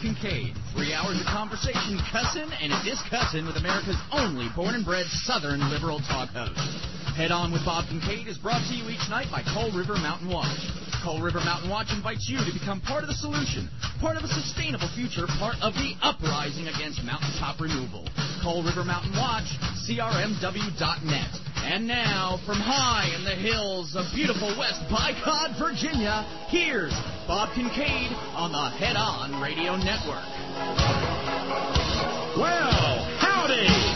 Kincaid. 3 hours of conversation, cussin' and discussin' with America's only born-and-bred Southern liberal talk host. Head On with Bob Kincaid is brought to you each night by Coal River Mountain Watch. Coal River Mountain Watch invites you to become part of the solution, part of a sustainable future, part of the uprising against mountaintop removal. Coal River Mountain Watch, crmw.net. And now, from high in the hills of beautiful West Bicod, Virginia, here's Bob Kincaid on the Head On Radio Network. Well, howdy!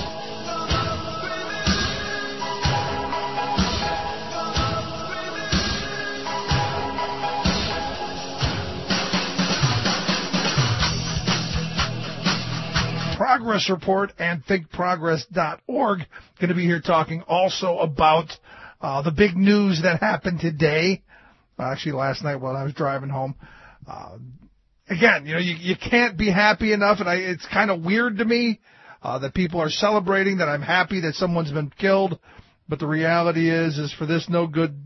Progress Report and thinkprogress.org going to be here talking also about the big news that happened today. Actually, last night while I was driving home. Again, you can't be happy enough, and it's kind of weird to me that people are celebrating that I'm happy that someone's been killed. But the reality is for this no good.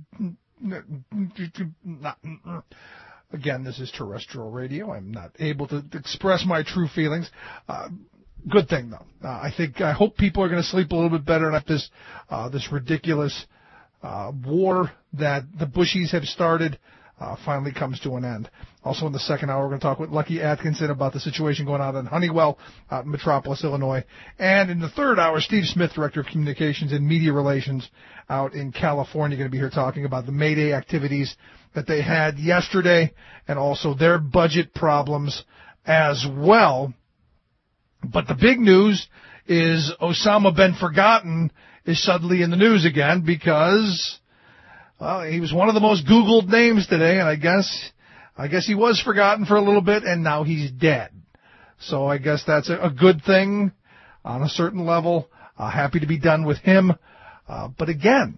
Again, this is terrestrial radio. I'm not able to express my true feelings. Good thing, though. I hope people are going to sleep a little bit better after this ridiculous war that the Bushies have started finally comes to an end. Also in the second hour, we're going to talk with Lucky Atkinson about the situation going on in Honeywell out in Metropolis, Illinois. And in the third hour, Steve Smith, Director of Communications and Media Relations out in California, going to be here talking about the May Day activities that they had yesterday and also their budget problems as well. But the big news is Osama bin Forgotten is suddenly in the news again because, well, he was one of the most Googled names today, and I guess he was forgotten for a little bit, and now he's dead. So I guess that's a good thing on a certain level. Happy to be done with him. But again,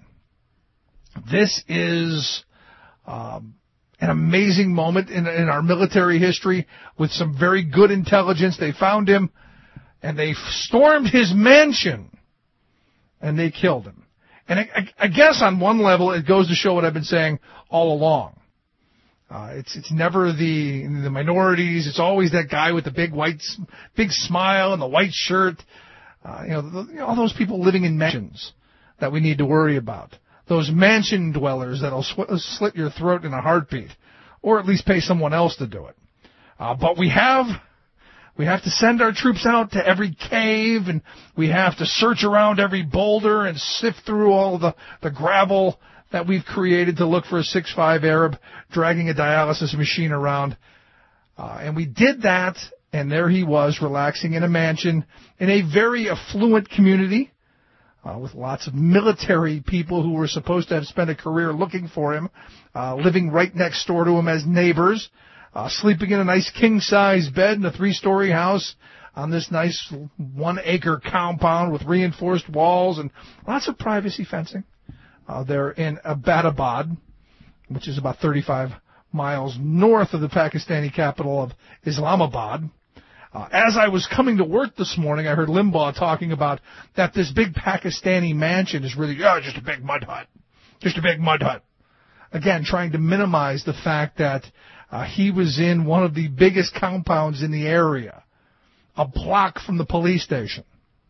this is an amazing moment in our military history with some very good intelligence. They found him. And they stormed his mansion, and they killed him. And I guess on one level, it goes to show what I've been saying all along. It's never the minorities. It's always that guy with the big smile and the white shirt. All those people living in mansions that we need to worry about. Those mansion dwellers that'll slit your throat in a heartbeat, or at least pay someone else to do it. But we have to send our troops out to every cave, and we have to search around every boulder and sift through all the gravel that we've created to look for a 6'5" Arab dragging a dialysis machine around. And we did that, and there he was, relaxing in a mansion in a very affluent community with lots of military people who were supposed to have spent a career looking for him, living right next door to him as neighbors. Sleeping in a nice king-size bed in a 3-story house on this nice 1-acre compound with reinforced walls and lots of privacy fencing. They're in Abbottabad, which is about 35 miles north of the Pakistani capital of Islamabad. As I was coming to work this morning, I heard Limbaugh talking about that this big Pakistani mansion is really just a big mud hut. Just a big mud hut. Again, trying to minimize the fact that he was in one of the biggest compounds in the area, a block from the police station.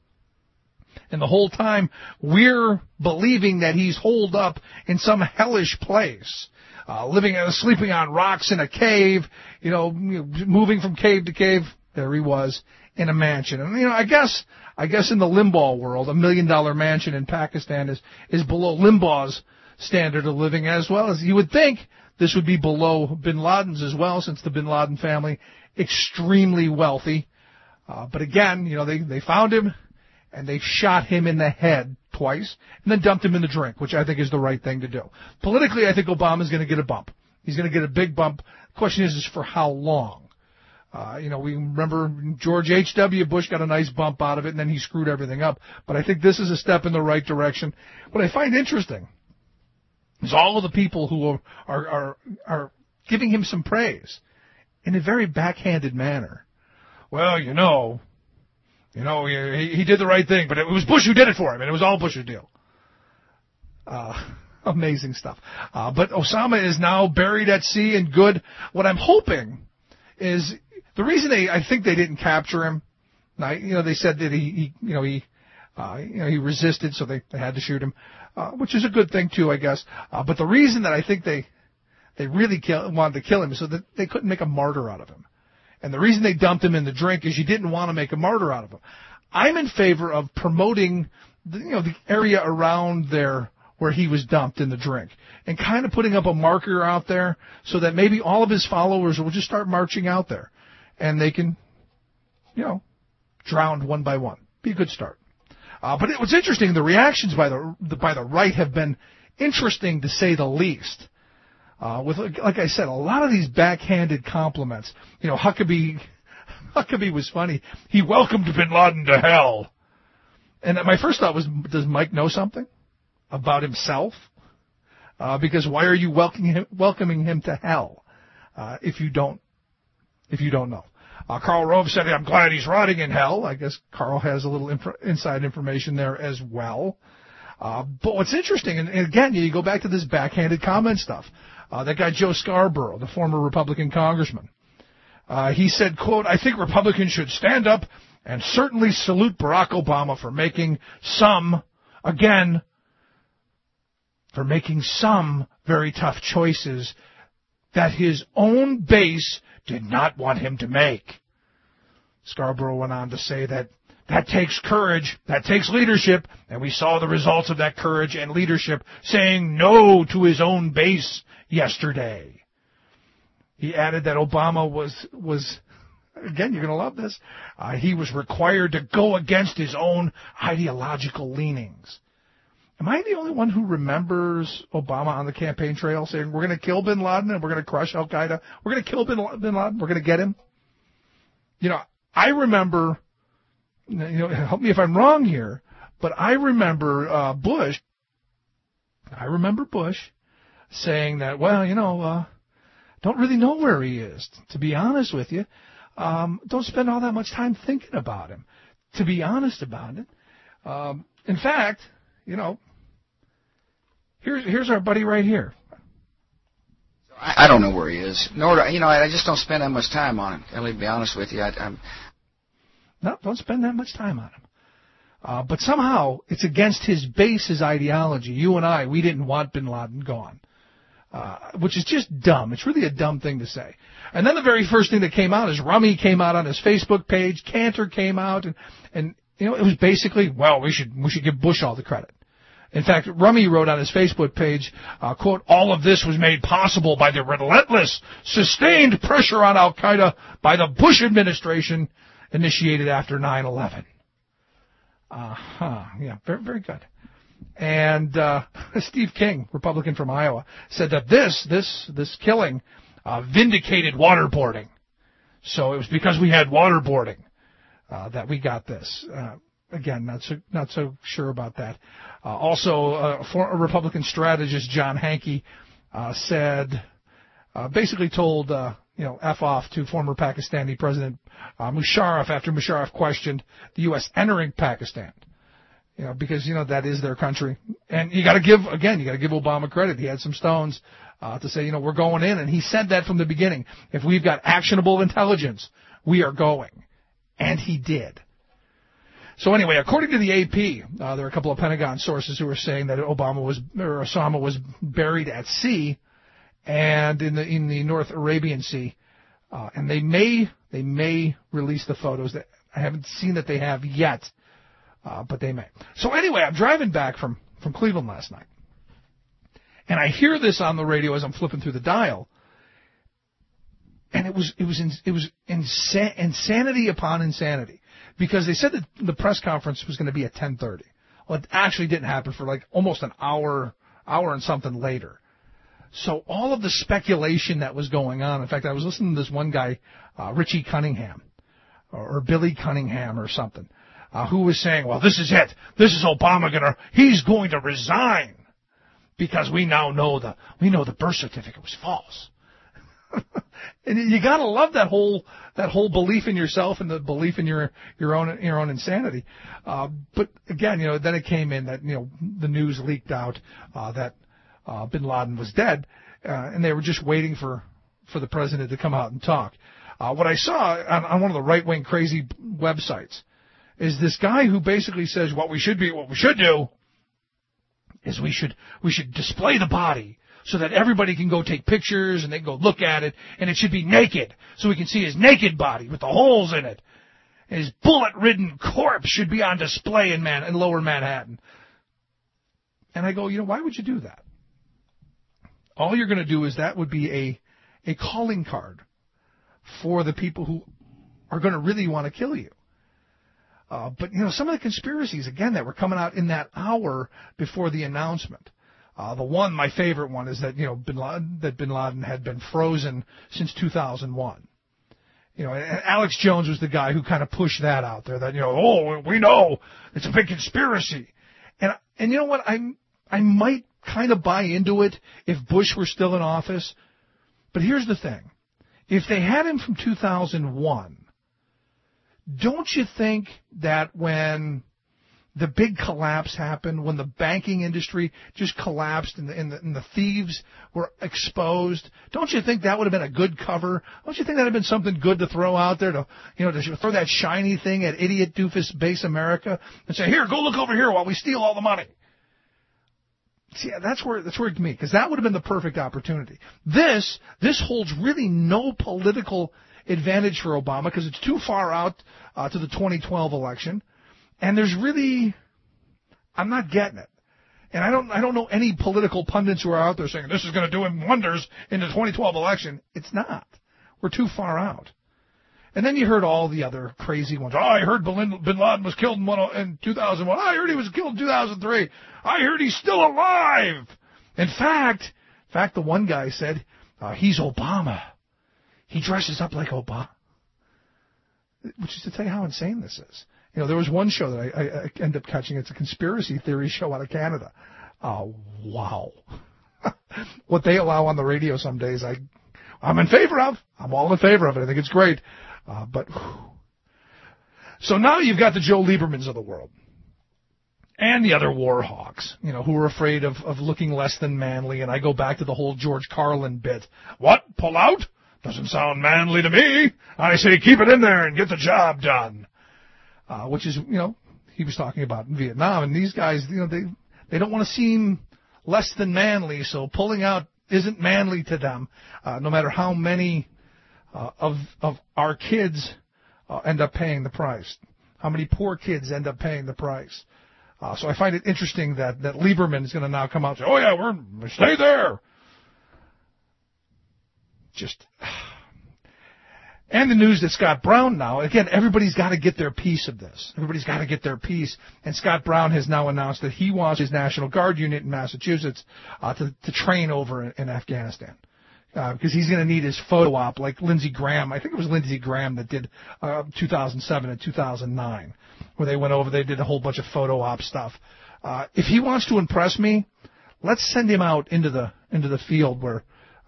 And the whole time, we're believing that he's holed up in some hellish place, sleeping on rocks in a cave, moving from cave to cave. There he was in a mansion. And, I guess in the Limbaugh world, $1 million mansion in Pakistan is below Limbaugh's standard of living, as well as you would think. This would be below bin Laden's as well, since the bin Laden family, extremely wealthy. But again, they found him, and they shot him in the head twice, and then dumped him in the drink, which I think is the right thing to do. Politically, I think Obama's going to get a bump. He's going to get a big bump. The question is for how long? We remember George H.W. Bush got a nice bump out of it, and then he screwed everything up. But I think this is a step in the right direction. What I find interesting is all of the people who are giving him some praise in a very backhanded manner. Well, he did the right thing, but it was Bush who did it for him, and it was all Bush's deal. Amazing stuff. But Osama is now buried at sea and good. What I'm hoping is The reason I think they didn't capture him, they said that he resisted, so they had to shoot him, which is a good thing too, I guess. But the reason that I think they really wanted to kill him is so that they couldn't make a martyr out of him. And the reason they dumped him in the drink is you didn't want to make a martyr out of him. I'm in favor of promoting the area around there where he was dumped in the drink, and kind of putting up a marker out there so that maybe all of his followers will just start marching out there, and they can, drown one by one. Be a good start. But it was interesting. The reactions by the right have been interesting, to say the least. With, like I said, a lot of these backhanded compliments. Huckabee was funny. He welcomed bin Laden to hell. And my first thought was, does Mike know something about himself? Because why are you welcoming him to hell if you don't know? Karl Rove said, I'm glad he's rotting in hell. I guess Karl has a little inside information there as well. But what's interesting, and again, you go back to this backhanded comment stuff. That guy Joe Scarborough, the former Republican congressman, he said, quote, I think Republicans should stand up and certainly salute Barack Obama for making some very tough choices that his own base did not want him to make. Scarborough went on to say that takes courage, that takes leadership, and we saw the results of that courage and leadership saying no to his own base yesterday. He added that Obama was again, you're going to love this, he was required to go against his own ideological leanings. Am I the only one who remembers Obama on the campaign trail saying, we're going to kill bin Laden and we're going to crush Al-Qaeda? We're going to kill bin Laden. We're going to get him. I remember, help me if I'm wrong here, but I remember Bush saying that, don't really know where he is, to be honest with you. Don't spend all that much time thinking about him, to be honest about it. In fact, here's our buddy right here. I don't know where he is. Nor, I just don't spend that much time on him. I'll be honest with you. No, don't spend that much time on him. But somehow it's against his base, his ideology. You and I, we didn't want bin Laden gone, which is just dumb. It's really a dumb thing to say. And then the very first thing that came out is Rummy came out on his Facebook page. Cantor came out, and it was basically, we should give Bush all the credit. In fact, Rummy wrote on his Facebook page, quote, all of this was made possible by the relentless, sustained pressure on Al-Qaeda by the Bush administration initiated after 9/11. Yeah, very, very good. And Steve King, Republican from Iowa, said that this killing vindicated waterboarding. So it was because we had waterboarding that we got this. Again, not so sure about that. Also, a Republican strategist, John Hankey, basically told, F off to former Pakistani President Musharraf after Musharraf questioned the U.S. entering Pakistan. Because, that is their country. And you gotta give Obama credit. He had some stones, to say, we're going in. And he said that from the beginning. If we've got actionable intelligence, we are going. And he did. So anyway, according to the AP, there are a couple of Pentagon sources who are saying that Osama was buried at sea and in the North Arabian Sea, and they may release the photos. That I haven't seen that they have yet, but they may. So anyway, I'm driving back from Cleveland last night, and I hear this on the radio as I'm flipping through the dial, and it was insanity upon insanity. Because they said that the press conference was going to be at 10:30. Well, it actually didn't happen for like almost an hour and something later. So all of the speculation that was going on, in fact, I was listening to this one guy, Richie Cunningham, or Billy Cunningham or something, who was saying, well, this is it. This is Obama he's going to resign because we now know the birth certificate was false. And you gotta love that whole belief in yourself and the belief in your own insanity. But again, then it came in that the news leaked out that bin Laden was dead, and they were just waiting for the president to come out and talk. What I saw on one of the right-wing crazy websites is this guy who basically says what we should do is we should display the body so that everybody can go take pictures and they can go look at it, and it should be naked so we can see his naked body with the holes in it. And his bullet-ridden corpse should be on display in Lower Manhattan. And I go, why would you do that? All you're going to do is that would be a calling card for the people who are going to really want to kill you. But some of the conspiracies, again, that were coming out in that hour before the announcement. My favorite one is that, Bin Laden had been frozen since 2001. And Alex Jones was the guy who kind of pushed that out there, that, we know it's a big conspiracy. And you know what? I might kind of buy into it if Bush were still in office. But here's the thing. If they had him from 2001, don't you think that when the big collapse happened, when the banking industry just collapsed and the thieves were exposed, don't you think that would have been a good cover? Don't you think that would have been something good to throw out there to throw that shiny thing at idiot doofus base America and say, here, go look over here while we steal all the money? See, that's where to me, because that would have been the perfect opportunity. This holds really no political advantage for Obama because it's too far out to the 2012 election, and there's really, I'm not getting it. And I don't know any political pundits who are out there saying this is going to do him wonders in the 2012 election. It's not. We're too far out. And then you heard all the other crazy ones. I heard Bin Laden was killed in 2001. I heard he was killed in 2003. I heard he's still alive. In fact, the one guy said he's Obama. He dresses up like Obama. Which is to tell you how insane this is. There was one show that I ended up catching. It's a conspiracy theory show out of Canada. Wow. What they allow on the radio some days, I'm in favor of. I'm all in favor of it. I think it's great. So now you've got the Joe Liebermans of the world and the other war hawks, who are afraid of looking less than manly. And I go back to the whole George Carlin bit. What? Pull out? Doesn't sound manly to me. I say keep it in there and get the job done. Which is, he was talking about in Vietnam. And these guys, they don't want to seem less than manly. So pulling out isn't manly to them, no matter how many of our kids end up paying the price. How many poor kids end up paying the price. So I find it interesting that Lieberman is going to now come out and say, oh, yeah, we're stay there. And the news that Scott Brown now, again, everybody's got to get their piece of this. Everybody's got to get their piece. And Scott Brown has now announced that he wants his National Guard unit in Massachusetts to train over in Afghanistan. Because he's going to need his photo op like Lindsey Graham. I think it was Lindsey Graham that did 2007 and 2009, where they went over, they did a whole bunch of photo op stuff. If he wants to impress me, let's send him out into the field where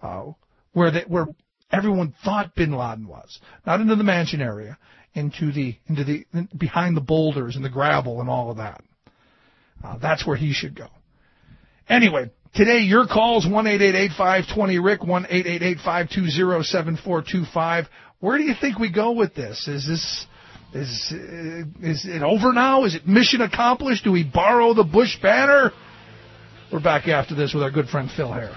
everyone thought Bin Laden was, not into the mansion area, into the behind the boulders and the gravel and all of that. That's where he should go. Anyway, today your calls 1-888-520-RICK, 1-888-520-7425. Where do you think we go with this? Is it over now? Is it mission accomplished? Do we borrow the Bush banner? We're back after this with our good friend Phil Hare.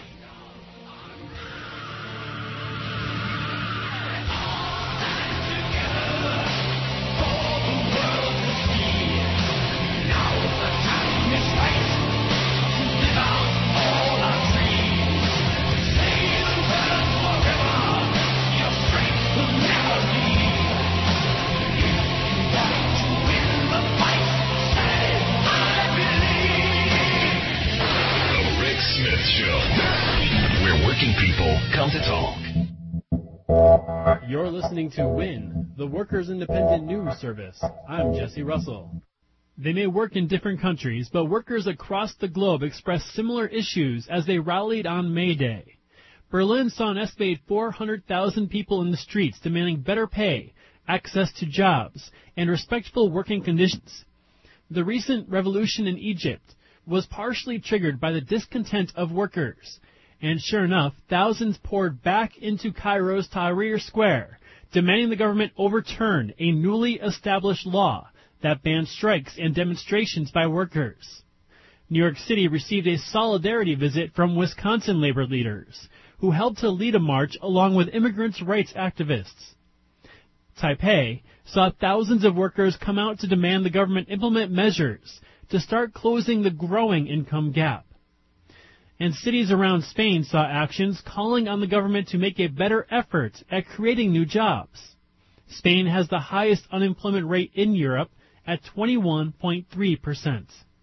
You're listening to WIN, the Workers' Independent News Service. I'm Jesse Russell. They may work in different countries, but workers across the globe expressed similar issues as they rallied on May Day. Berlin saw an estimated 400,000 people in the streets demanding better pay, access to jobs, and respectful working conditions. The recent revolution in Egypt was partially triggered by the discontent of workers. And sure enough, thousands poured back into Cairo's Tahrir Square demanding the government overturn a newly established law that bans strikes and demonstrations by workers. New York City received a solidarity visit from Wisconsin labor leaders, who helped to lead a march along with immigrants' rights activists. Taipei saw thousands of workers come out to demand the government implement measures to start closing the growing income gap. And cities around Spain saw actions calling on the government to make a better effort at creating new jobs. Spain has the highest unemployment rate in Europe at 21.3%.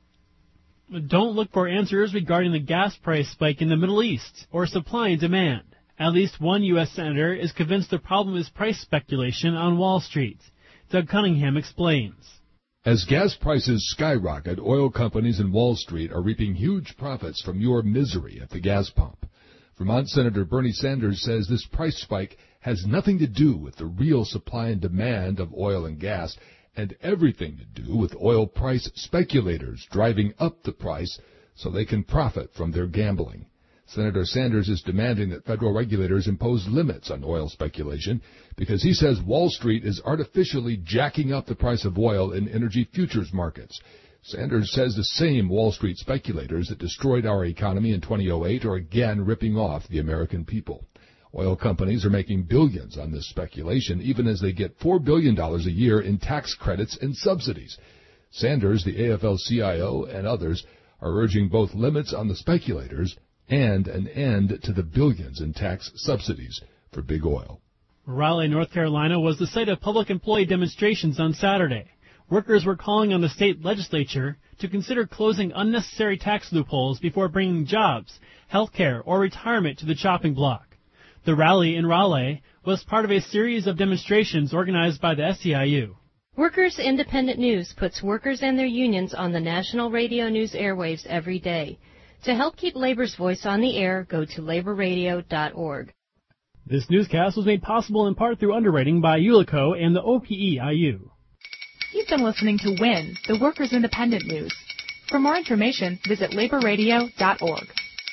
Don't look for answers regarding the gas price spike in the Middle East or supply and demand. At least one U.S. senator is convinced the problem is price speculation on Wall Street. Doug Cunningham explains. As gas prices skyrocket, oil companies and Wall Street are reaping huge profits from your misery at the gas pump. Vermont Senator Bernie Sanders says this price spike has nothing to do with the real supply and demand of oil and gas, and everything to do with oil price speculators driving up the price so they can profit from their gambling. Senator Sanders is demanding that federal regulators impose limits on oil speculation because he says Wall Street is artificially jacking up the price of oil in energy futures markets. Sanders says the same Wall Street speculators that destroyed our economy in 2008 are again ripping off the American people. Oil companies are making billions on this speculation, even as they get $4 billion a year in tax credits and subsidies. Sanders, the AFL-CIO, and others are urging both limits on the speculators and an end to the billions in tax subsidies for big oil. Raleigh, North Carolina was the site of public employee demonstrations on Saturday. Workers were calling on the state legislature to consider closing unnecessary tax loopholes before bringing jobs, health care, or retirement to the chopping block. The rally in Raleigh was part of a series of demonstrations organized by the SEIU. Workers Independent News puts workers and their unions on the national radio news airwaves every day. To help keep labor's voice on the air, go to laborradio.org. This newscast was made possible in part through underwriting by Ulico and the OPEIU. You've been listening to WIN, the Workers Independent News. For more information, visit laborradio.org.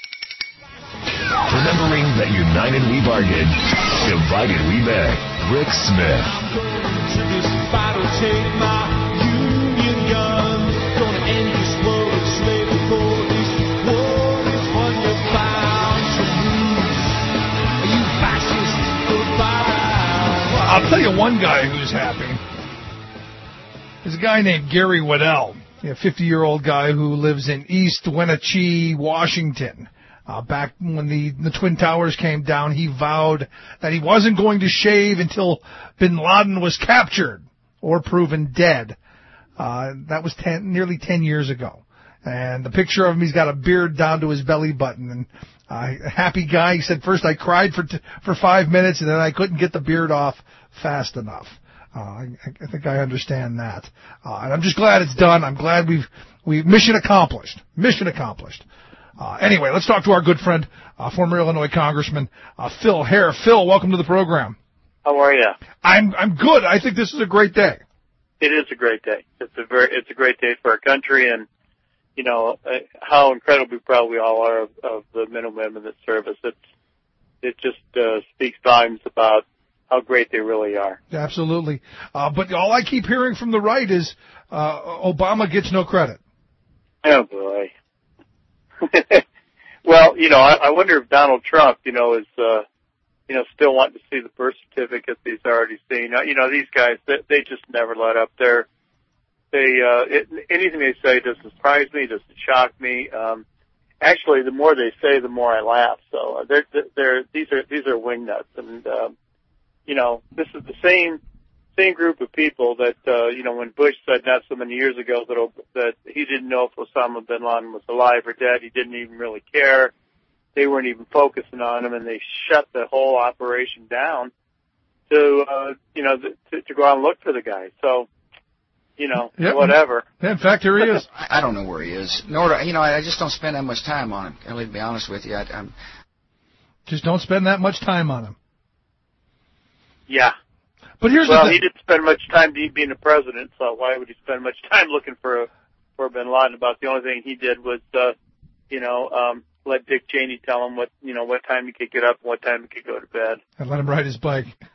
Remembering that united we bargain, divided we beg. Rick Smith. I'm going to this battle, take my union guns. Gonna end this world of slavery for this war is one you're bound to lose. You fascists, goodbye. I'll tell you one guy who's happy. There's a guy named Gary Waddell, a 50-year-old guy who lives in East Wenatchee, Washington. Back when the Twin Towers came down, he vowed that he wasn't going to shave until bin Laden was captured or proven dead. That was nearly 10 years ago. And the picture of him, he's got a beard down to his belly button. And a happy guy. He said, first I cried for 5 minutes, and then I couldn't get the beard off fast enough. I think I understand that. And I'm just glad it's done. I'm glad we've mission accomplished. Mission accomplished. Anyway, let's talk to our good friend, former Illinois Congressman, Phil Hare. Phil, welcome to the program. How are you? I'm good. I think this is a great day. It is a great day. It's a great day for our country, and you know how incredibly proud we all are of the men and women that serve us. It just speaks volumes about how great they really are. Absolutely. But all I keep hearing from the right is Obama gets no credit. Oh boy. Well, you know, I wonder if Donald Trump, is, still wanting to see the birth certificate that he's already seen. You know, these guys, they just never let up. Anything they say doesn't surprise me, doesn't shock me. Actually, the more they say, the more I laugh. So these are wingnuts, and this is the same group of people that when Bush said not so many years ago that he didn't know if Osama bin Laden was alive or dead, he didn't even really care. They weren't even focusing on him, and they shut the whole operation down to go out and look for the guy. So, yep. Whatever. In fact, here he is. I don't know where he is. Nor do I just don't spend that much time on him. To be honest with you, just don't spend that much time on him. Yeah. But here's the thing. He didn't spend much time being the president, so why would he spend much time looking for bin Laden? About the only thing he did was, let Dick Cheney tell him what time he could get up and what time he could go to bed. And let him ride his bike.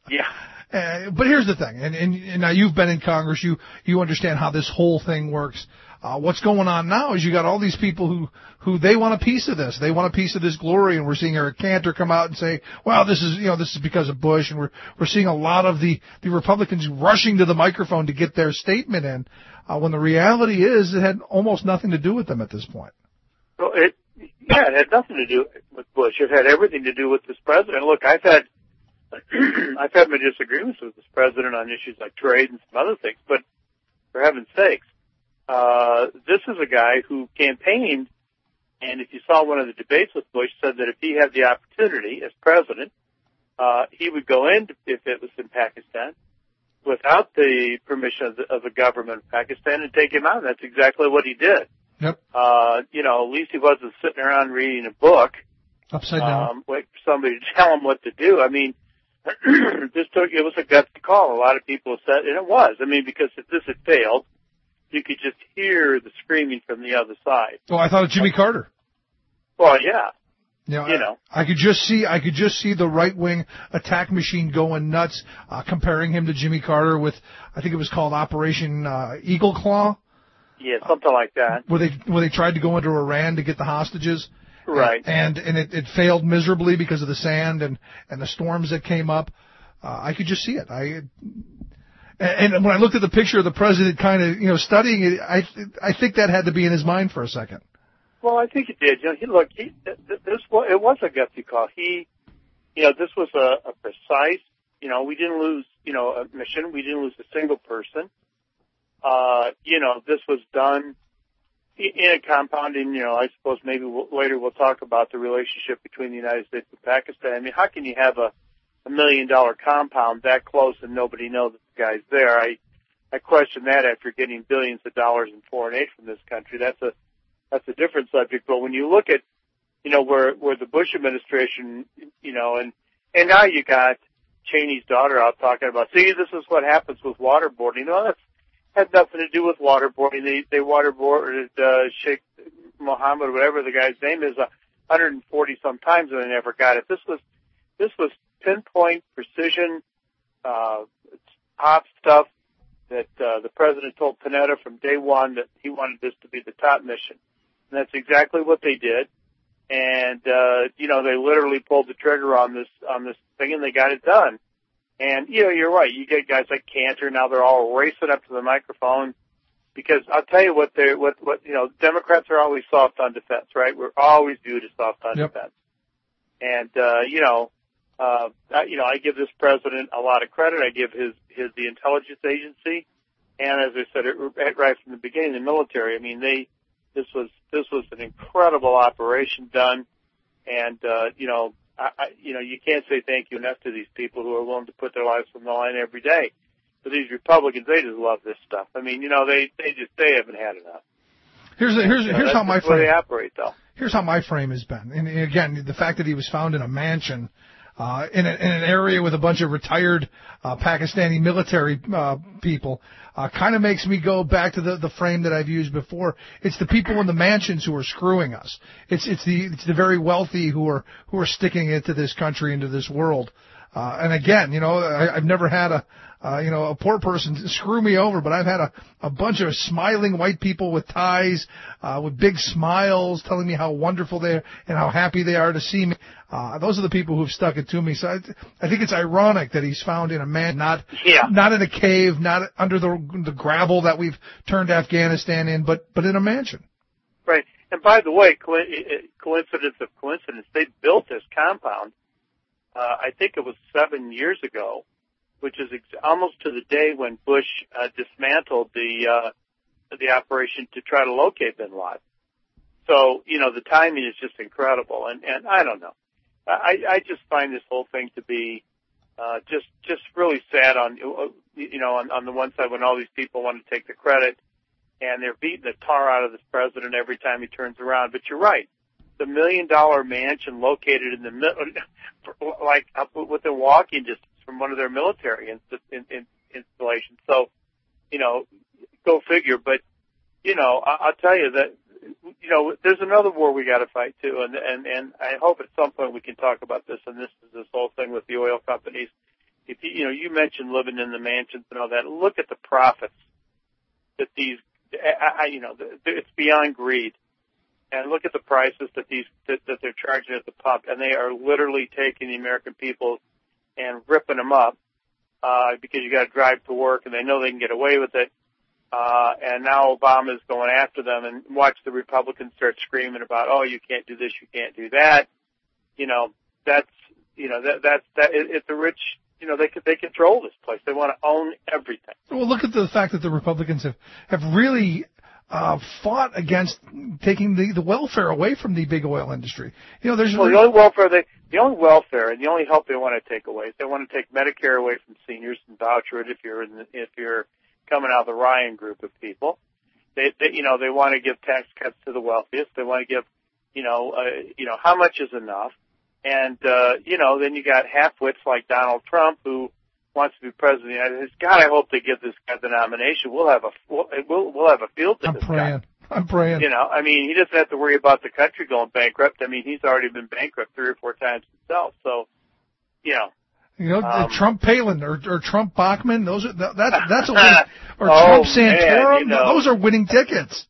Yeah. But here's the thing, and now you've been in Congress, you understand how this whole thing works. What's going on now is you got all these people who they want a piece of this. They want a piece of this glory, and we're seeing Eric Cantor come out and say, well, this is because of Bush, and we're seeing a lot of the Republicans rushing to the microphone to get their statement in, when the reality is it had almost nothing to do with them at this point. Well, it had nothing to do with Bush. It had everything to do with this president. Look, I've had my disagreements with this president on issues like trade and some other things, but for heaven's sakes, this is a guy who campaigned, and if you saw one of the debates with Bush, said that if he had the opportunity as president, he would go in, if it was in Pakistan, without the permission of the government of Pakistan and take him out. And that's exactly what he did. Yep. At least he wasn't sitting around reading a book. Upside down. Wait for somebody to tell him what to do. I mean, it was a gutsy call. A lot of people said, and it was. I mean, because if this had failed, you could just hear the screaming from the other side. Oh, I thought of Jimmy Carter. Well, yeah. I could just see the right wing attack machine going nuts, comparing him to Jimmy Carter with, I think it was called Operation Eagle Claw. Yeah, something like that. Where they tried to go into Iran to get the hostages. Right. And it failed miserably because of the sand and the storms that came up. I could just see it. And when I looked at the picture of the president kind of, studying it, I think that had to be in his mind for a second. Well, I think it did. It was a gutsy call. This was a precise, we didn't lose, a mission. We didn't lose a single person. This was done in a compound, and, I suppose maybe later we'll talk about the relationship between the United States and Pakistan. I mean, how can you have a $1 million compound that close and nobody knows that the guy's there? I question that after getting billions of dollars in foreign aid from this country. That's a different subject. But when you look at, where the Bush administration, and now you got Cheney's daughter out talking about, see, this is what happens with waterboarding. That's had nothing to do with waterboarding. They waterboarded Sheikh Mohammed, whatever the guy's name is, 140 some times, and they never got it. This was pinpoint precision, top stuff that the president told Panetta from day one that he wanted this to be the top mission, and that's exactly what they did. And they literally pulled the trigger on this thing, and they got it done. And, you're right. You get guys like Cantor. Now they're all racing up to the microphone because I'll tell you what Democrats are always soft on defense, right? We're always viewed as soft on defense. And, I give this president a lot of credit. I give the intelligence agency. And as I said, right from the beginning, the military. I mean, this was an incredible operation done. And, you can't say thank you enough to these people who are willing to put their lives on the line every day. But these Republicans, they just love this stuff. I mean, they haven't had enough. Here's how my frame. They operate, though. Here's how my frame has been. And again, the fact that he was found in a mansion, in an area with a bunch of retired Pakistani military people, kind of makes me go back to the frame that I've used before. It's the people in the mansions who are screwing us. It's the very wealthy who are sticking it to this country, into this world. And again, I've never had a poor person screw me over, but I've had a bunch of smiling white people with ties, with big smiles, telling me how wonderful they are and how happy they are to see me. Those are the people who've stuck it to me. So I think it's ironic that he's found in a man, not in a cave, not under the gravel that we've turned Afghanistan in, but in a mansion. Right. And by the way, coincidence of coincidence, they built this compound. I think it was 7 years ago, which is almost to the day when Bush dismantled the operation to try to locate bin Laden. So, the timing is just incredible. And I don't know. I just find this whole thing to be just really sad on the one side when all these people want to take the credit and they're beating the tar out of this president every time he turns around. But you're right. The $1 million mansion located in the middle, like within walking distance from one of their military installations. So, go figure. But, I'll tell you that, there's another war we got to fight too. And I hope at some point we can talk about this. And this is this whole thing with the oil companies if you mentioned living in the mansions and all that. Look at the profits that these, it's beyond greed. And look at the prices that they're charging at the pump, and they are literally taking the American people and ripping them up because you got to drive to work, and they know they can get away with it. And now Obama's going after them, and watch the Republicans start screaming about, oh, you can't do this, you can't do that. It's a rich. They control this place. They want to own everything. Well, look at the fact that the Republicans have really fought against taking the welfare away from the big oil industry. The only welfare and the only help they want to take away is they want to take Medicare away from seniors and voucher it if you're coming out of the Ryan group of people. They want to give tax cuts to the wealthiest. They want to give how much is enough. And, then you got half-wits like Donald Trump who wants to be president of the United States. God, I hope they give this guy the nomination. We'll have a field day. I'm praying. He doesn't have to worry about the country going bankrupt. He's already been bankrupt 3 or 4 times himself. So, Trump Palin or Trump Bachman, that's a win. Or Trump Santorum, those are winning tickets.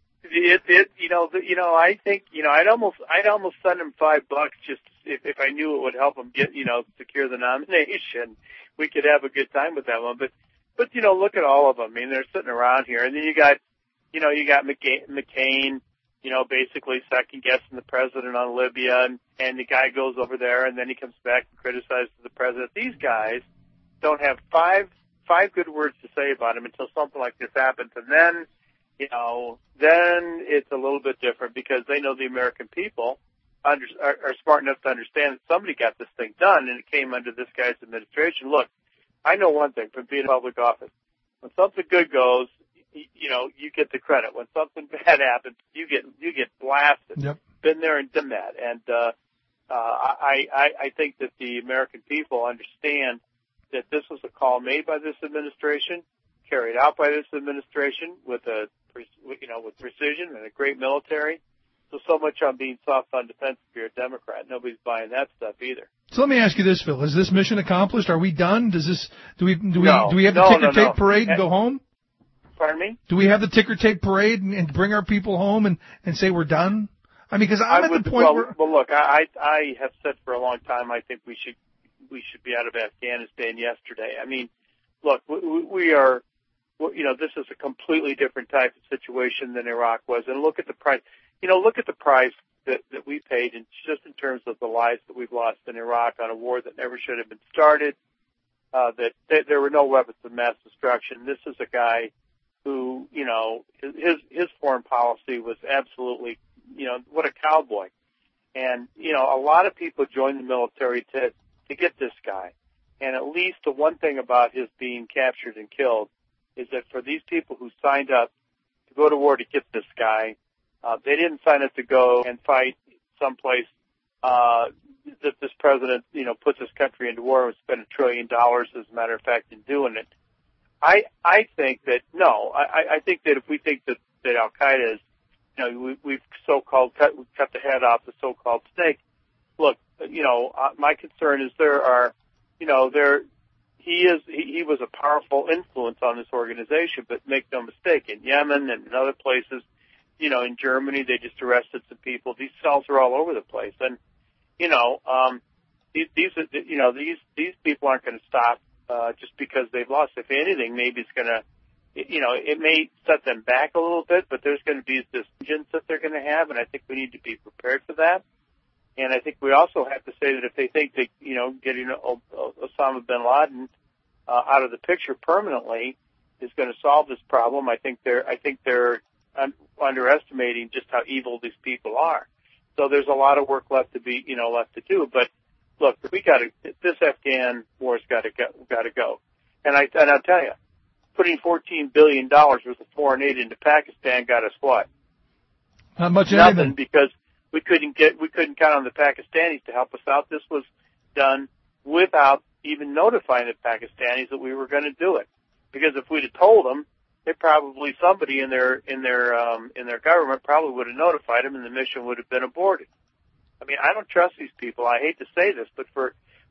I think, I'd almost send him $5 just if I knew it would help him get, secure the nomination. We could have a good time with that one. But look at all of them. They're sitting around here. And then you got McCain, basically second guessing the president on Libya. And the guy goes over there and then he comes back and criticizes the president. These guys don't have five good words to say about him until something like this happens. And then, then it's a little bit different because they know the American people are smart enough to understand that somebody got this thing done and it came under this guy's administration. Look, I know one thing from being in public office. When something good goes, you get the credit. When something bad happens, you get blasted. Yep. Been there and done that. And I think that the American people understand that this was a call made by this administration, carried out by this administration with precision and a great military. So much on being soft on defense if you're a Democrat. Nobody's buying that stuff either. So let me ask you this, Phil: is this mission accomplished? Are we done? Do we have the ticker tape parade and go home? Pardon me? Do we have the ticker tape parade and bring our people home and say we're done? Because I'm at the point where. Well, look, I have said for a long time I think we should be out of Afghanistan yesterday. Look, we are. This is a completely different type of situation than Iraq was, and look at the price. Look at the price that we paid just in terms of the lives that we've lost in Iraq on a war that never should have been started, that there were no weapons of mass destruction. This is a guy who, his foreign policy was absolutely, what a cowboy. And, a lot of people joined the military to get this guy. And at least the one thing about his being captured and killed is that for these people who signed up to go to war to get this guy, they didn't sign up to go and fight someplace that this president, puts this country into war and spend $1 trillion, as a matter of fact, in doing it. I think that, no, I think that if we think that Al-Qaeda is, we've so-called cut the head off the so-called snake. Look, my concern is he was a powerful influence on this organization, but make no mistake, in Yemen and in other places, in Germany, they just arrested some people. These cells are all over the place. And, these people aren't going to stop, just because they've lost. If anything, maybe it's going to, it may set them back a little bit, but there's going to be this vengeance that they're going to have, and I think we need to be prepared for that. And I think we also have to say that if they think that, getting Osama bin Laden, out of the picture permanently is going to solve this problem, I think they're underestimating just how evil these people are. So there's a lot of work left to do. But look, this Afghan war's got to go. And I'll tell you, putting $14 billion worth of foreign aid into Pakistan got us what? Not much. Nothing, because we couldn't count on the Pakistanis to help us out. This was done without even notifying the Pakistanis that we were going to do it. Because if we'd have told them, somebody in their government probably would have notified them, and the mission would have been aborted. I don't trust these people. I hate to say this, but for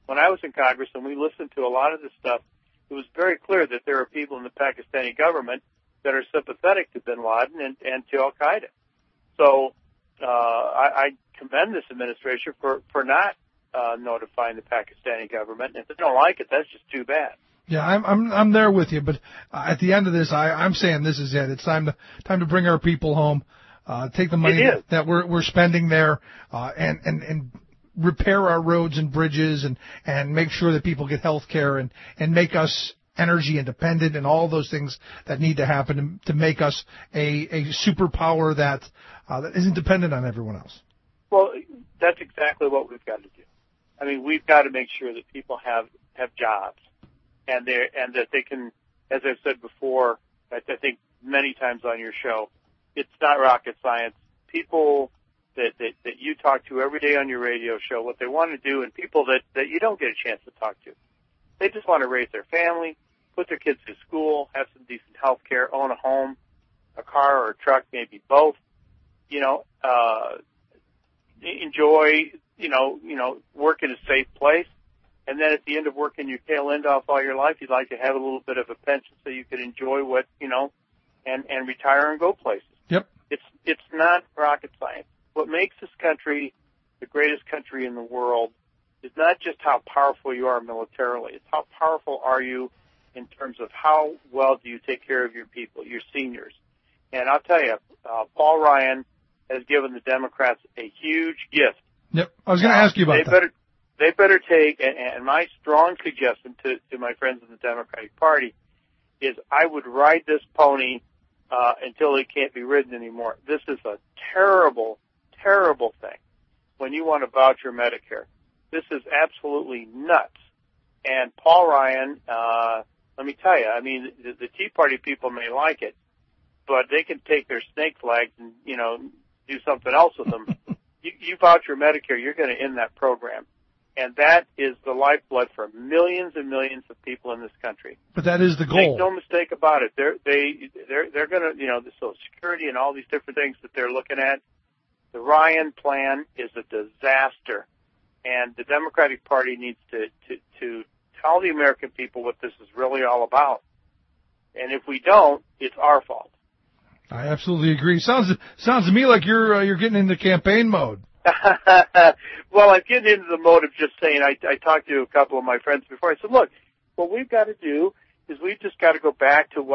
when I was in Congress and we listened to a lot of this stuff, it was very clear that there are people in the Pakistani government that are sympathetic to bin Laden and to al-Qaeda. So I commend this administration for not notifying the Pakistani government. If they don't like it, that's just too bad. Yeah, I'm there with you, but at the end of this, I'm saying this is it. It's time to bring our people home, take the money that we're spending there, and repair our roads and bridges and make sure that people get health care and make us energy independent and all those things that need to happen to make us a superpower that isn't dependent on everyone else. Well, that's exactly what we've got to do. I mean, we've got to make sure that people have jobs and that they can, as I've said before, I think many times on your show, it's not rocket science. People that you talk to every day on your radio show, what they want to do, and people that you don't get a chance to talk to, they just want to raise their family, put their kids through school, have some decent health care, own a home, a car or a truck, maybe both, enjoy, work in a safe place. And then at the end of working your tail end off all your life, you'd like to have a little bit of a pension so you could enjoy what, and retire and go places. Yep. It's not rocket science. What makes this country the greatest country in the world is not just how powerful you are militarily. It's how powerful are you in terms of how well do you take care of your people, your seniors. And I'll tell you, Paul Ryan has given the Democrats a huge gift. Yep. I was going to ask you about that. They better take, and my strong suggestion to my friends in the Democratic Party is I would ride this pony until it can't be ridden anymore. This is a terrible, terrible thing when you want to voucher Medicare. This is absolutely nuts. And Paul Ryan, let me tell you, I mean, the Tea Party people may like it, but they can take their snake flags and, do something else with them. You voucher Medicare, you're going to end that program. And that is the lifeblood for millions and millions of people in this country. But that is the goal. Make no mistake about it. They're going to, the Social Security and all these different things that they're looking at. The Ryan plan is a disaster, and the Democratic Party needs to tell the American people what this is really all about. And if we don't, it's our fault. I absolutely agree. Sounds to me like you're getting into campaign mode. Well, I'm getting into the mode of just saying, I talked to a couple of my friends before. I said, look, what we've got to do is we've just got to go back to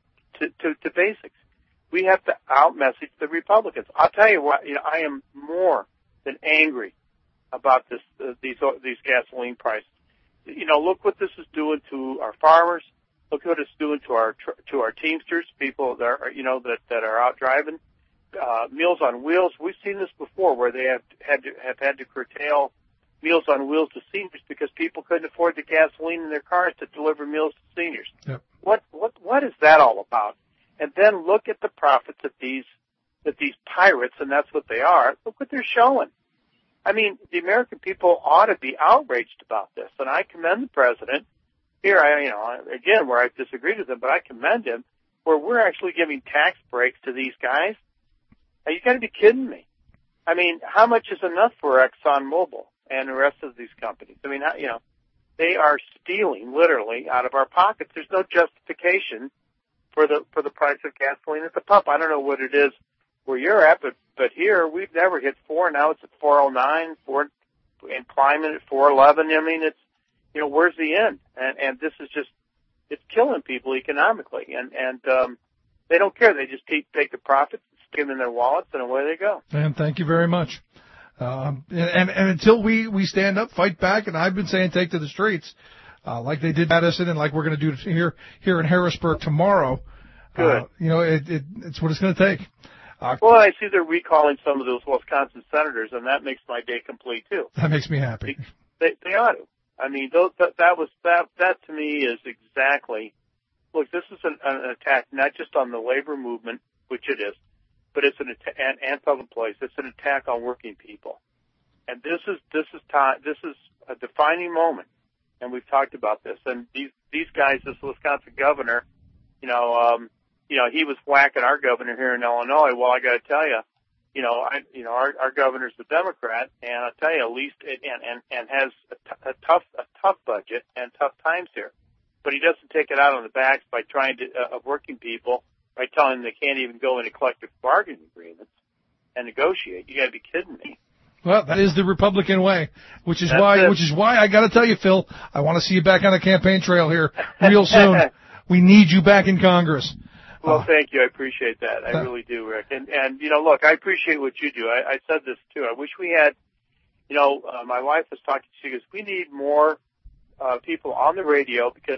to basics. We have to out-message the Republicans. I'll tell you what, I am more than angry about these gasoline prices. Look what this is doing to our farmers. Look what it's doing to our Teamsters, people that are, that are out driving. Meals on Wheels. We've seen this before, where they have had to curtail Meals on Wheels to seniors because people couldn't afford the gasoline in their cars to deliver meals to seniors. Yep. What is that all about? And then look at the profits that these pirates, and that's what they are. Look what they're showing. I mean, the American people ought to be outraged about this, and I commend the president. Here, again, where I disagreed with him, but I commend him, where we're actually giving tax breaks to these guys. You got to be kidding me. I mean, how much is enough for ExxonMobil and the rest of these companies? I mean, they are stealing literally out of our pockets. There's no justification for the price of gasoline at the pump. I don't know what it is where you're at, but here we've never hit 4. Now it's at 409, and climbing at 411. I mean, it's where's the end? And this is just it's killing people economically, and they don't care. They just take the profits, stick them in their wallets, and away they go. And thank you very much. And until we stand up, fight back, and I've been saying take to the streets, like they did in Madison, and like we're going to do here in Harrisburg tomorrow. Good. It's what it's going to take. Well, I see they're recalling some of those Wisconsin senators, and that makes my day complete too. That makes me happy. They ought to. I mean, that to me is exactly. Look, this is an attack not just on the labor movement, which it is, but it's and public employees. It's an attack on working people, and this is a defining moment. And we've talked about this. And these guys, this Wisconsin governor, he was whacking our governor here in Illinois. Well, I got to tell you, our governor's a Democrat, and I'll tell you, at least, and has a tough budget and tough times here. But he doesn't take it out on the backs by trying to, of working people, by telling them they can't even go into collective bargaining agreements and negotiate. You got to be kidding me. Well, that is the Republican way, which is why I got to tell you, Phil, I want to see you back on the campaign trail here real soon. We need you back in Congress. Well, thank you. I appreciate that. I really do, Rick. And look, I appreciate what you do. I said this too. I wish we had, my wife was talking to you because we need more people on the radio because,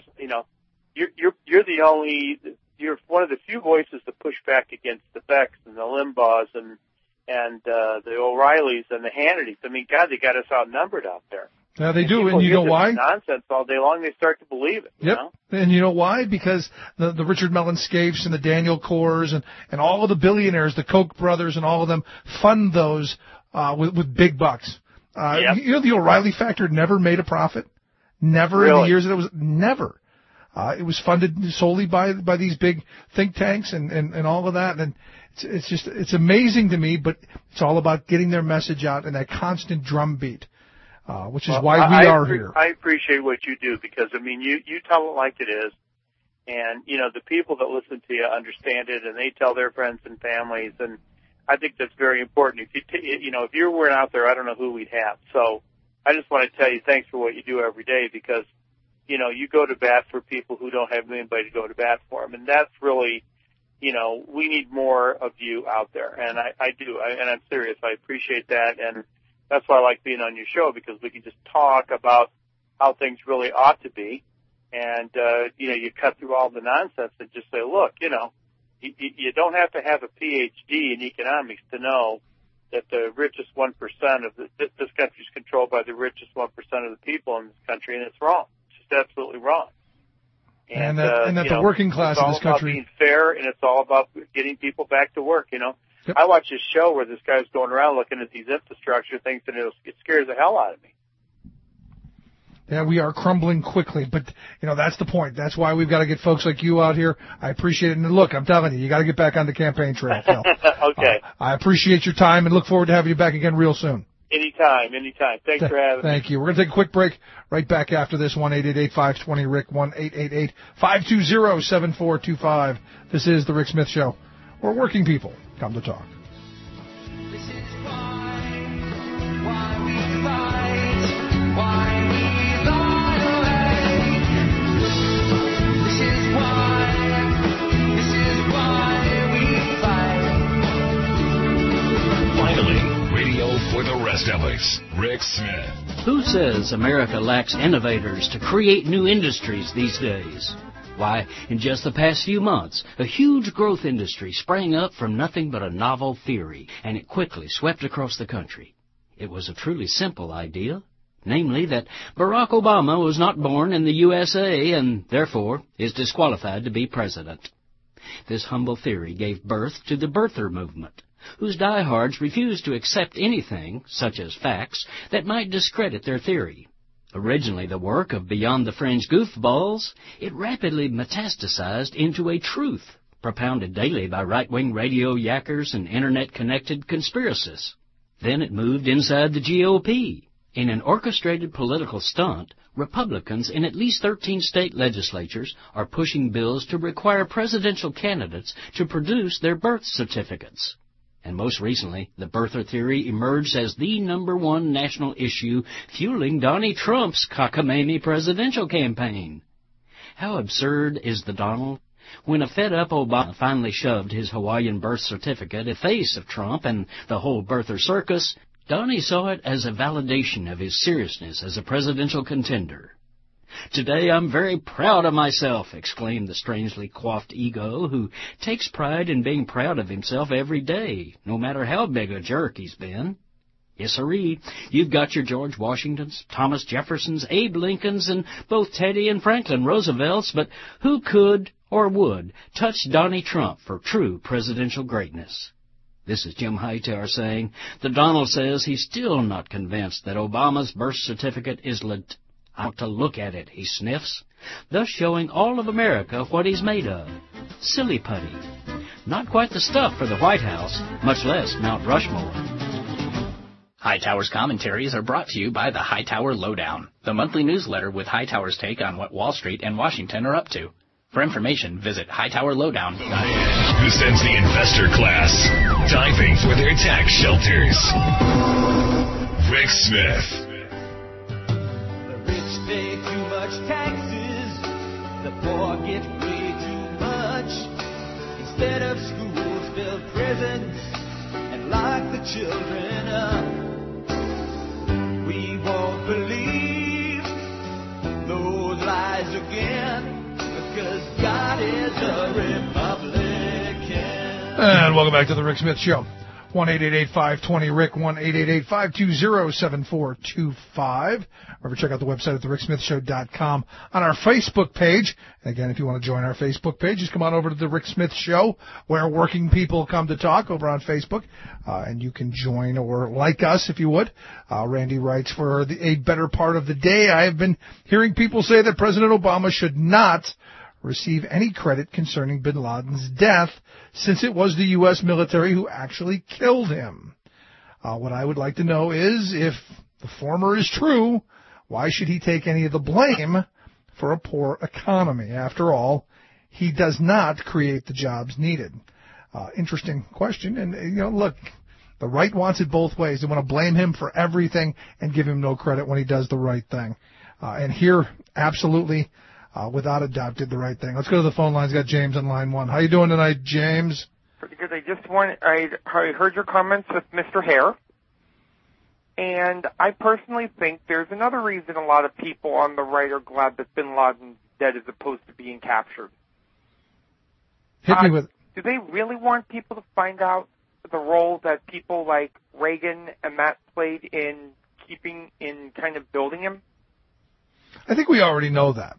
you're one of the few voices that push back against the Becks and the Limbaughs and the O'Reillys and the Hannitys. I mean, God, they got us outnumbered out there. Yeah, they do, and you know why? Nonsense all day long. They start to believe it. Yep. And you know why? Because the Richard Mellon Scapes and the Daniel Coors and all of the billionaires, the Koch brothers and all of them fund those with big bucks. Yep. The O'Reilly factor never made a profit. Never really? In the years that it was never. It was funded solely by these big think tanks and all of that. And it's amazing to me, but it's all about getting their message out and that constant drumbeat. Which is why we are here. I appreciate what you do because, you tell it like it is. And, the people that listen to you understand it and they tell their friends and families. And I think that's very important. If you weren't out there, I don't know who we'd have. So I just want to tell you thanks for what you do every day because, you go to bat for people who don't have anybody to go to bat for them. And that's really, we need more of you out there. And I do. And I'm serious. I appreciate that. And that's why I like being on your show because we can just talk about how things really ought to be. And, you cut through all the nonsense and just say, look, you don't have to have a PhD in economics to know that the richest 1% of this country is controlled by the richest 1% of the people in this country, and it's wrong. It's just absolutely wrong. And that the working class in this country. It's all about being fair, and it's all about getting people back to work, Yep. I watch this show where this guy's going around looking at these infrastructure things, and it scares the hell out of me. Yeah, we are crumbling quickly, but, that's the point. That's why we've got to get folks like you out here. I appreciate it. And look, I'm telling you got to get back on the campaign trail, Phil. Okay. I appreciate your time and look forward to having you back again real soon. Anytime. Thanks for having me. Thank you. We're going to take a quick break right back after this. 1-888-520-RICK, 1-888-520-7425. This is The Rick Smith Show, where working people come to talk. This is why we fight, why we violate. This is why we fight. Finally, radio for the rest of us. Rick Smith. Who says America lacks innovators to create new industries these days? Why, in just the past few months, a huge growth industry sprang up from nothing but a novel theory, and it quickly swept across the country. It was a truly simple idea, namely that Barack Obama was not born in the USA and, therefore, is disqualified to be president. This humble theory gave birth to the birther movement, whose diehards refused to accept anything, such as facts, that might discredit their theory. Originally the work of Beyond the Fringe goofballs, it rapidly metastasized into a truth propounded daily by right-wing radio yackers and internet-connected conspiracists. Then it moved inside the GOP. In an orchestrated political stunt, Republicans in at least 13 state legislatures are pushing bills to require presidential candidates to produce their birth certificates. And most recently, the birther theory emerged as the #1 national issue fueling Donnie Trump's cockamamie presidential campaign. How absurd is the Donald? When a fed-up Obama finally shoved his Hawaiian birth certificate in the face of Trump and the whole birther circus, Donnie saw it as a validation of his seriousness as a presidential contender. "Today I'm very proud of myself," exclaimed the strangely coiffed ego who takes pride in being proud of himself every day, no matter how big a jerk he's been. Yes, sirree, you've got your George Washingtons, Thomas Jeffersons, Abe Lincolns, and both Teddy and Franklin Roosevelts, but who could or would touch Donnie Trump for true presidential greatness? This is Jim Hightower saying, the Donald says he's still not convinced that Obama's birth certificate is legit. "I want to look at it," he sniffs, thus showing all of America what he's made of. Silly putty. not quite the stuff for the White House, much less Mount Rushmore. Hightower's commentaries are brought to you by the Hightower Lowdown, the monthly newsletter with Hightower's take on what Wall Street and Washington are up to. For information, visit hightowerlowdown.com. Who sends the investor class diving for their tax shelters? Rick Smith. The rich pay too much taxes, the poor get way too much. Instead of schools, build prisons and lock the children up. We won't believe those lies again, because God is a Republican. And welcome back to the Rick Smith Show. 1-888-520-RICK, 1-888-520-7425. Or check out the website at thericksmithshow.com. On our Facebook page, and again, if you want to join our Facebook page, just come on over to the Rick Smith Show, where working people come to talk over on Facebook. And you can join or like us if you would. Randy writes, for a better part of the day, I have been hearing people say that President Obama should not receive any credit concerning bin Laden's death, since it was the U.S. military who actually killed him. What I would like to know is, if the former is true, why should he take any of the blame for a poor economy? After all, he does not create the jobs needed. Interesting question. And, look, the right wants it both ways. They want to blame him for everything and give him no credit when he does the right thing. And here, absolutely, without a doubt, did the right thing. Let's go to the phone lines. Got James on line one. How you doing tonight, James? Pretty good. I heard your comments with Mr. Hare, and I personally think there's another reason a lot of people on the right are glad that bin Laden's dead as opposed to being captured. Hit me with. Do they really want people to find out the role that people like Reagan and that played in kind of building him? I think we already know that.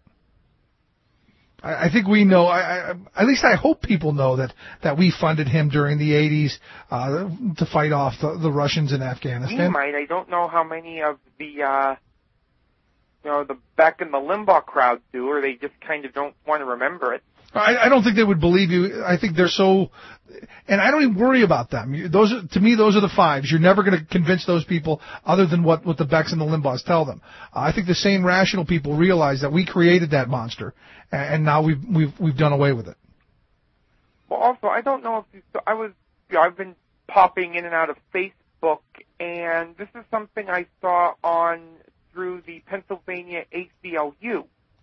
I think we know, at least I hope people know that we funded him during the 80s to fight off the Russians in Afghanistan. We might. I don't know how many of the Beck and the Limbaugh crowd do, or they just kind of don't want to remember it. I don't think they would believe you. I think they're so, and I don't even worry about them. To me, those are the fives. You're never going to convince those people other than what the Becks and the Limbaughs tell them. I think the sane, rational people realize that we created that monster, and now we've done away with it. Well, also, I don't know if I've been popping in and out of Facebook, and this is something I saw through the Pennsylvania ACLU.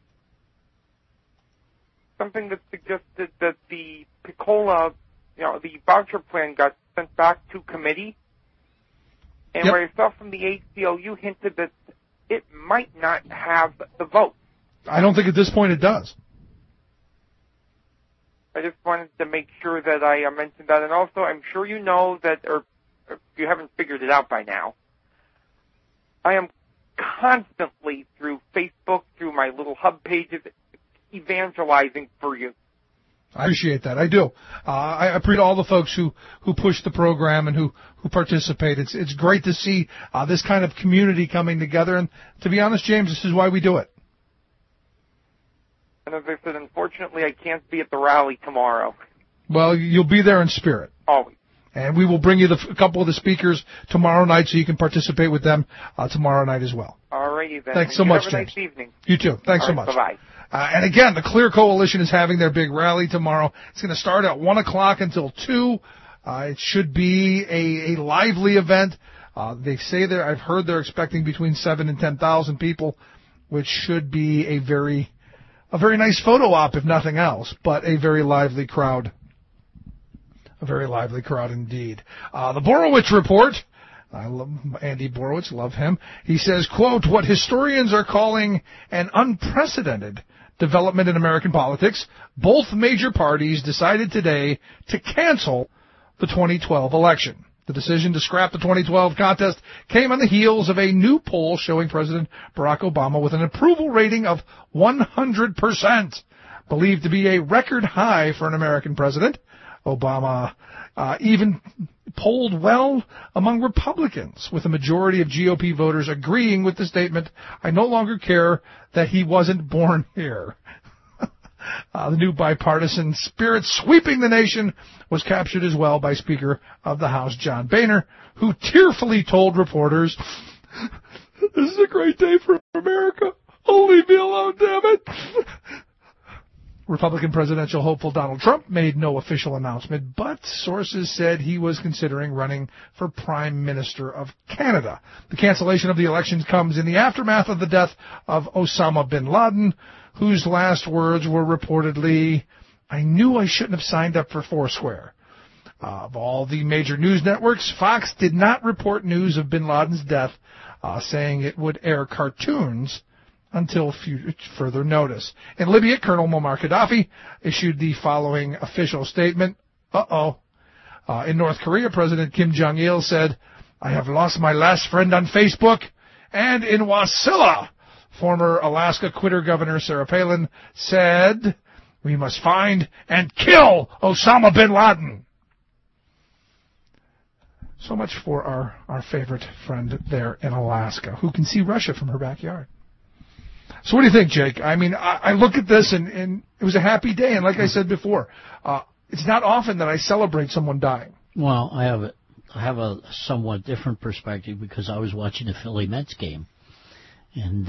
Something that suggested that the PICOLA, the voucher plan got sent back to committee. And what I saw from the ACLU hinted that it might not have the vote. I don't think at this point it does. I just wanted to make sure that I mentioned that. And also, I'm sure you know that, or if you haven't figured it out by now, I am constantly through Facebook, through my little hub pages, evangelizing for you. I appreciate that. I do. I appreciate all the folks who push the program and who participate. It's great to see this kind of community coming together. And to be honest, James, this is why we do it. And as I said, unfortunately, I can't be at the rally tomorrow. Well, you'll be there in spirit. Always. And we will bring you a couple of the speakers tomorrow night so you can participate with them tomorrow night as well. All righty then. Thanks so much, James. Have a James. nice evening. You too. Thanks so much. Bye-bye. And again, the Clear Coalition is having their big rally tomorrow. It's going to start at 1 o'clock until 2. It should be a lively event. They say I've heard they're expecting between 7,000 and 10,000 people, which should be a very nice photo op, if nothing else, but a very lively crowd. A very lively crowd indeed. The Borowitz Report. I love Andy Borowitz, love him. He says, quote, what historians are calling an unprecedented development in American politics, both major parties decided today to cancel the 2012 election. The decision to scrap the 2012 contest came on the heels of a new poll showing President Barack Obama with an approval rating of 100%, believed to be a record high for an American president. Obama even polled well among Republicans, with a majority of GOP voters agreeing with the statement, I no longer care that he wasn't born here. The new bipartisan spirit sweeping the nation was captured as well by Speaker of the House John Boehner, who tearfully told reporters, "This is a great day for America. Oh, leave me alone, damn it." Republican presidential hopeful Donald Trump made no official announcement, but sources said he was considering running for Prime Minister of Canada. The cancellation of the elections comes in the aftermath of the death of Osama bin Laden, whose last words were reportedly, "I knew I shouldn't have signed up for Foursquare." Of all the major news networks, Fox did not report news of bin Laden's death, saying it would air cartoons until further notice. In Libya, Colonel Muammar Gaddafi issued the following official statement. In North Korea, President Kim Jong-il said, "I have lost my last friend on Facebook." And in Wasilla, former Alaska quitter Governor Sarah Palin said, "We must find and kill Osama bin Laden." So much for our favorite friend there in Alaska, who can see Russia from her backyard. So what do you think, Jake? I mean, I look at this, and it was a happy day. And like I said before, it's not often that I celebrate someone dying. Well, I have a somewhat different perspective because I was watching the Philly Mets game. And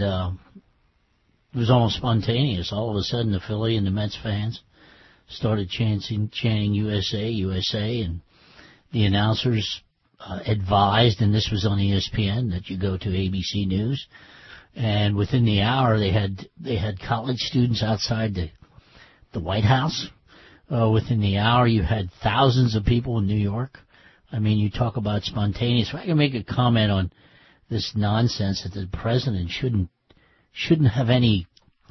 it was almost spontaneous. All of a sudden, the Philly and the Mets fans started chanting USA, USA, and the announcers advised, and this was on ESPN, that you go to ABC News. And within the hour, they had college students outside the White House. Within the hour, you had thousands of people in New York. I mean, you talk about spontaneous. If I can make a comment on this nonsense that the president shouldn't have any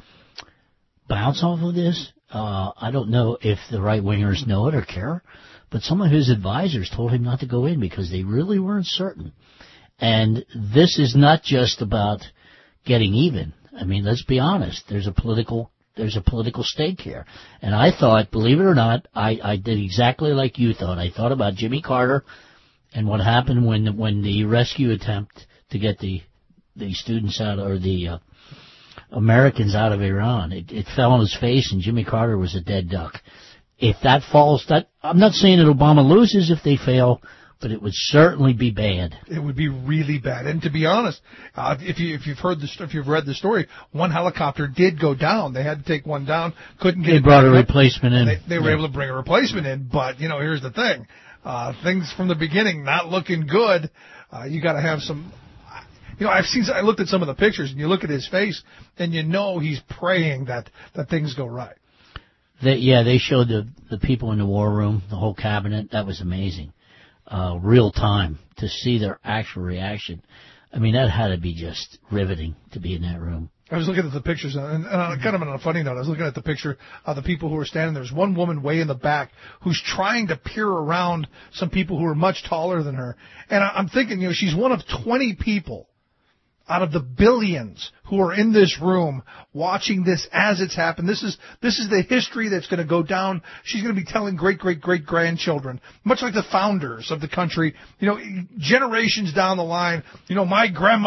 bounce off of this. I don't know if the right-wingers know it or care, but some of his advisors told him not to go in because they really weren't certain. And this is not just about getting even. I mean, let's be honest. There's a political stake here. And I thought, believe it or not, I did exactly like you thought. I thought about Jimmy Carter and what happened when the rescue attempt to get the students out, or the Americans out of Iran, it fell on his face, and Jimmy Carter was a dead duck. If that falls, I'm not saying that Obama loses if they fail, but it would certainly be bad. It would be really bad. And to be honest, if you've read the story, one helicopter did go down. They had to take one down. Couldn't get. They brought a replacement in. They were able to bring a replacement in. But here's the thing: things from the beginning not looking good. You got to have some. I looked at some of the pictures, and you look at his face, and he's praying that things go right. They showed the people in the war room, the whole cabinet. That was amazing. Real time to see their actual reaction. I mean, that had to be just riveting to be in that room. I was looking at the pictures, and kind of on a funny note, I was looking at the picture of the people who were standing there. There's one woman way in the back who's trying to peer around some people who are much taller than her. And I'm thinking, she's one of 20 people out of the billions who are in this room watching this as it's happened. This is the history that's going to go down. She's going to be telling great-great-great-grandchildren, much like the founders of the country, generations down the line. My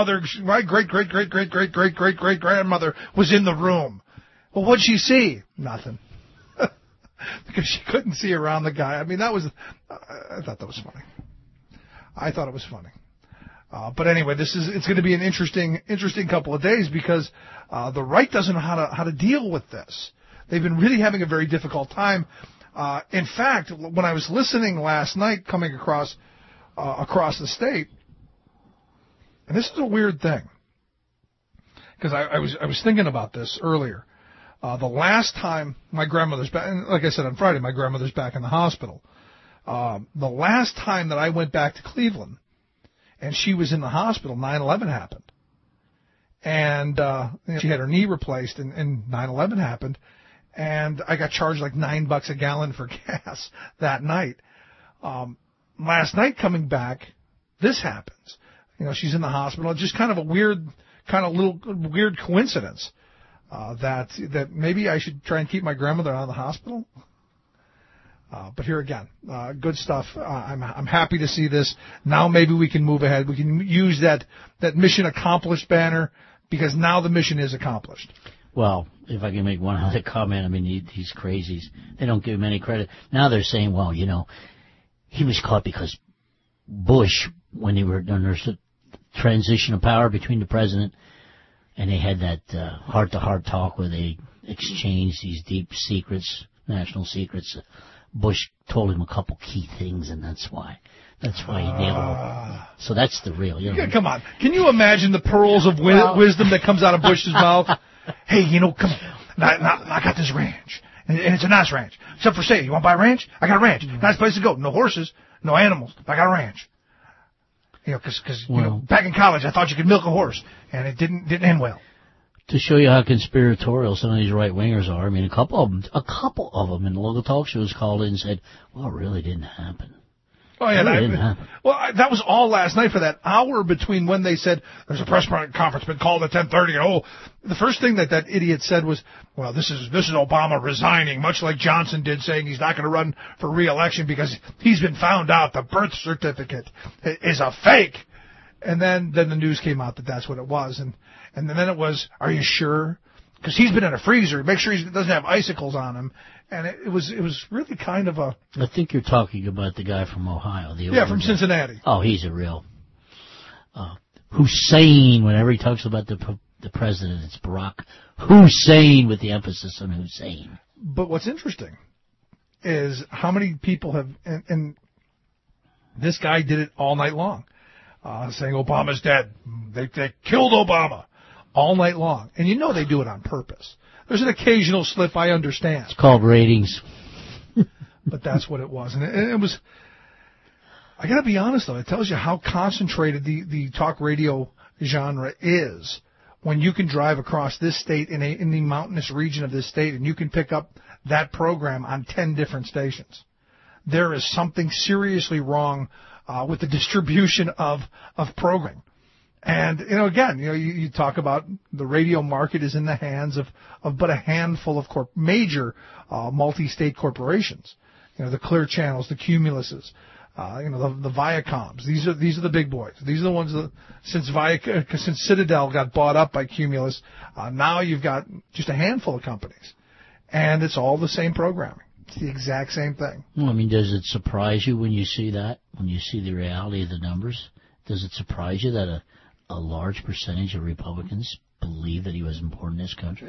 great-great-great-great-great-great-great-great-great-grandmother was in the room. Well, what'd she see? Nothing. Because she couldn't see around the guy. I mean, I thought that was funny. I thought it was funny. But anyway, it's going to be an interesting couple of days because the right doesn't know how to deal with this. They've been really having a very difficult time. In fact, when I was listening last night, coming across the state, and this is a weird thing because I was thinking about this earlier. The last time my grandmother's back, and like I said on Friday, my grandmother's back in the hospital. The last time that I went back to Cleveland, and she was in the hospital, 9/11 happened. And she had her knee replaced, and 9/11 happened. And I got charged like $9 a gallon for gas that night. Last night coming back, this happens. She's in the hospital. It's just kind of a weird coincidence that maybe I should try and keep my grandmother out of the hospital. But here again, good stuff. I'm happy to see this. Now maybe we can move ahead. We can use that mission accomplished banner because now the mission is accomplished. Well, if I can make one other comment, I mean, these crazies, they don't give him any credit. Now they're saying, well, you know, he was caught because Bush, when they were under the transition of power between the president, and they had that heart-to-heart talk where they exchanged these deep secrets, national secrets. Bush told him a couple key things, and that's why he nailed him. So that's the real. You know, yeah, come on. Can you imagine the pearls of wisdom that comes out of Bush's mouth? Hey, you know, come on. I got this ranch, and it's a nice ranch. Except for sale. You want to buy a ranch? I got a ranch. Nice place to go. No horses, no animals. I got a ranch. You know, because you know, back in college, I thought you could milk a horse, and it didn't end well. To show you how conspiratorial some of these right-wingers are, I mean, a couple of them in the local talk shows called in and said, well, it really didn't happen. Oh, yeah. It didn't happen. Well, that was all last night for that hour between when they said there's a press conference been called at 10:30. And, the first thing that idiot said was, well, this is Obama resigning, much like Johnson did, saying he's not going to run for re-election because he's been found out the birth certificate is a fake. And then the news came out that that's what it was. And then it was, are you sure? Because he's been in a freezer. Make sure he doesn't have icicles on him. And it was really kind of a... I think you're talking about the guy from Ohio. From Cincinnati. Oh, he's a real... Hussein, whenever he talks about the president, it's Barack Hussein with the emphasis on Hussein. But what's interesting is how many people have... And this guy did it all night long. Saying Obama's dead. They killed Obama all night long. And you know they do it on purpose. There's an occasional slip, I understand. It's called ratings. But that's what it was. And it was... I got to be honest, though. It tells you how concentrated the talk radio genre is when you can drive across this state in the mountainous region of this state and you can pick up that program on 10 different stations. There is something seriously wrong with the distribution of programming. And, again, you talk about the radio market is in the hands of but a handful of major multi-state corporations. The Clear Channels, the Cumuluses, the Viacoms. These are the big boys. These are the ones that, since Citadel got bought up by Cumulus, now you've got just a handful of companies. And it's all the same programming. It's the exact same thing. Well, I mean, does it surprise you when you see that? When you see the reality of the numbers? Does it surprise you that a large percentage of Republicans believe that he was important in this country?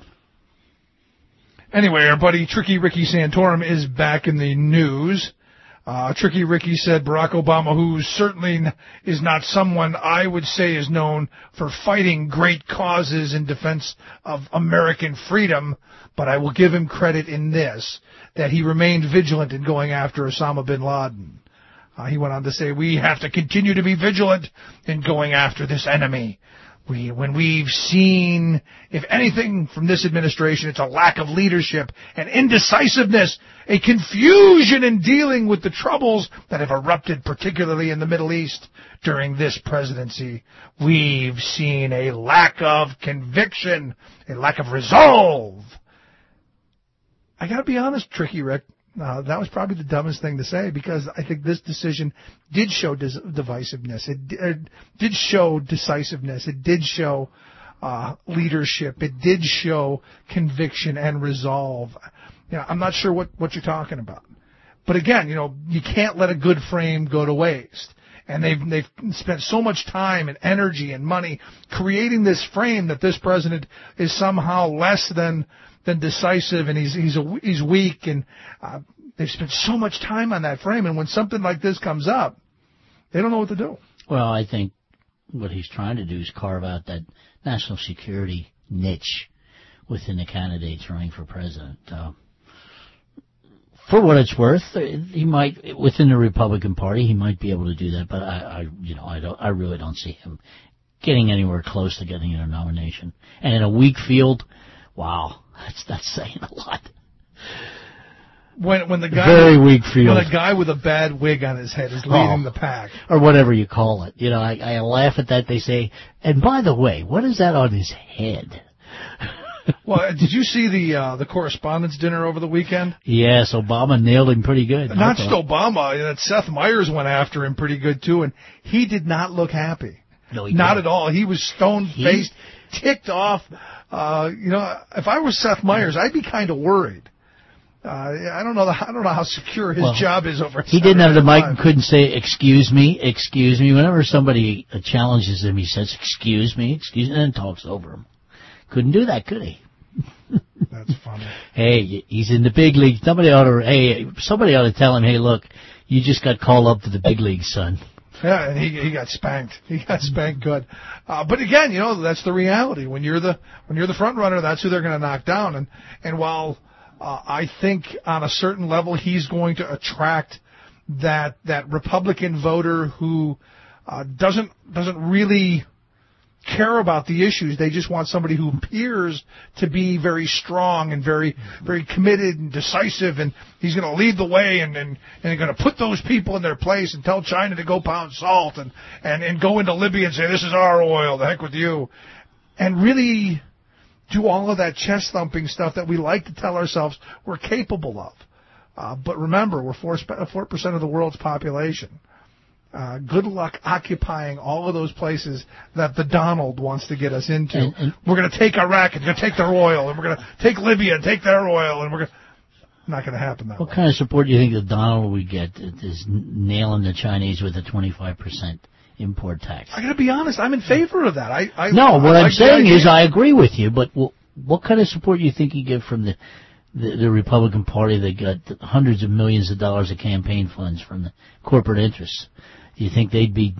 Anyway, our buddy Tricky Ricky Santorum is back in the news. Tricky Ricky said Barack Obama, who certainly is not someone I would say is known for fighting great causes in defense of American freedom, but I will give him credit in this, that he remained vigilant in going after Osama bin Laden. He went on to say, we have to continue to be vigilant in going after this enemy. When we've seen, if anything from this administration, it's a lack of leadership and indecisiveness, a confusion in dealing with the troubles that have erupted, particularly in the Middle East during this presidency. We've seen a lack of conviction, a lack of resolve. I gotta be honest, Tricky Rick, that was probably the dumbest thing to say, because I think this decision did show divisiveness. It did show decisiveness. It did show leadership. It did show conviction and resolve. I'm not sure what you're talking about. But again, you can't let a good frame go to waste. And they've spent so much time and energy and money creating this frame that this president is somehow less than decisive, and he's weak, and they've spent so much time on that frame, and when something like this comes up, they don't know what to do. Well, I think what he's trying to do is carve out that national security niche within the candidates running for president. For what it's worth, he might, within the Republican Party, he might be able to do that, but I really don't see him getting anywhere close to getting a nomination. And in a weak field, wow. That's saying a lot. When the guy very weak field. When a guy with a bad wig on his head is leading the pack, or whatever you call it, I laugh at that. They say, and by the way, what is that on his head? Well, did you see the correspondence dinner over the weekend? Yes, Obama nailed him pretty good. Not just Obama, that Seth Meyers went after him pretty good too, and he did not look happy. No, not at all. He was stone-faced, ticked off. If I was Seth Meyers, I'd be kind of worried. I don't know how secure his job is over. He didn't have the mic and couldn't say excuse me. Whenever somebody challenges him, he says excuse me, and then talks over him. Couldn't do that, could he? That's funny. Hey, he's in the big league. Somebody ought to tell him, hey, look, you just got called up to the big league, son. Yeah, and he got spanked. He got spanked good. But again, that's the reality. When you're the front runner, that's who they're going to knock down. And while I think on a certain level he's going to attract that Republican voter who doesn't really care about the issues. They just want somebody who appears to be very strong and very, very committed and decisive, and he's going to lead the way and going to put those people in their place and tell China to go pound salt and go into Libya and say, this is our oil, the heck with you. And really do all of that chest-thumping stuff that we like to tell ourselves we're capable of. But remember, we're 4% of the world's population. Good luck occupying all of those places that the Donald wants to get us into. And we're going to take Iraq and we're going to take their oil, and we're going to take Libya and take their oil, and not going to happen that way. What kind of support do you think the Donald would get is nailing the Chinese with a 25% import tax? I got to be honest, I'm in favor of that. I'm saying is I agree with you, but what kind of support do you think you get from the Republican Party that got hundreds of millions of dollars of campaign funds from the corporate interests? Do you think they'd be...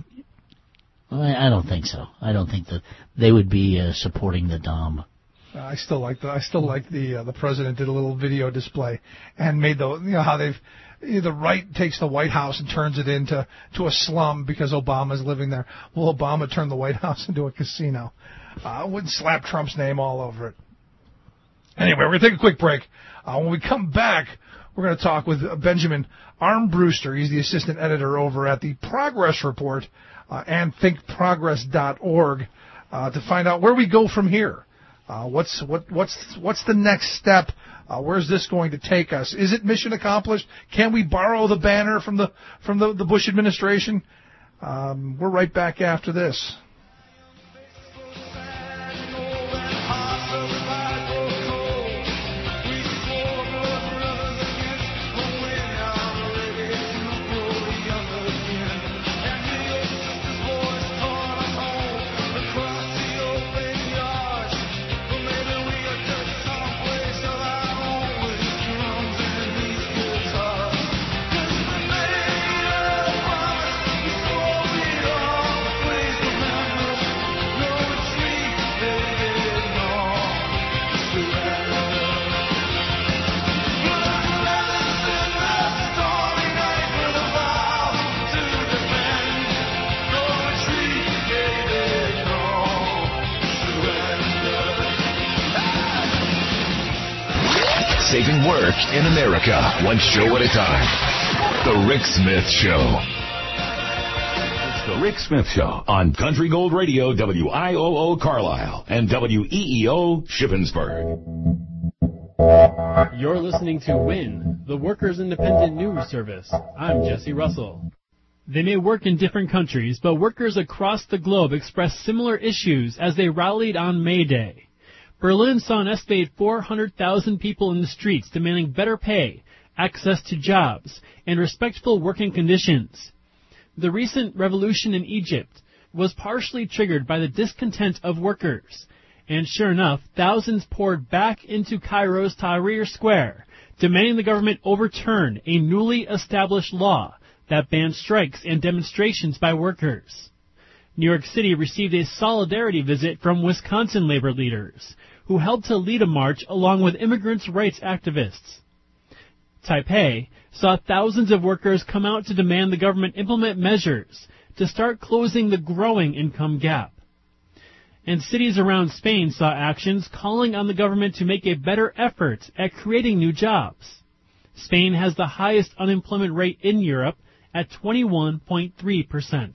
I don't think so. I don't think that they would be supporting the Dom. I still like the president did a little video display and made how the right takes the White House and turns it into a slum because Obama's living there. Well, Obama turned the White House into a casino. Wouldn't slap Trump's name all over it. Anyway, we're going to take a quick break. When we come back, we're going to talk with Benjamin Armbruster. He's the assistant editor over at the Progress Report and thinkprogress.org to find out where we go from here. What's the next step? Where's this going to take us? Is it mission accomplished? Can we borrow the banner from the Bush administration? We're right back after this. Saving work in America, one show at a time. The Rick Smith Show. It's The Rick Smith Show on Country Gold Radio, WIOO Carlisle, and WEEO Shippensburg. You're listening to WIN, the Workers' Independent News Service. I'm Jesse Russell. They may work in different countries, but workers across the globe express similar issues as they rallied on May Day. Berlin saw an estimated 400,000 people in the streets demanding better pay, access to jobs, and respectful working conditions. The recent revolution in Egypt was partially triggered by the discontent of workers, and sure enough, thousands poured back into Cairo's Tahrir Square, demanding the government overturn a newly established law that banned strikes and demonstrations by workers. New York City received a solidarity visit from Wisconsin labor leaders, who helped to lead a march along with immigrants' rights activists. Taipei saw thousands of workers come out to demand the government implement measures to start closing the growing income gap. And cities around Spain saw actions calling on the government to make a better effort at creating new jobs. Spain has the highest unemployment rate in Europe at 21.3%.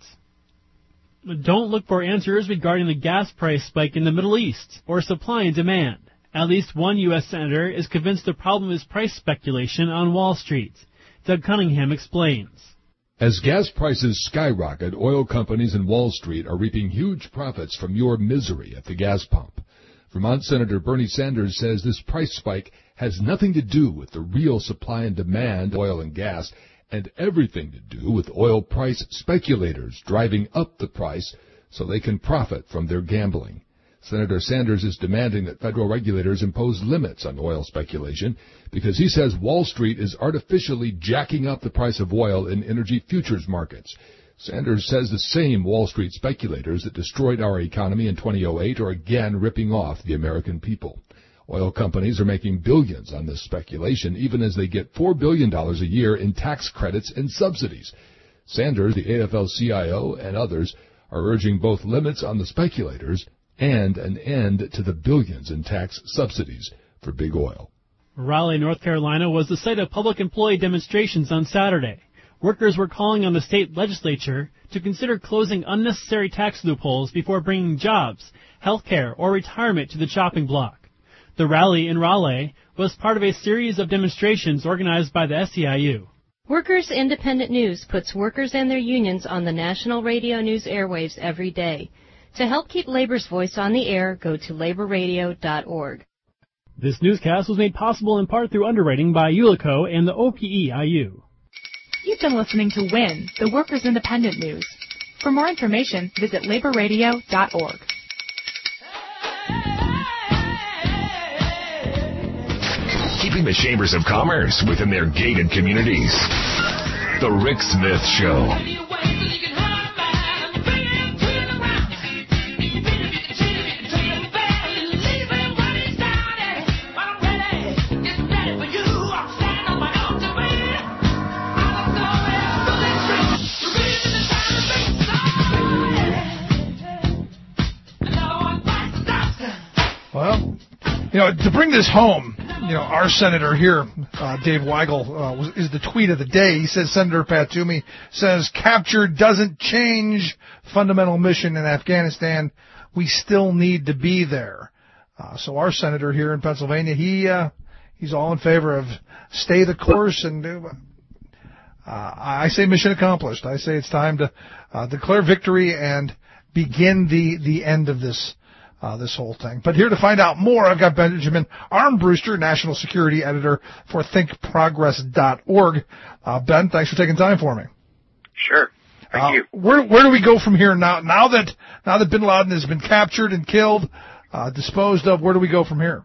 Don't look for answers regarding the gas price spike in the Middle East or supply and demand. At least one U.S. senator is convinced the problem is price speculation on Wall Street. Doug Cunningham explains. As gas prices skyrocket, oil companies and Wall Street are reaping huge profits from your misery at the gas pump. Vermont Senator Bernie Sanders says this price spike has nothing to do with the real supply and demand of oil and gas, and everything to do with oil price speculators driving up the price so they can profit from their gambling. Senator Sanders is demanding that federal regulators impose limits on oil speculation because he says Wall Street is artificially jacking up the price of oil in energy futures markets. Sanders says the same Wall Street speculators that destroyed our economy in 2008 are again ripping off the American people. Oil companies are making billions on this speculation, even as they get $4 billion a year in tax credits and subsidies. Sanders, the AFL-CIO, and others are urging both limits on the speculators and an end to the billions in tax subsidies for big oil. Raleigh, North Carolina was the site of public employee demonstrations on Saturday. Workers were calling on the state legislature to consider closing unnecessary tax loopholes before bringing jobs, health care, or retirement to the chopping block. The rally in Raleigh was part of a series of demonstrations organized by the SEIU. Workers Independent News puts workers and their unions on the national radio news airwaves every day. To help keep labor's voice on the air, go to laborradio.org. This newscast was made possible in part through underwriting by Ulico and the OPEIU. You've been listening to WIN, the Workers Independent News. For more information, visit laborradio.org. Keeping the chambers of commerce within their gated communities. The Rick Smith Show. Well, to bring this home, our senator here, Dave Weigel, is the tweet of the day. He says, Senator Pat Toomey says, capture doesn't change fundamental mission in Afghanistan. We still need to be there. So our senator here in Pennsylvania, he's all in favor of stay the course, and I say mission accomplished. I say it's time to declare victory and begin the end of this whole thing. But here to find out more, I've got Benjamin Armbruster, National Security Editor for ThinkProgress.org. Ben, thanks for taking time for me. Sure. Thank you. Where do we go from here now? Now that Bin Laden has been captured and killed, disposed of, where do we go from here?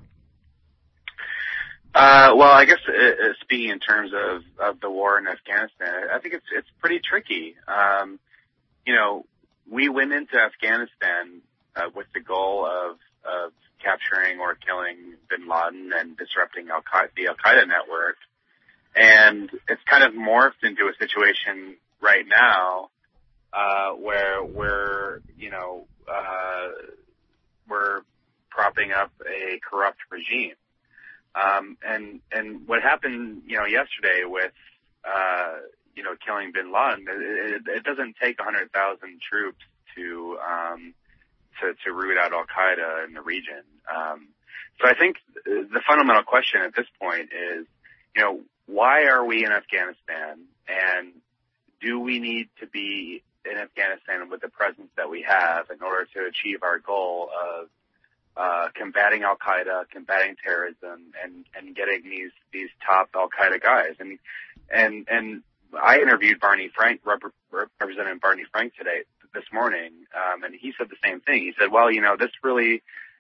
Well, I guess speaking in terms of the war in Afghanistan, I think it's pretty tricky. We went into Afghanistan with the goal of capturing or killing Bin Laden and disrupting the Al-Qaeda network. And it's kind of morphed into a situation right now where we're propping up a corrupt regime. And what happened, yesterday with, killing Bin Laden, it doesn't take 100,000 troops to root out Al-Qaeda in the region. So I think the fundamental question at this point is, why are we in Afghanistan, and do we need to be in Afghanistan with the presence that we have in order to achieve our goal of combating Al-Qaeda, combating terrorism, and getting these top Al-Qaeda guys? And I interviewed Barney Frank, Representative Barney Frank this morning, and he said the same thing. He said, well, this really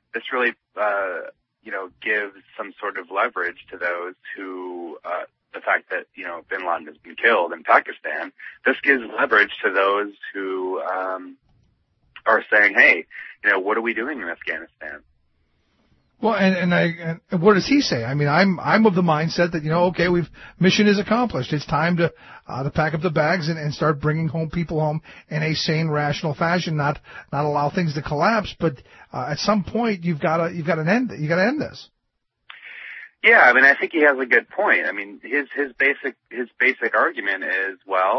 gives some sort of leverage to those who, the fact that, Bin Laden has been killed in Pakistan, this gives leverage to those who, are saying, hey, what are we doing in Afghanistan? Well, and what does he say? I mean, I'm of the mindset that, mission is accomplished. It's time to pack up the bags and start bringing people home in a sane, rational fashion, not allow things to collapse. But at some point, you got to end this. Yeah, I mean, I think he has a good point. I mean, his basic argument is,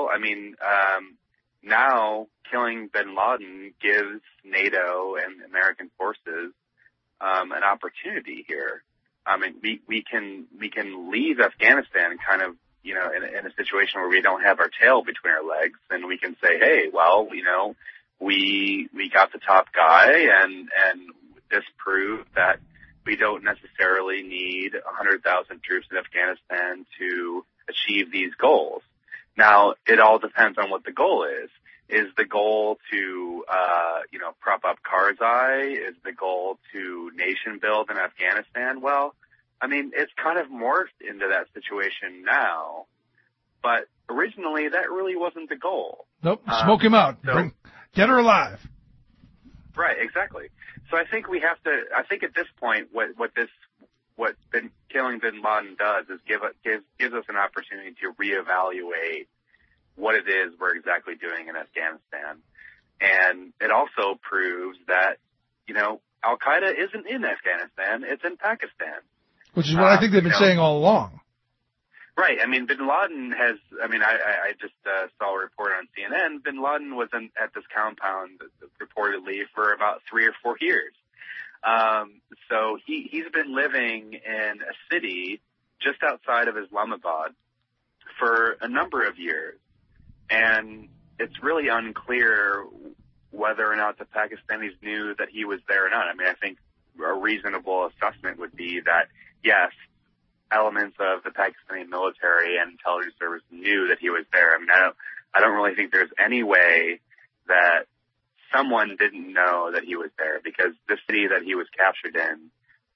now killing Bin Laden gives NATO and American forces an opportunity here. I mean, we can leave Afghanistan kind of, in a situation where we don't have our tail between our legs, and we can say, hey, well, we got the top guy, and disprove that we don't necessarily need 100,000 troops in Afghanistan to achieve these goals. Now, it all depends on what the goal is. Is the goal to, prop up Karzai? Is the goal to nation build in Afghanistan? Well, I mean, it's kind of morphed into that situation now, but originally that really wasn't the goal. Nope, smoke him out. Get her alive. Right, exactly. So I think we have to. I think at this point, what killing bin Laden does is gives us an opportunity to reevaluate what it is we're exactly doing in Afghanistan, and it also proves that Al Qaeda isn't in Afghanistan; it's in Pakistan. Which is what I think they've been saying all along. Right. I mean, bin Laden has. I mean, I just saw a report on CNN. Bin Laden was at this compound reportedly for about 3 or 4 years. So he's been living in a city just outside of Islamabad for a number of years, and it's really unclear whether or not the Pakistanis knew that he was there or not. I mean, I think a reasonable assessment would be that yes, elements of the Pakistani military and intelligence service knew that he was there. I mean, I don't really think there's any way that someone didn't know that he was there, because the city that he was captured in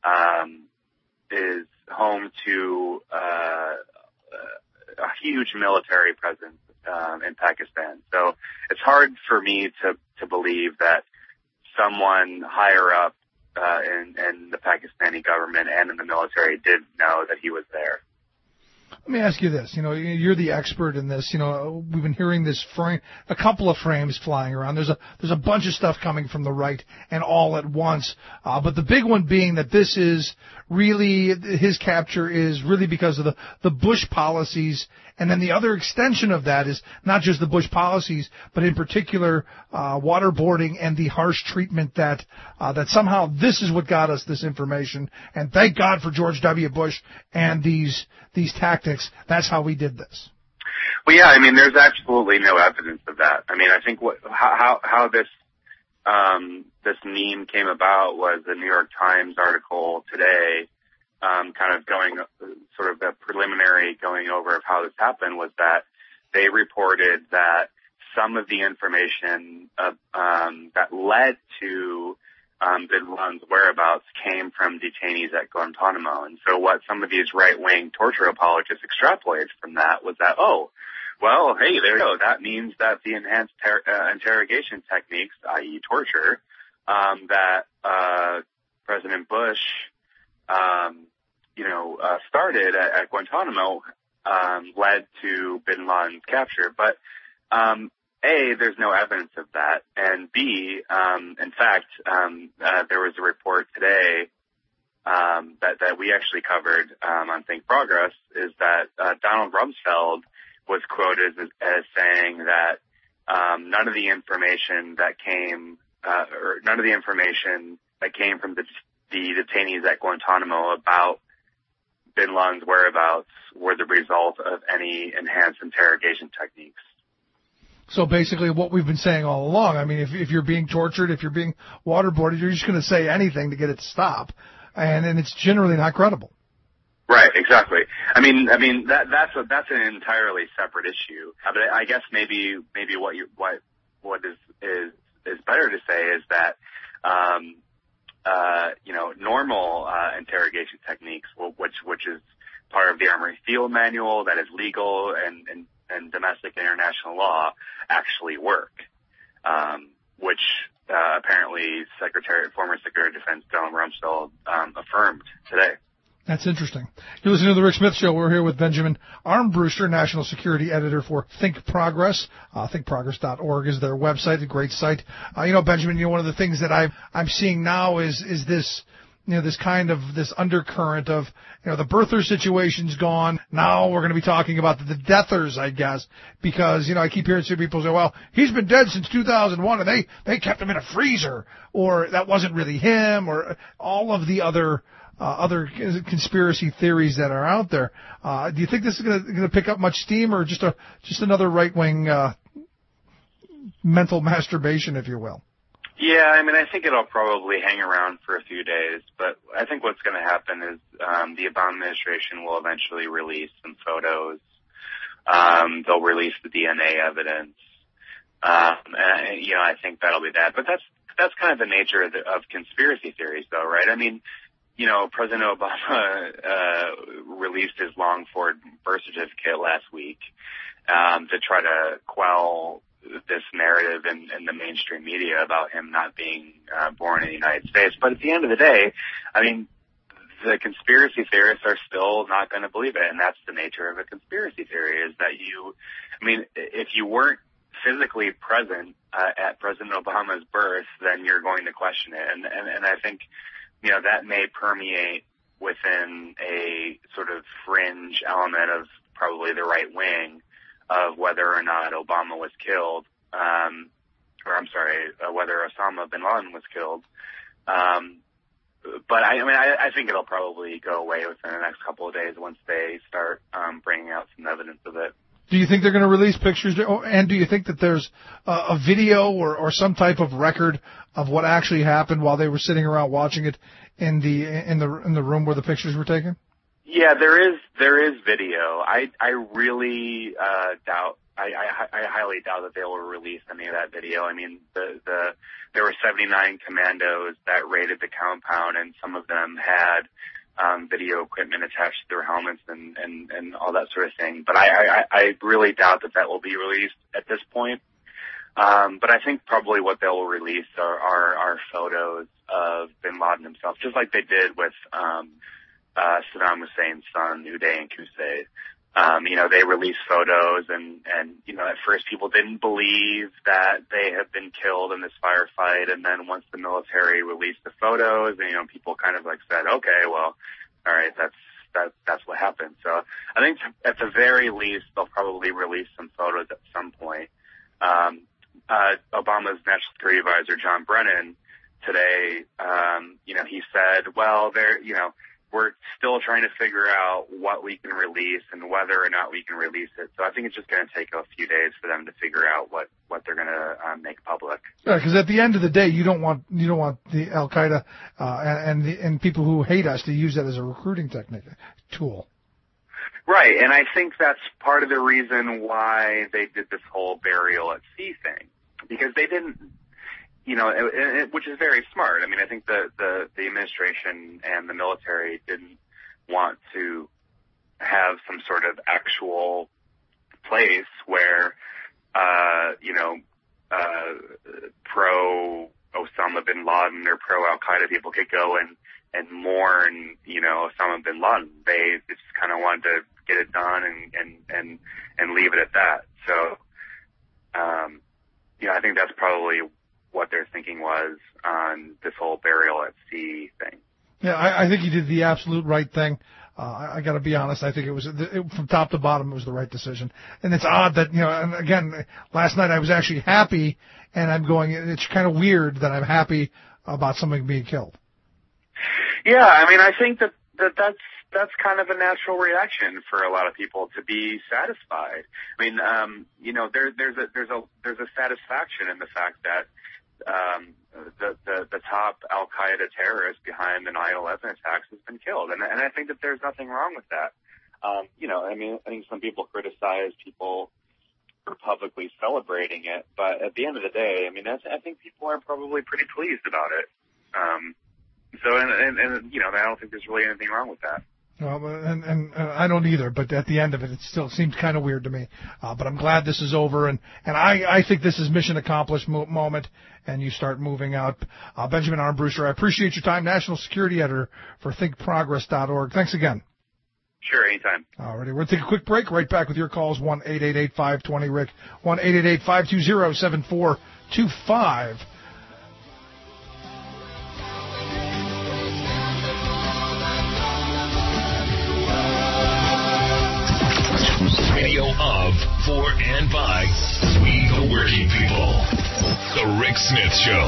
is home to a huge military presence in Pakistan. So it's hard for me to believe that someone higher up in the Pakistani government and in the military did know that he was there. Let me ask you this. You're the expert in this. We've been hearing this frame, a couple of frames flying around. There's a bunch of stuff coming from the right and all at once. But the big one being that this is really, his capture is really because of the Bush policies. And then the other extension of that is not just the Bush policies, but in particular, waterboarding and the harsh treatment that somehow this is what got us this information. And thank God for George W. Bush and these tactics. That's how we did this. Well, yeah, I mean, there's absolutely no evidence of that. I mean, I think how this meme came about was the New York Times article today, kind of going sort of a preliminary going over of how this happened, was that they reported that some of the information that led to bin Laden's whereabouts came from detainees at Guantanamo. And so what some of these right-wing torture apologists extrapolated from that was that, oh, well, hey, there you go. That means that the enhanced interrogation techniques, i.e. torture, that President Bush, started at Guantanamo, led to bin Laden's capture. But A, there's no evidence of that, and B, in fact, there was a report today that we actually covered on Think Progress, is that Donald Rumsfeld was quoted as saying that none of the information that came from the detainees at Guantanamo about bin Laden's whereabouts were the result of any enhanced interrogation techniques. So basically what we've been saying all along, I mean, if you're being tortured, if you're being waterboarded, you're just going to say anything to get it to stop. And it's generally not credible. Right, exactly. I mean that's an entirely separate issue. But I guess maybe what is better to say is that normal interrogation techniques, which is part of the Army Field Manual, that is legal and domestic and international law, actually work, which apparently former Secretary of Defense Donald Rumsfeld affirmed today. That's interesting. You're listening to The Rick Smith Show. We're here with Benjamin Armbruster, National Security Editor for Think Progress. ThinkProgress.org is their website, a great site. Benjamin, one of the things that I'm seeing now is this, this kind of this undercurrent of, the birther situation's gone. Now we're going to be talking about the deathers, I guess, because, I keep hearing some people say, well, he's been dead since 2001 and they kept him in a freezer, or that wasn't really him, or all of the other conspiracy theories that are out there. Do you think this is going to pick up much steam, or just another right-wing mental masturbation, if you will? Yeah, I mean, I think it'll probably hang around for a few days, but I think what's going to happen is the Obama administration will eventually release some photos. They'll release the DNA evidence. And, you know, I think that'll be that. But that's kind of the nature of conspiracy theories, though, right? I mean, you know, President Obama released his long-forward birth certificate last week to try to quell this narrative in the mainstream media about him not being born in the United States. But at the end of the day, I mean, the conspiracy theorists are still not going to believe it, and that's the nature of a conspiracy theory, is that if you weren't physically present at President Obama's birth, then you're going to question it. And I think, you know, that may permeate within a sort of fringe element of probably the right wing of whether or not Obama was killed, whether Osama bin Laden was killed. But I think it'll probably go away within the next couple of days once they start bringing out some evidence of it. Do you think they're going to release pictures, and do you think that there's a video or some type of record of what actually happened while they were sitting around watching it in the room where the pictures were taken? Yeah, there is video. I really doubt. I highly doubt that they will release any of that video. I mean, there were 79 commandos that raided the compound, and some of them had video equipment attached to their helmets and all that sort of thing. But I really doubt that will be released at this point. But I think probably what they'll release are photos of bin Laden himself, just like they did with Saddam Hussein's son, Uday and Qusay. You know, they released photos and, you know, at first people didn't believe that they had been killed in this firefight. And then once the military released the photos, and, you know, people kind of like said, okay, well, all right, that's what happened. So I think at the very least, they'll probably release some photos at some point. Obama's national security advisor, John Brennan, today, you know, he said, well, we're still trying to figure out what we can release and whether or not we can release it. So I think it's just going to take a few days for them to figure out what they're going to make public. Yeah, because at the end of the day, you don't want the Al Qaeda and people who hate us to use that as a recruiting tool. Right, and I think that's part of the reason why they did this whole burial at sea thing, because they didn't. You know, which is very smart. I mean, I think the administration and the military didn't want to have some sort of actual place where, pro Osama bin Laden or pro Al Qaeda people could go and mourn, you know, Osama bin Laden. They just kind of wanted to get it done and leave it at that. So, you know, I think that's probably what their thinking was on this whole burial at sea thing. Yeah, I think he did the absolute right thing. I got to be honest. I think it was from top to bottom, it was the right decision. And it's odd that, you know, and again, last night I was actually happy, and I'm going, it's kind of weird that I'm happy about somebody being killed. Yeah, I mean, I think that's kind of a natural reaction for a lot of people to be satisfied. I mean, you know, there's a satisfaction in the fact that the top Al Qaeda terrorist behind the 9/11 attacks has been killed, and I think that there's nothing wrong with that. You know, I mean, I think some people criticize people for publicly celebrating it, but at the end of the day, I mean, I think people are probably pretty pleased about it. So, and you know, I don't think there's really anything wrong with that. Well, and I don't either, but at the end of it, it still seems kind of weird to me. But I'm glad this is over, and I think this is mission accomplished moment, and you start moving out. Benjamin Armbruster, I appreciate your time, National Security Editor for ThinkProgress.org. Thanks again. Sure, anytime. All righty, we're going to take a quick break. Right back with your calls, 1-888-520-RICK, 1-888-520-7425. Radio of, for, and by we the working people. The Rick Smith Show.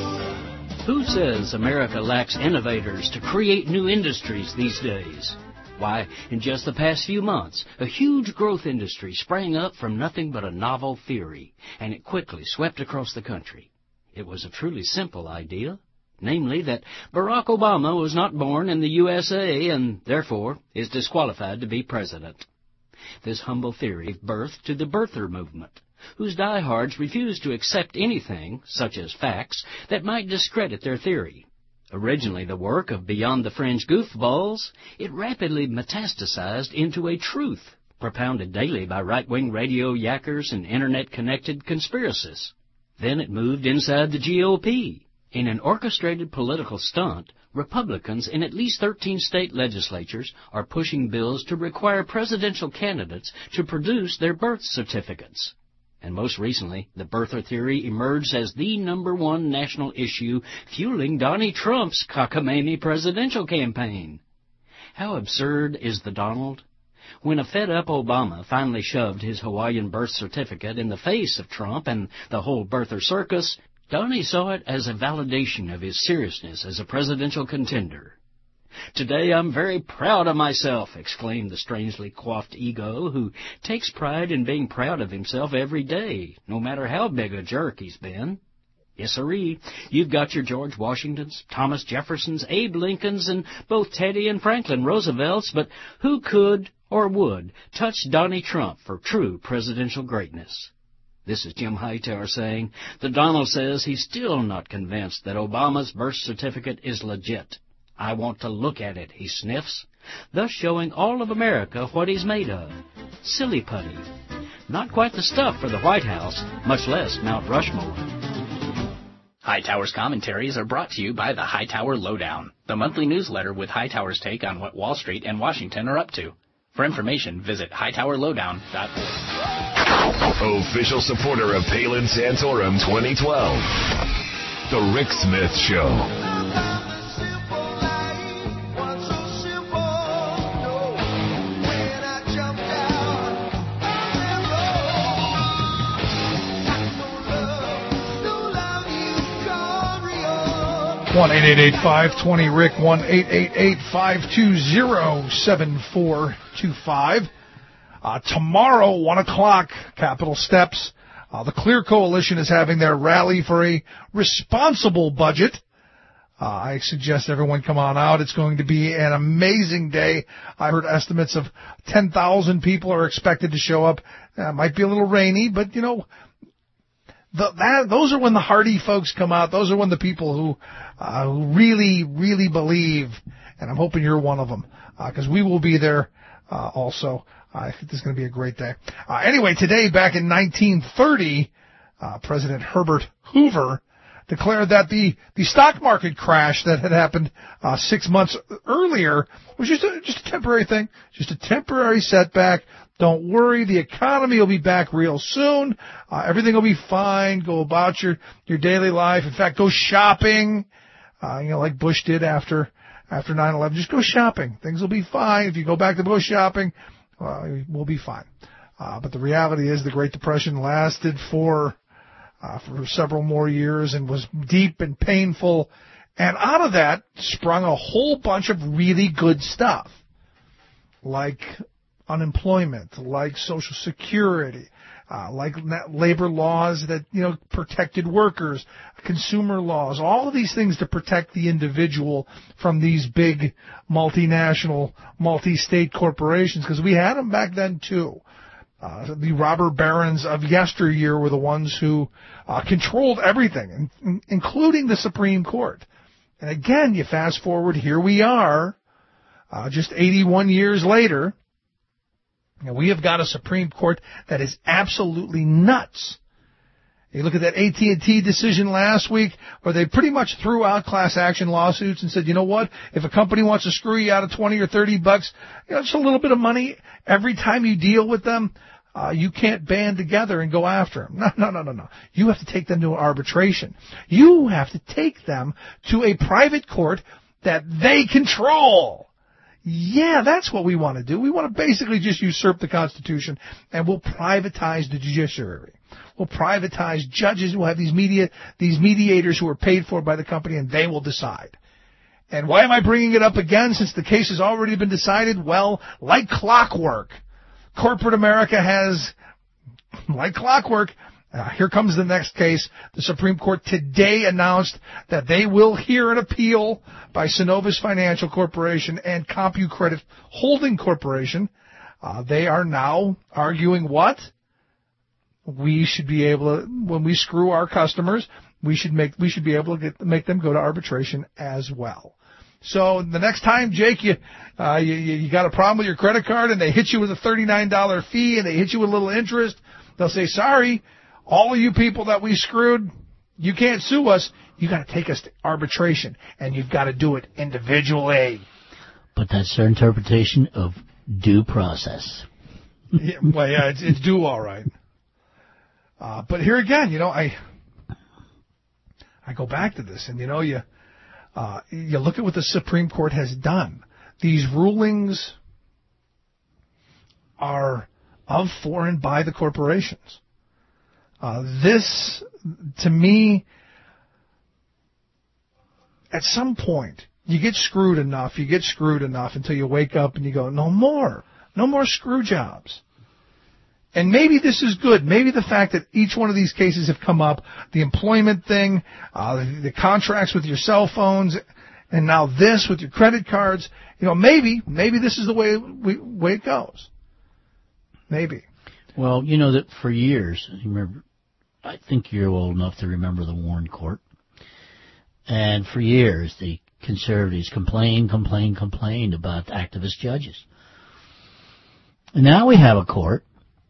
Who says America lacks innovators to create new industries these days? Why, in just the past few months, a huge growth industry sprang up from nothing but a novel theory, and it quickly swept across the country. It was a truly simple idea, namely that Barack Obama was not born in the USA and, therefore, is disqualified to be president. This humble theory gave birth to the birther movement, whose diehards refused to accept anything, such as facts, that might discredit their theory. Originally the work of Beyond the Fringe goofballs, it rapidly metastasized into a truth propounded daily by right-wing radio yackers and Internet-connected conspiracists. Then it moved inside the GOP. In an orchestrated political stunt, Republicans in at least 13 state legislatures are pushing bills to require presidential candidates to produce their birth certificates. And most recently, the birther theory emerged as the #1 national issue fueling Donnie Trump's cockamamie presidential campaign. How absurd is the Donald? When a fed-up Obama finally shoved his Hawaiian birth certificate in the face of Trump and the whole birther circus, Donnie saw it as a validation of his seriousness as a presidential contender. "Today I'm very proud of myself," exclaimed the strangely coiffed ego who takes pride in being proud of himself every day, no matter how big a jerk he's been. Yes, sirree, you've got your George Washingtons, Thomas Jeffersons, Abe Lincolns, and both Teddy and Franklin Roosevelts, but who could or would touch Donnie Trump for true presidential greatness? This is Jim Hightower saying, the Donald says he's still not convinced that Obama's birth certificate is legit. "I want to look at it," he sniffs, thus showing all of America what he's made of. Silly putty. Not quite the stuff for the White House, much less Mount Rushmore. Hightower's commentaries are brought to you by the Hightower Lowdown, the monthly newsletter with Hightower's take on what Wall Street and Washington are up to. For information, visit hightowerlowdown.org. Official supporter of Palin Santorum 2012. The Rick Smith Show. 1-888-520-RICK, 1-888-520-7425. Tomorrow, 1 o'clock, Capitol Steps. The Clear Coalition is having their rally for a responsible budget. I suggest everyone come on out. It's going to be an amazing day. I heard estimates of 10,000 people are expected to show up. Might be a little rainy, but, you know, those are when the hardy folks come out. Those are when the people who really, really believe, and I'm hoping you're one of them, because we will be there also. I think this is going to be a great day. Anyway, today, back in 1930, President Herbert Hoover declared that the stock market crash that had happened 6 months earlier was just a temporary thing, just a temporary setback. Don't worry, the economy will be back real soon. Everything will be fine. Go about your daily life. In fact, go shopping. Like Bush did after 9/11. Just go shopping. Things will be fine. If you go back to go shopping, we'll be fine. But the reality is the Great Depression lasted for several more years and was deep and painful. And out of that sprung a whole bunch of really good stuff, like unemployment, like Social Security, like labor laws that, protected workers, consumer laws, all of these things to protect the individual from these big multinational, multi-state corporations, because we had them back then too. The robber barons of yesteryear were the ones who controlled everything, including the Supreme Court. And again, you fast forward, here we are, just 81 years later. And we have got a Supreme Court that is absolutely nuts. You look at that AT&T decision last week where they pretty much threw out class action lawsuits and said, you know what, if a company wants to screw you out of $20 or $30, just a little bit of money every time you deal with them, you can't band together and go after them. No. You have to take them to an arbitration. You have to take them to a private court that they control. Yeah, that's what we want to do. We want to basically just usurp the Constitution, and we'll privatize the judiciary. We'll privatize judges who have these mediators who are paid for by the company, and they will decide. And why am I bringing it up again since the case has already been decided? Well, like clockwork, corporate America has, like clockwork, here comes the next case. The Supreme Court today announced that they will hear an appeal by Synovus Financial Corporation and CompuCredit Holding Corporation. They are now arguing what? We should be able to, when we screw our customers, we should be able to make them go to arbitration as well. So the next time, Jake, you got a problem with your credit card and they hit you with a $39 fee and they hit you with a little interest, they'll say, sorry, all of you people that we screwed, you can't sue us. You got to take us to arbitration, and you've got to do it individually. But that's their interpretation of due process. Yeah, well, yeah, it's due all right. But here again, I go back to this, and you look at what the Supreme Court has done. These rulings are of, for, and by the corporations. This, to me, at some point, you get screwed enough until you wake up and you go, no more screw jobs. And maybe this is good. Maybe the fact that each one of these cases have come up, the employment thing, the contracts with your cell phones, and now this with your credit cards, maybe this is the way it goes. Maybe. Well, that for years, I think you're old enough to remember the Warren Court. And for years, the conservatives complained about activist judges. And now we have a court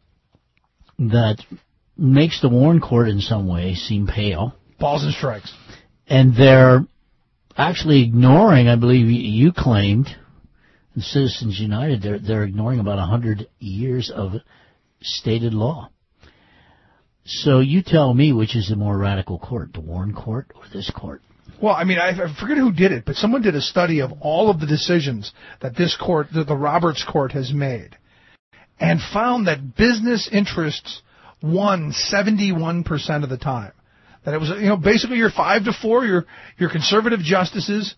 that makes the Warren Court in some way seem pale. Balls and strikes. And they're actually ignoring, I believe you claimed, in Citizens United, they're ignoring about 100 years of stated law. So you tell me which is the more radical court, the Warren Court or this court? Well, I forget who did it, but someone did a study of all of the decisions that this court, the Roberts Court, has made, and found that business interests won 71% of the time. That it was, basically your 5-4, your conservative justices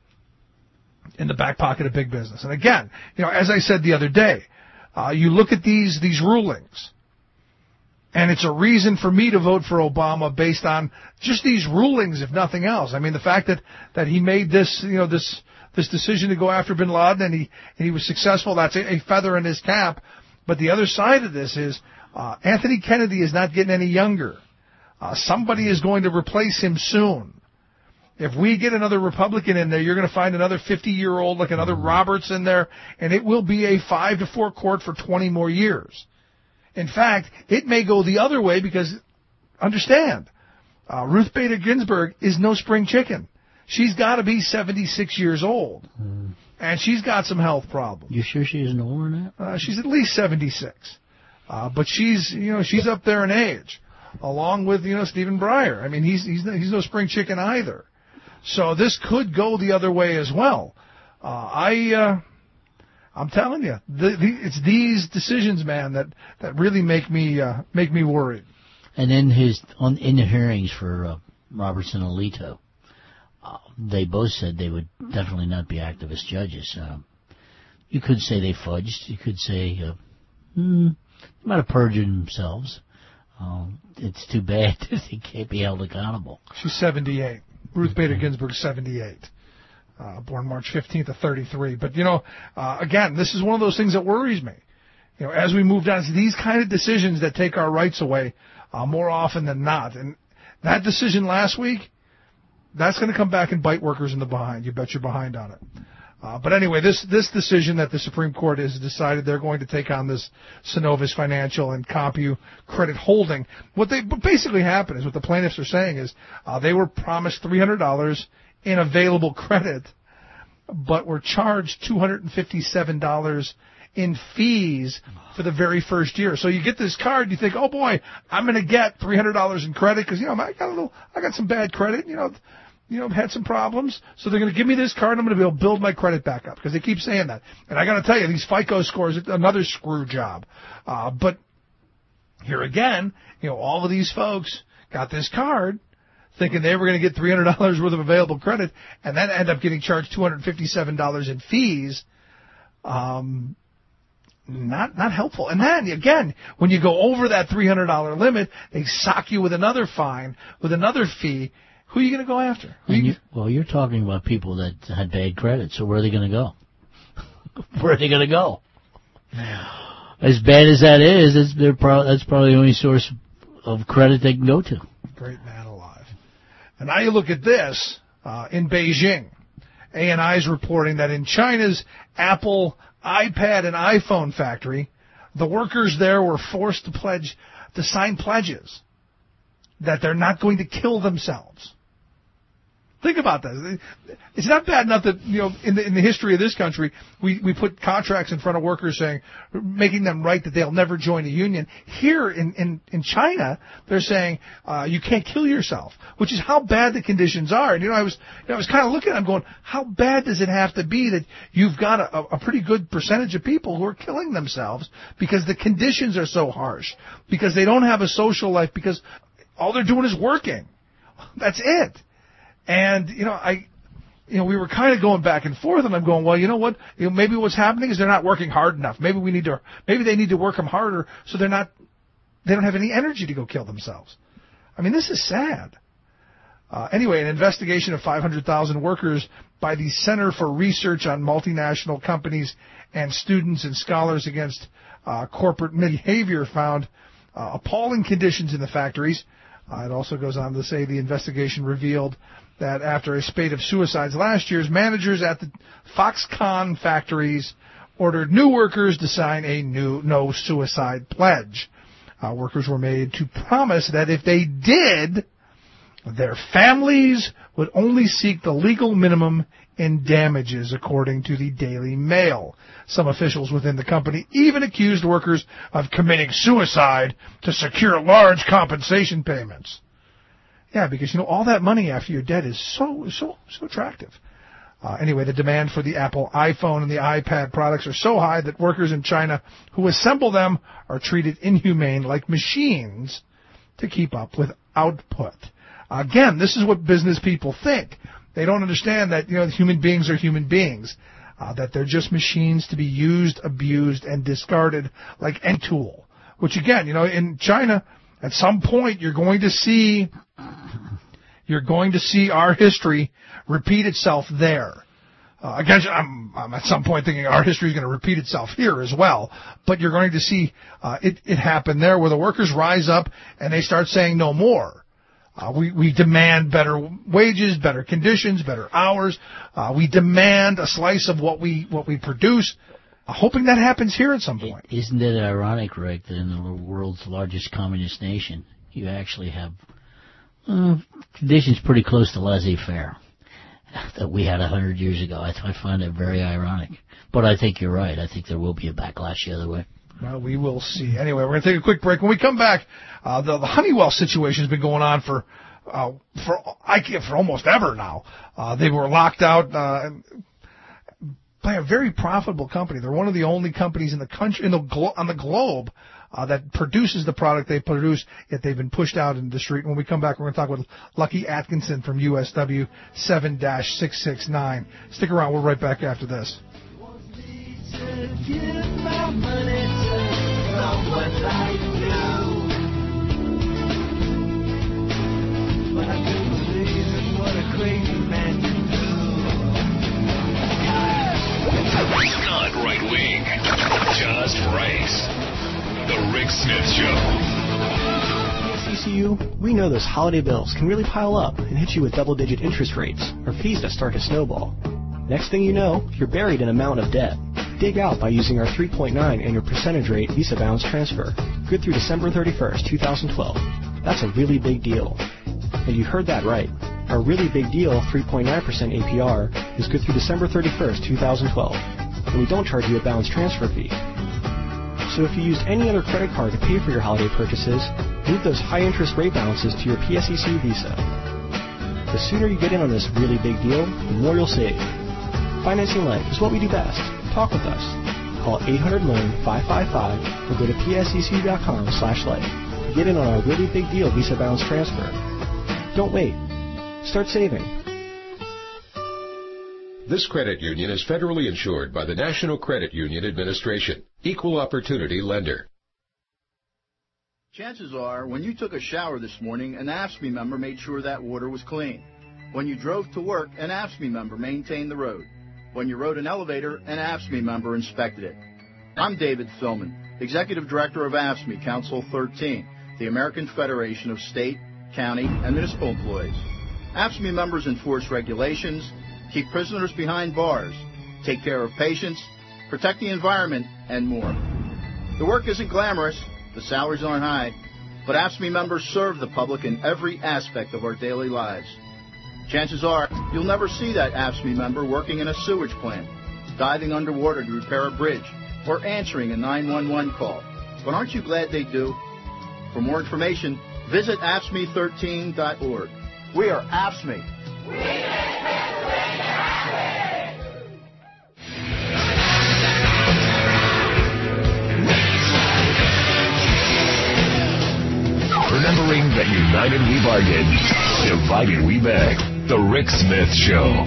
in the back pocket of big business. And again, as I said the other day, you look at these rulings, and it's a reason for me to vote for Obama based on just these rulings, if nothing else. I mean, the fact that he made this, this decision to go after bin Laden and he was successful, that's a feather in his cap. But the other side of this is Anthony Kennedy is not getting any younger. Somebody is going to replace him soon. If we get another Republican in there, you're going to find another 50-year-old like another Roberts in there, and it will be a 5-4 court for 20 more years. In fact, it may go the other way because, understand, Ruth Bader Ginsburg is no spring chicken. She's got to be 76 years old, and she's got some health problems. You sure she isn't older than that? She's at least 76, but she's up there in age, along with Stephen Breyer. I mean, he's no spring chicken either. So this could go the other way as well. I'm telling you, it's these decisions, man, that really make me worried. And in the hearings for Roberts and Alito, they both said they would definitely not be activist judges. You could say they fudged. You could say they might have perjured themselves. It's too bad that they can't be held accountable. She's 78. Ruth Bader Ginsburg, 78. Born March 15th of 33. But, again, this is one of those things that worries me. As we move down, it's these kind of decisions that take our rights away more often than not. And that decision last week, that's going to come back and bite workers in the behind. You bet you're behind on it. But anyway, this decision that the Supreme Court has decided they're going to take on this Synovus Financial and CompuCredit Holding. What basically happened is what the plaintiffs are saying is they were promised $300 in available credit, but were charged $257 in fees for the very first year. So you get this card, you think, oh boy, I'm going to get $300 in credit because I got some bad credit, had some problems. So they're going to give me this card and I'm going to be able to build my credit back up because they keep saying that. And I got to tell you, these FICO scores, another screw job. But here again, all of these folks got this card thinking they were going to get $300 worth of available credit, and then end up getting charged $257 in fees. Not helpful. And then, again, when you go over that $300 limit, they sock you with another fine, with another fee. Who are you going to go after? You're talking about people that had bad credit, so where are they going to go? Where are they going to go? As bad as that is, that's probably the only source of credit they can go to. Great man alive. And now you look at this in Beijing. ANI is reporting that in China's Apple iPad and iPhone factory, the workers there were forced to sign pledges that they're not going to kill themselves. Think about that. It's not bad enough that, in the history of this country, we put contracts in front of workers saying, making them write that they'll never join a union. Here in China, they're saying, you can't kill yourself, which is how bad the conditions are. And, I was kind of looking at them going, how bad does it have to be that you've got a pretty good percentage of people who are killing themselves because the conditions are so harsh, because they don't have a social life, because all they're doing is working. That's it. And, we were kind of going back and forth, and I'm going, well, you know what? Maybe what's happening is they're not working hard enough. Maybe they need to work them harder so they don't have any energy to go kill themselves. I mean, this is sad. Anyway, an investigation of 500,000 workers by the Center for Research on Multinational Companies and Students and Scholars Against Corporate Behavior found appalling conditions in the factories. It also goes on to say the investigation revealed that after a spate of suicides last year, managers at the Foxconn factories ordered new workers to sign a no suicide pledge. Workers were made to promise that if they did, their families would only seek the legal minimum in damages, according to the Daily Mail. Some officials within the company even accused workers of committing suicide to secure large compensation payments. Yeah, because, all that money after you're dead is so attractive. Anyway, the demand for the Apple iPhone and the iPad products are so high that workers in China who assemble them are treated inhumane like machines to keep up with output. Again, this is what business people think. They don't understand that, human beings are human beings, that they're just machines to be used, abused, and discarded like any tool. Which, again, in China, at some point you're going to see our history repeat itself there. Again, I'm at some point thinking our history is going to repeat itself here as well. But you're going to see it happen there, where the workers rise up and they start saying no more. We demand better wages, better conditions, better hours. We demand a slice of what we produce. Hoping that happens here at some point. Isn't it ironic, Rick, that in the world's largest communist nation, you actually have conditions pretty close to laissez-faire that we had 100 years ago? I find it very ironic. But I think you're right. I think there will be a backlash the other way. Well, we will see. Anyway, we're going to take a quick break. When we come back, the Honeywell situation has been going on for almost ever now. They were locked out by a very profitable company. They're one of the only companies in the country, on the globe, that produces the product they produce, yet they've been pushed out into the street. When we come back, we're going to talk with Lucky Atkinson from USW 7-669. Stick around. We're right back after this. Not right wing, just right. The Rick Smith Show. CCU, we know those holiday bills can really pile up and hit you with double-digit interest rates or fees that start to snowball. Next thing you know, you're buried in a mountain of debt. Dig out by using our 3.9 annual percentage rate Visa balance transfer, good through December 31st, 2012. That's a really big deal. And you heard that right. Our really big deal 3.9% APR is good through December 31st, 2012. And we don't charge you a balance transfer fee. So if you used any other credit card to pay for your holiday purchases, move those high interest rate balances to your PSEC Visa. The sooner you get in on this really big deal, the more you'll save. Financing life is what we do best. Talk with us. Call 800-LOAN-555 or go to psec.com/life to get in on our really big deal Visa balance transfer. Don't wait. Start saving. This credit union is federally insured by the National Credit Union Administration. Equal opportunity lender. Chances are, when you took a shower this morning, an AFSCME member made sure that water was clean. When you drove to work, an AFSCME member maintained the road. When you rode an elevator, an AFSCME member inspected it. I'm David Philman, Executive Director of AFSCME Council 13, the American Federation of State, County, and Municipal Employees. AFSCME members enforce regulations, keep prisoners behind bars, take care of patients, protect the environment, and more. The work isn't glamorous, the salaries aren't high, but AFSCME members serve the public in every aspect of our daily lives. Chances are, you'll never see that AFSCME member working in a sewage plant, diving underwater to repair a bridge, or answering a 911 call. But aren't you glad they do? For more information, visit AFSCME13.org. We are AFSCME. Remembering that united we bargain, divided we beg. The Rick Smith Show.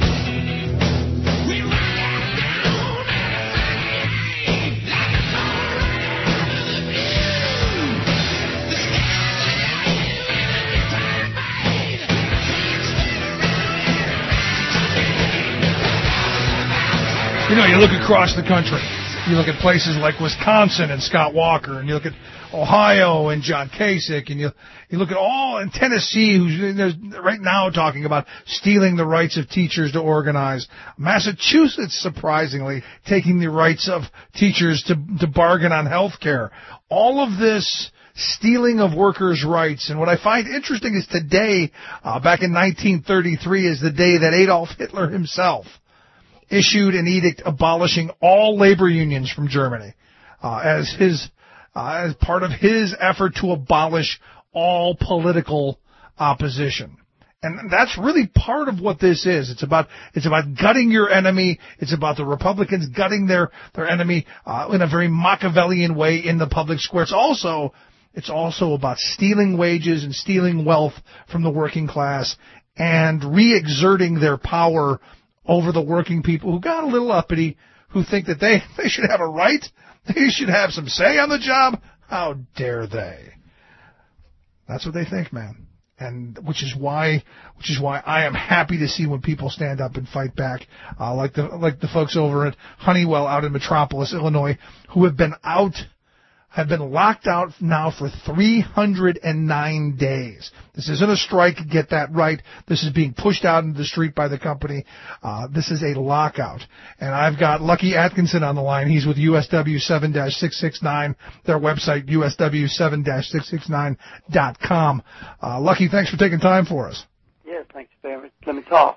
You know, you look across the country. You look at places like Wisconsin and Scott Walker, and you look at Ohio and John Kasich, and you look at all in Tennessee, who's right now talking about stealing the rights of teachers to organize. Massachusetts, surprisingly, taking the rights of teachers to bargain on health care. All of this stealing of workers' rights. And what I find interesting is today, back in 1933, is the day that Adolf Hitler himself issued an edict abolishing all labor unions from Germany as part of his effort to abolish all political opposition. And that's really part of what this is. It's about gutting your enemy. It's about the Republicans gutting their enemy in a very Machiavellian way in the public square. It's also about stealing wages and stealing wealth from the working class and re-exerting their power over the working people who got a little uppity, who think that they should have a right, they should have some say on the job. How dare they? That's what they think, man. And which is why I am happy to see when people stand up and fight back, like the folks over at Honeywell out in Metropolis, Illinois, who have been locked out now for 309 days. This isn't a strike, get that right. This is being pushed out into the street by the company. This is a lockout. And I've got Lucky Atkinson on the line. He's with USW 7-669, their website, USW7-669.com. Lucky, thanks for taking time for us. Yes, thanks, Barry. Let me talk.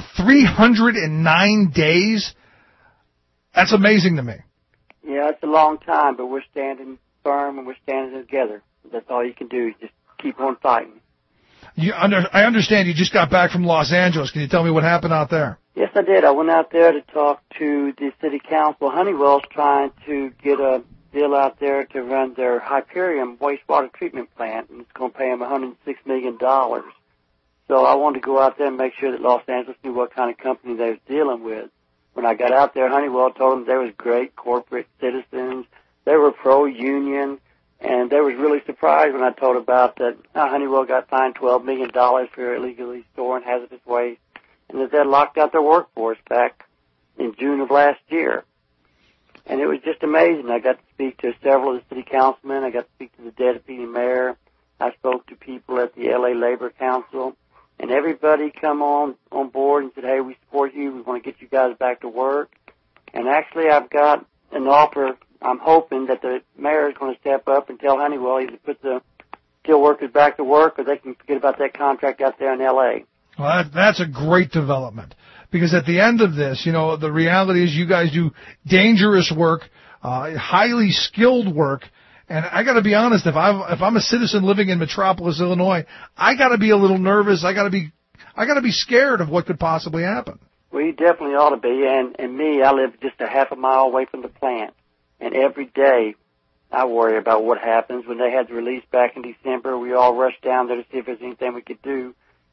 309 days? That's amazing to me. Yeah, it's a long time, but we're standing firm and we're standing together. That's all you can do is just keep on fighting. I understand you just got back from Los Angeles. Can you tell me what happened out there? Yes, I did. I went out there to talk to the city council. Honeywell's trying to get a deal out there to run their Hyperion wastewater treatment plant, and it's going to pay them $106 million. So I wanted to go out there and make sure that Los Angeles knew what kind of company they were dealing with. When I got out there, Honeywell told them they was great corporate citizens. They were pro-union, and they was really surprised when I told about that Honeywell got fined $12 million for illegally storing hazardous waste, and that they locked out their workforce back in June of last year. And it was just amazing. I got to speak to several of the city councilmen. I got to speak to the deputy mayor. I spoke to people at the L.A. Labor Council. And everybody come on board and said, hey, we support you. We want to get you guys back to work. And actually, I've got an offer. I'm hoping that the mayor is going to step up and tell Honeywell either put the steel workers back to work or they can forget about that contract out there in L.A. Well, that's a great development. Because at the end of this, the reality is you guys do dangerous work, highly skilled work. And I got to be honest, if I'm a citizen living in Metropolis, Illinois, I got to be a little nervous. I got to be scared of what could possibly happen. Well, you definitely ought to be. And me, I live just a half a mile away from the plant, and every day I worry about what happens. When they had the release back in December, we all rushed down there to see if there's anything we could do.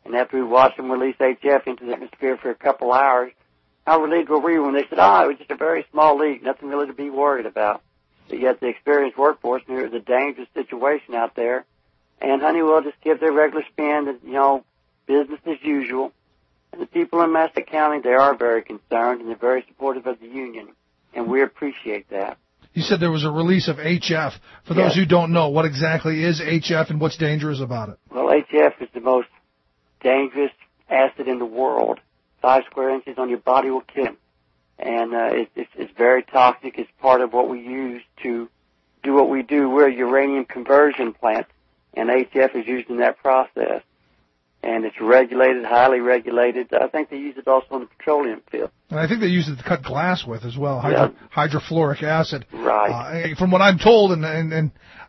And after we watched them release HF into the atmosphere for a couple hours, how relieved were we when they said, it was just a very small leak, nothing really to be worried about. But yet the experienced workforce knew it was a dangerous situation out there. And Honeywell just gives their regular spin that, business as usual. And the people in Massachusetts County, they are very concerned, and they're very supportive of the union. And we appreciate that. You said there was a release of HF. For those who don't know, what exactly is HF and what's dangerous about it? Well, HF is the most dangerous acid in the world. 5 square inches on your body will kill you. And it's very toxic. It's part of what we use to do what we do. We're a uranium conversion plant, and HF is used in that process. And it's regulated, highly regulated. I think they use it also in the petroleum field. And I think they use it to cut glass with as well, Yeah. hydrofluoric acid. Right. From what I'm told, and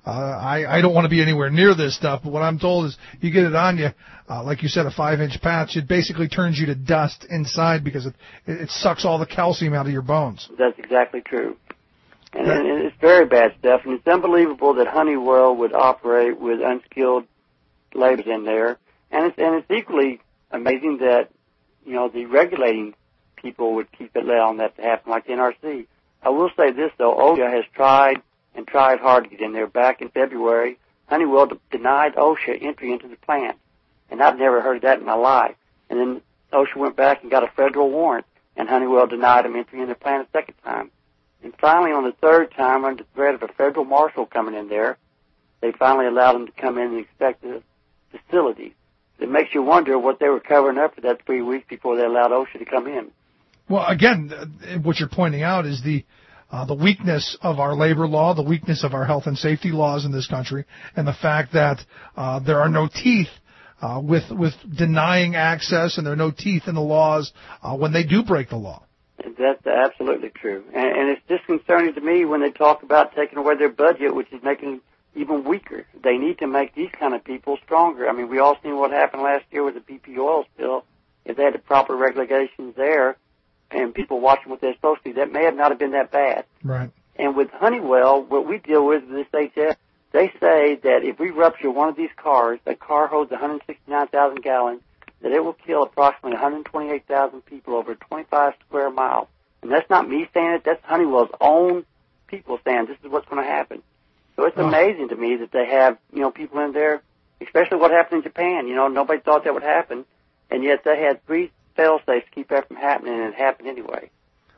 I don't want to be anywhere near this stuff, but what I'm told is you get it on you, like you said, a 5-inch patch, it basically turns you to dust inside because it sucks all the calcium out of your bones. That's exactly true. And it's very bad stuff, and it's unbelievable that Honeywell would operate with unskilled laborers in there. And it's equally amazing that, the regulating people would keep it allowing that to happen, like the NRC. I will say this, though. OSHA has tried hard to get in there. Back in February, Honeywell denied OSHA entry into the plant. And I've never heard of that in my life. And then OSHA went back and got a federal warrant, and Honeywell denied them entry into the plant a second time. And finally, on the third time, under the threat of a federal marshal coming in there, they finally allowed them to come in and inspect the facility. It makes you wonder what they were covering up for that 3 weeks before they allowed OSHA to come in. Well, again, what you're pointing out is the weakness of our labor law, the weakness of our health and safety laws in this country, and the fact that there are no teeth with denying access, and there are no teeth in the laws when they do break the law. That's absolutely true. And it's disconcerting to me when they talk about taking away their budget, which is making them even weaker. They need to make these kind of people stronger. I mean, we all seen what happened last year with the BP oil spill. If they had the proper regulations there and people watching what they're supposed to, that may have not been that bad. Right. And with Honeywell, what we deal with this HF, they say that if we rupture one of these cars, a car holds 169,000 gallons, that it will kill approximately 128,000 people over 25 square miles. And that's not me saying it. That's Honeywell's own people saying this is what's going to happen. So it's amazing to me that they have, people in there, especially what happened in Japan. Nobody thought that would happen, and yet they had 3 fail-safes to keep that from happening, and it happened anyway.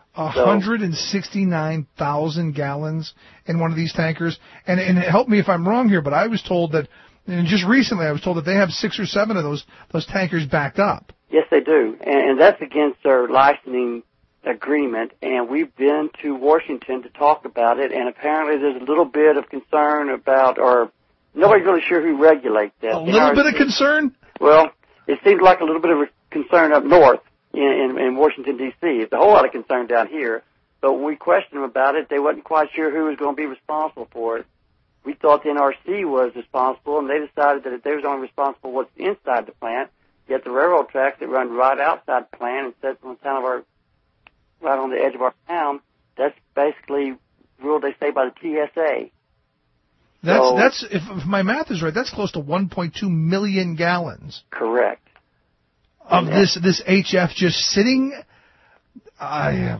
169,000 gallons in one of these tankers. And help me if I'm wrong here, but I was told that, and just recently I was told that they have 6 or 7 of those tankers backed up. Yes, they do, and that's against their licensing agreement, and we've been to Washington to talk about it, and apparently there's a little bit of concern about, or nobody's really sure who regulates that. A little bit of concern? Well, it seems like a little bit of a concern up north in Washington, D.C. It's a whole lot of concern down here, but when we questioned them about it, they wasn't quite sure who was going to be responsible for it. We thought the NRC was responsible, and they decided that if they was only responsible for what's inside the plant, yet the railroad tracks that run right outside the plant and sits on right on the edge of our town, that's basically ruled, they say, by the TSA. That's if my math is right, that's close to 1.2 million gallons. Correct. Of this HF just sitting. I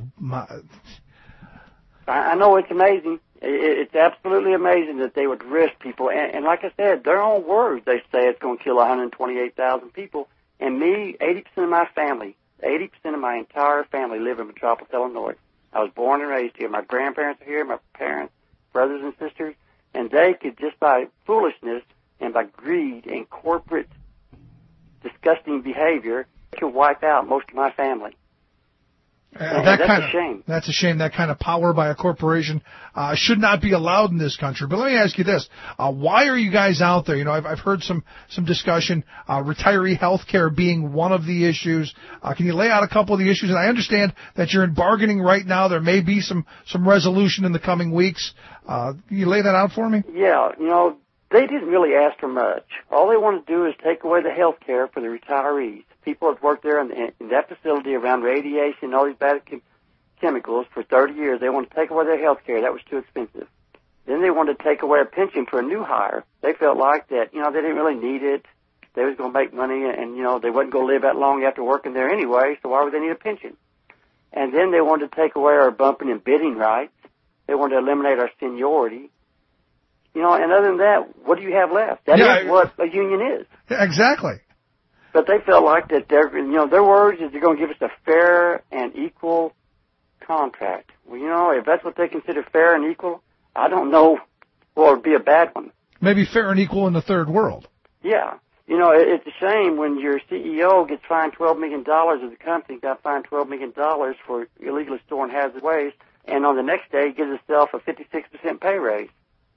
know it's amazing. It's absolutely amazing that they would risk people. And like I said, their own words, they say it's going to kill 128,000 people. And me, 80% of my family, 80% of my entire family live in Metropolis, Illinois. I was born and raised here. My grandparents are here, my parents, brothers and sisters, and they could, just by foolishness and by greed and corporate disgusting behavior, could wipe out most of my family. That's a shame. That's a shame. That kind of power by a corporation should not be allowed in this country. But let me ask you this: why are you guys out there? I've heard some discussion, retiree health care being one of the issues. Can you lay out a couple of the issues? And I understand that you're in bargaining right now. There may be some resolution in the coming weeks. Can you lay that out for me? Yeah, they didn't really ask for much. All they want to do is take away the health care for the retirees. People that worked there in that facility around radiation and all these bad chemicals for 30 years, they wanted to take away their health care. That was too expensive. Then they wanted to take away a pension for a new hire. They felt like that, they didn't really need it. they was going to make money, and they wasn't going to live that long after working there anyway. So why would they need a pension? And then they wanted to take away our bumping and bidding rights. They wanted to eliminate our seniority. And other than that, what do you have left? That is what a union is. Yeah, exactly. But they felt like that their words is they're going to give us a fair and equal contract. Well, if that's what they consider fair and equal, I don't know what would be a bad one. Maybe fair and equal in the third world. Yeah. It's a shame when your CEO gets fined $12 million, or the company got fined $12 million for illegally storing hazardous waste, and on the next day he gives himself a 56% pay raise.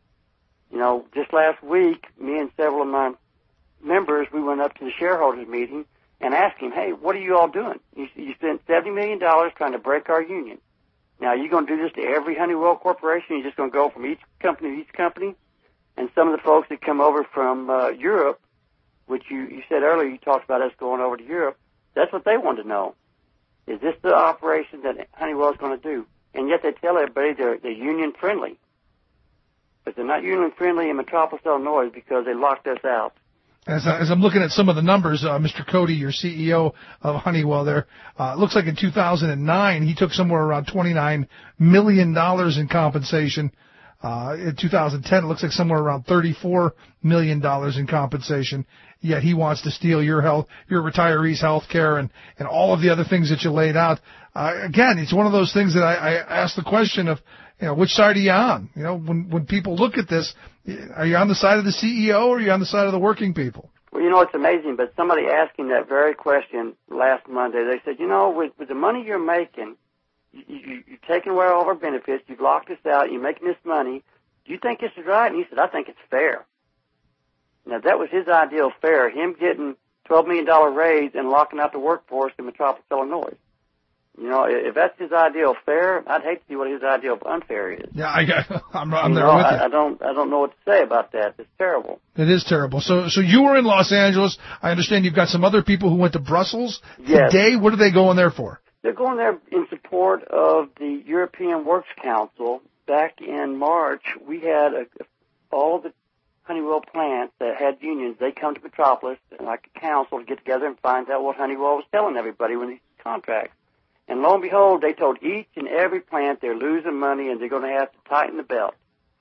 Just last week, me and several of my members, we went up to the shareholders meeting and asked him, hey, what are you all doing? You spent $70 million trying to break our union. Now, are you going to do this to every Honeywell corporation? You're just going to go from each company to each company? And some of the folks that come over from Europe, which you said earlier, you talked about us going over to Europe, that's what they want to know. Is this the operation that Honeywell is going to do? And yet they tell everybody they're union-friendly. But they're not union-friendly in Metropolis, Illinois, because they locked us out. As I'm looking at some of the numbers, Mr. Cody, your CEO of Honeywell there, it looks like in 2009 he took somewhere around $29 million in compensation. In 2010 it looks like somewhere around $34 million in compensation. Yet he wants to steal your retirees' health care and all of the other things that you laid out. Again, it's one of those things that I ask the question of, which side are you on? When people look at this, are you on the side of the CEO or are you on the side of the working people? Well, it's amazing, but somebody asked him that very question last Monday. They said, with the money you're making, you've taken away all of our benefits, you've locked us out, you're making this money, do you think this is right? And he said, I think it's fair. Now, that was his idea of fair, him getting $12 million raise and locking out the workforce in Metropolis, Illinois. If that's his idea of fair, I'd hate to see what his idea of unfair is. Yeah, I'm there with you. I don't know what to say about that. It's terrible. It is terrible. So you were in Los Angeles. I understand you've got some other people who went to Brussels today. What are they going there for? They're going there in support of the European Works Council. Back in March, we had all the Honeywell plants that had unions. They come to Metropolis like a council to get together and find out what Honeywell was telling everybody when these contracts. And lo and behold, they told each and every plant they're losing money and they're going to have to tighten the belt.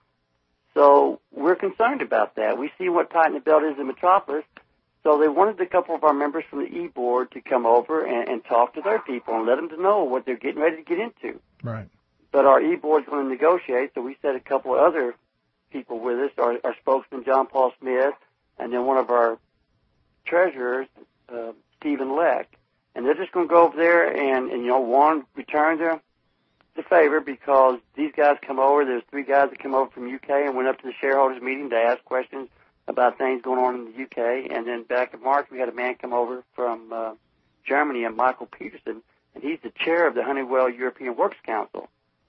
So we're concerned about that. We see what tighten the belt is in Metropolis. So they wanted a couple of our members from the E-Board to come over and talk to their people and let them to know what they're getting ready to get into. Right. But our E-Board's going to negotiate, so we sent a couple of other people with us, our spokesman, John Paul Smith, and then one of our treasurers, Stephen Leck. And they're just going to go over there and one, return the favor because these guys come over. There's 3 guys that come over from UK and went up to the shareholders meeting to ask questions about things going on in the UK. And then back in March, we had a man come over from Germany, Michael Peterson, and he's the chair of the Honeywell European Works Council.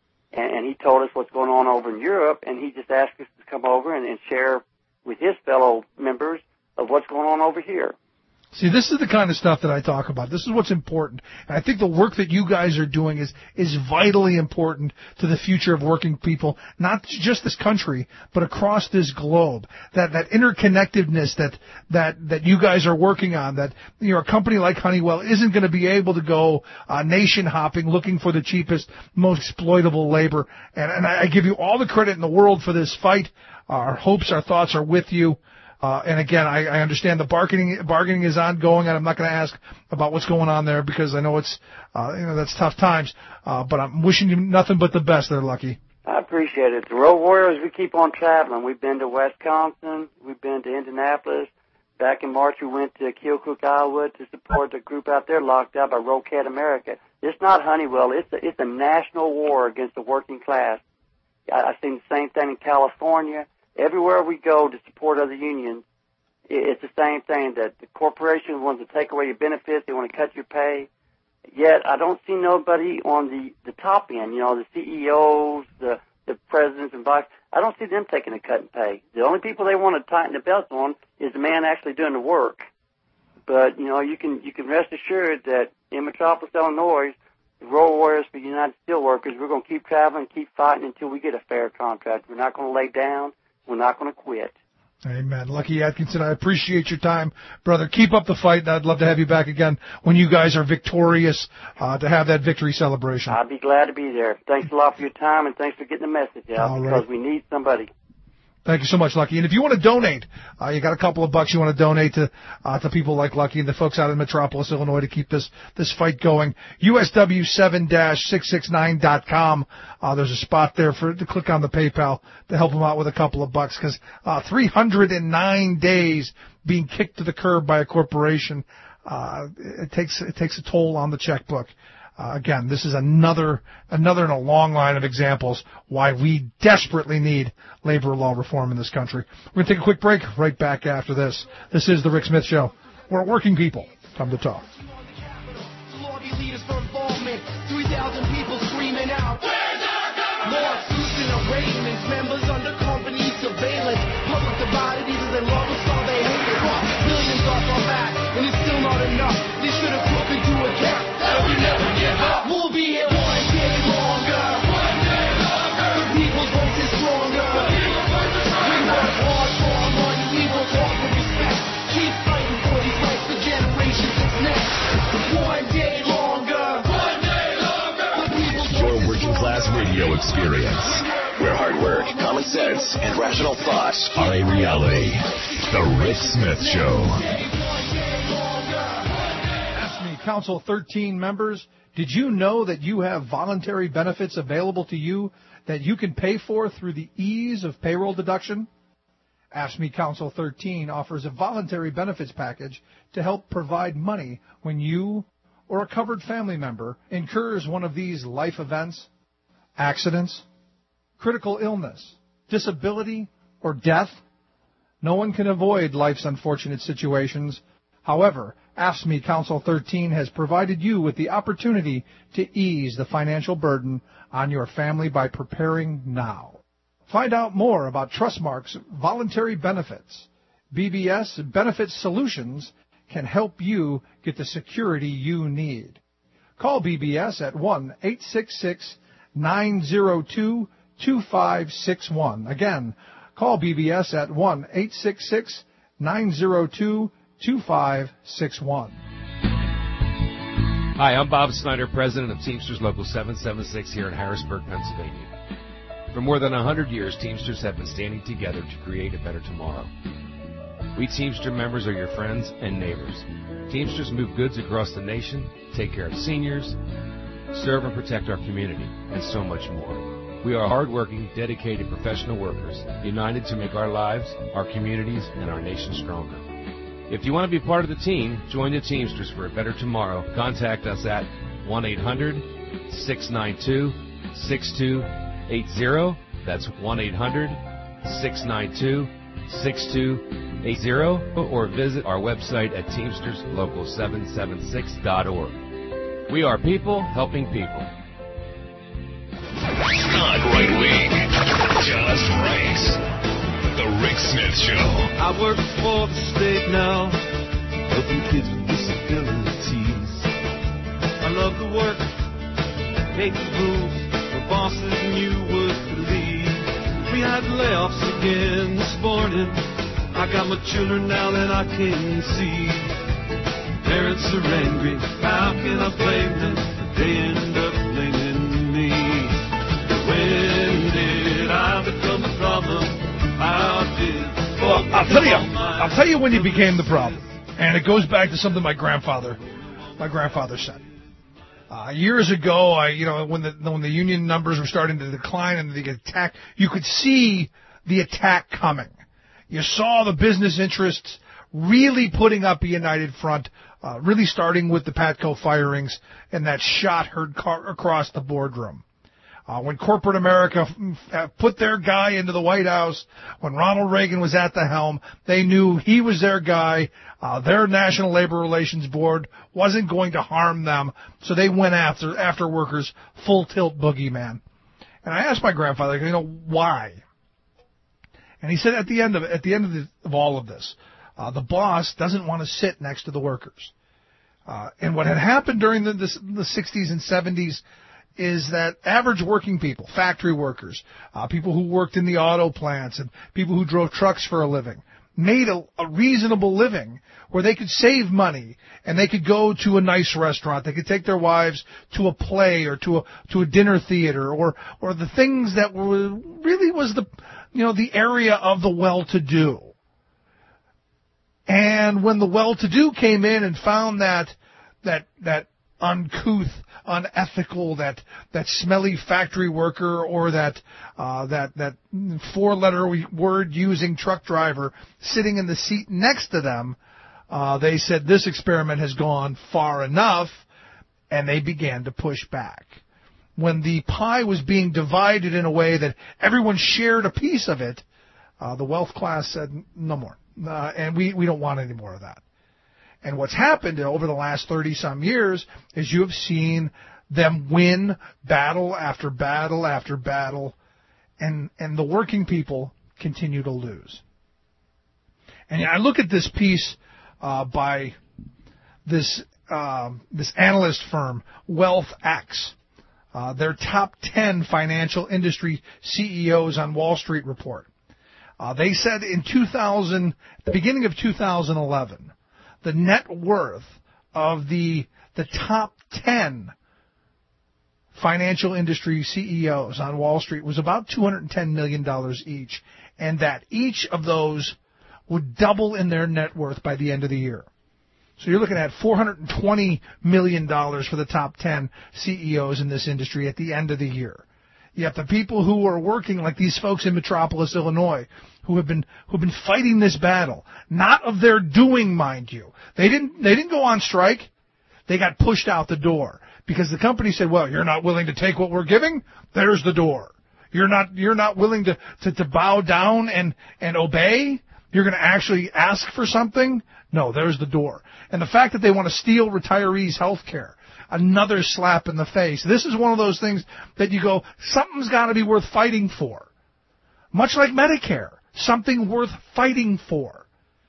And he told us what's going on over in Europe, and he just asked us to come over and share with his fellow members of what's going on over here. See, this is the kind of stuff that I talk about. This is what's important. And I think the work that you guys are doing is vitally important to the future of working people, not just this country, but across this globe. That interconnectedness that you guys are working on, that a company like Honeywell isn't going to be able to go nation hopping looking for the cheapest, most exploitable labor. And I give you all the credit in the world for this fight. Our hopes, our thoughts are with you. And again, I understand the bargaining is ongoing, and I'm not going to ask about what's going on there because I know it's, that's tough times. But I'm wishing you nothing but the best there, Lucky. I appreciate it. The Road Warriors, we keep on traveling. We've been to Wisconsin. We've been to Indianapolis. Back in March, we went to Keokuk, Iowa to support the group out there locked out by Rocat America. It's not Honeywell. It's a national war against the working class. I've seen the same thing in California. Everywhere we go to support other unions, it's the same thing, that the corporations want to take away your benefits, they want to cut your pay. Yet I don't see nobody on the top end, the CEOs, the presidents and vice. I don't see them taking a cut in pay. The only people they want to tighten the belts on is the man actually doing the work. But, you can rest assured that in Metropolis, Illinois, the Road Warriors for United Steelworkers, we're going to keep traveling, keep fighting until we get a fair contract. We're not going to lay down. We're not going to quit. Amen. Lucky Atkinson, I appreciate your time, brother. Keep up the fight, and I'd love to have you back again when you guys are victorious to have that victory celebration. I'll be glad to be there. Thanks a lot for your time, and thanks for getting the message out, All because right. we need somebody. Thank you so much, Lucky. And if you want to donate, you got a couple of bucks you want to donate to people like Lucky and the folks out in Metropolis, Illinois, to keep this fight going. USW7-669.com. There's a spot there to click on the PayPal to help them out with a couple of bucks, because 309 days being kicked to the curb by a corporation, it takes a toll on the checkbook. Again, this is another in a long line of examples why we desperately need labor law reform in this country. We're going to take a quick break. Right back after this. This is the Rick Smith Show, where working people come to talk. Lobby leaders for involvement. 3,000 people screaming out. Where's our government? Lawsuits and arraignments. Members under company surveillance. Public divided, either they love us or they hate us. Billions off our back, and it's still not enough. They should have took into account that we never give up. We'll be here one day longer. One day longer. The people's voice is stronger. We work hard for our money. We will talk with respect. Keep fighting for these rights for generations that's next. One day longer. One day longer. The people's Your working class radio experience, where hard work, common sense, and rational thought are a reality. The Rick Smith Show. Council 13 members, did you know that you have voluntary benefits available to you that you can pay for through the ease of payroll deduction? Ask Me Council 13 offers a voluntary benefits package to help provide money when you or a covered family member incurs one of these life events: accidents, critical illness, disability, or death. No one can avoid life's unfortunate situations. However, Ask Me Council 13 has provided you with the opportunity to ease the financial burden on your family by preparing now. Find out more about Trustmark's voluntary benefits. BBS Benefit Solutions can help you get the security you need. Call BBS at 1-866-902-2561. Again, call BBS at 1-866-902-2561. Hi, I'm Bob Snyder, president of Teamsters Local 776 here in Harrisburg, Pennsylvania. For more than 100 years, Teamsters have been standing together to create a better tomorrow. We Teamster members are your friends and neighbors. Teamsters move goods across the nation, take care of seniors, serve and protect our community, and so much more. We are hardworking, dedicated professional workers, united to make our lives, our communities, and our nation stronger. If you want to be part of the team, join the Teamsters for a better tomorrow. Contact us at 1-800-692-6280. That's 1-800-692-6280. Or visit our website at teamsterslocal776.org. We are people helping people. Not right wing, just right. The Rick Smith Show. I work for the state now, helping kids with disabilities. I love the work, hate the rules, the bosses you would believe. We had layoffs again this morning. I got my children now that I can see. Parents are angry, how can I blame them? They end up blaming me. When did I become a problem? Well, I'll tell you when you became the problem, and it goes back to something my grandfather said. Years ago, when the union numbers were starting to decline and the attack, you could see the attack coming. You saw the business interests really putting up a united front, really starting with the Patco firings and that shot heard across the boardroom. When corporate America put their guy into the White House, when Ronald Reagan was at the helm, they knew he was their guy. Their National Labor Relations Board wasn't going to harm them, so they went after workers full tilt boogeyman. And I asked my grandfather, why? And he said at the end of all of this, the boss doesn't want to sit next to the workers. And what had happened during the 60s and 70s is that average working people, factory workers, people who worked in the auto plants and people who drove trucks for a living, made a reasonable living, where they could save money and they could go to a nice restaurant. They could take their wives to a play or to a dinner theater or the things that really was the area of the well-to-do. And when the well-to-do came in and found that uncouth, unethical, that smelly factory worker or that 4-letter word using truck driver sitting in the seat next to them, they said this experiment has gone far enough, and they began to push back. When the pie was being divided in a way that everyone shared a piece of it, the wealth class said no more, and we don't want any more of that. And what's happened over the last 30-some years is you have seen them win battle after battle after battle, and the working people continue to lose. And I look at this piece by this analyst firm, WealthX, their top 10 financial industry CEOs on Wall Street report. They said in the beginning of 2011, the net worth of the top 10 financial industry CEOs on Wall Street was about $210 million each, and that each of those would double in their net worth by the end of the year. So you're looking at $420 million for the top 10 CEOs in this industry at the end of the year. You have the people who are working, like these folks in Metropolis, Illinois, who have been fighting this battle, not of their doing, mind you. They didn't go on strike. They got pushed out the door because the company said, "Well, you're not willing to take what we're giving. There's the door. You're not willing to bow down and obey. You're going to actually ask for something. No, there's the door." And the fact that they want to steal retirees' health care, another slap in the face. This is one of those things that you go, something's got to be worth fighting for. Much like Medicare, something worth fighting for.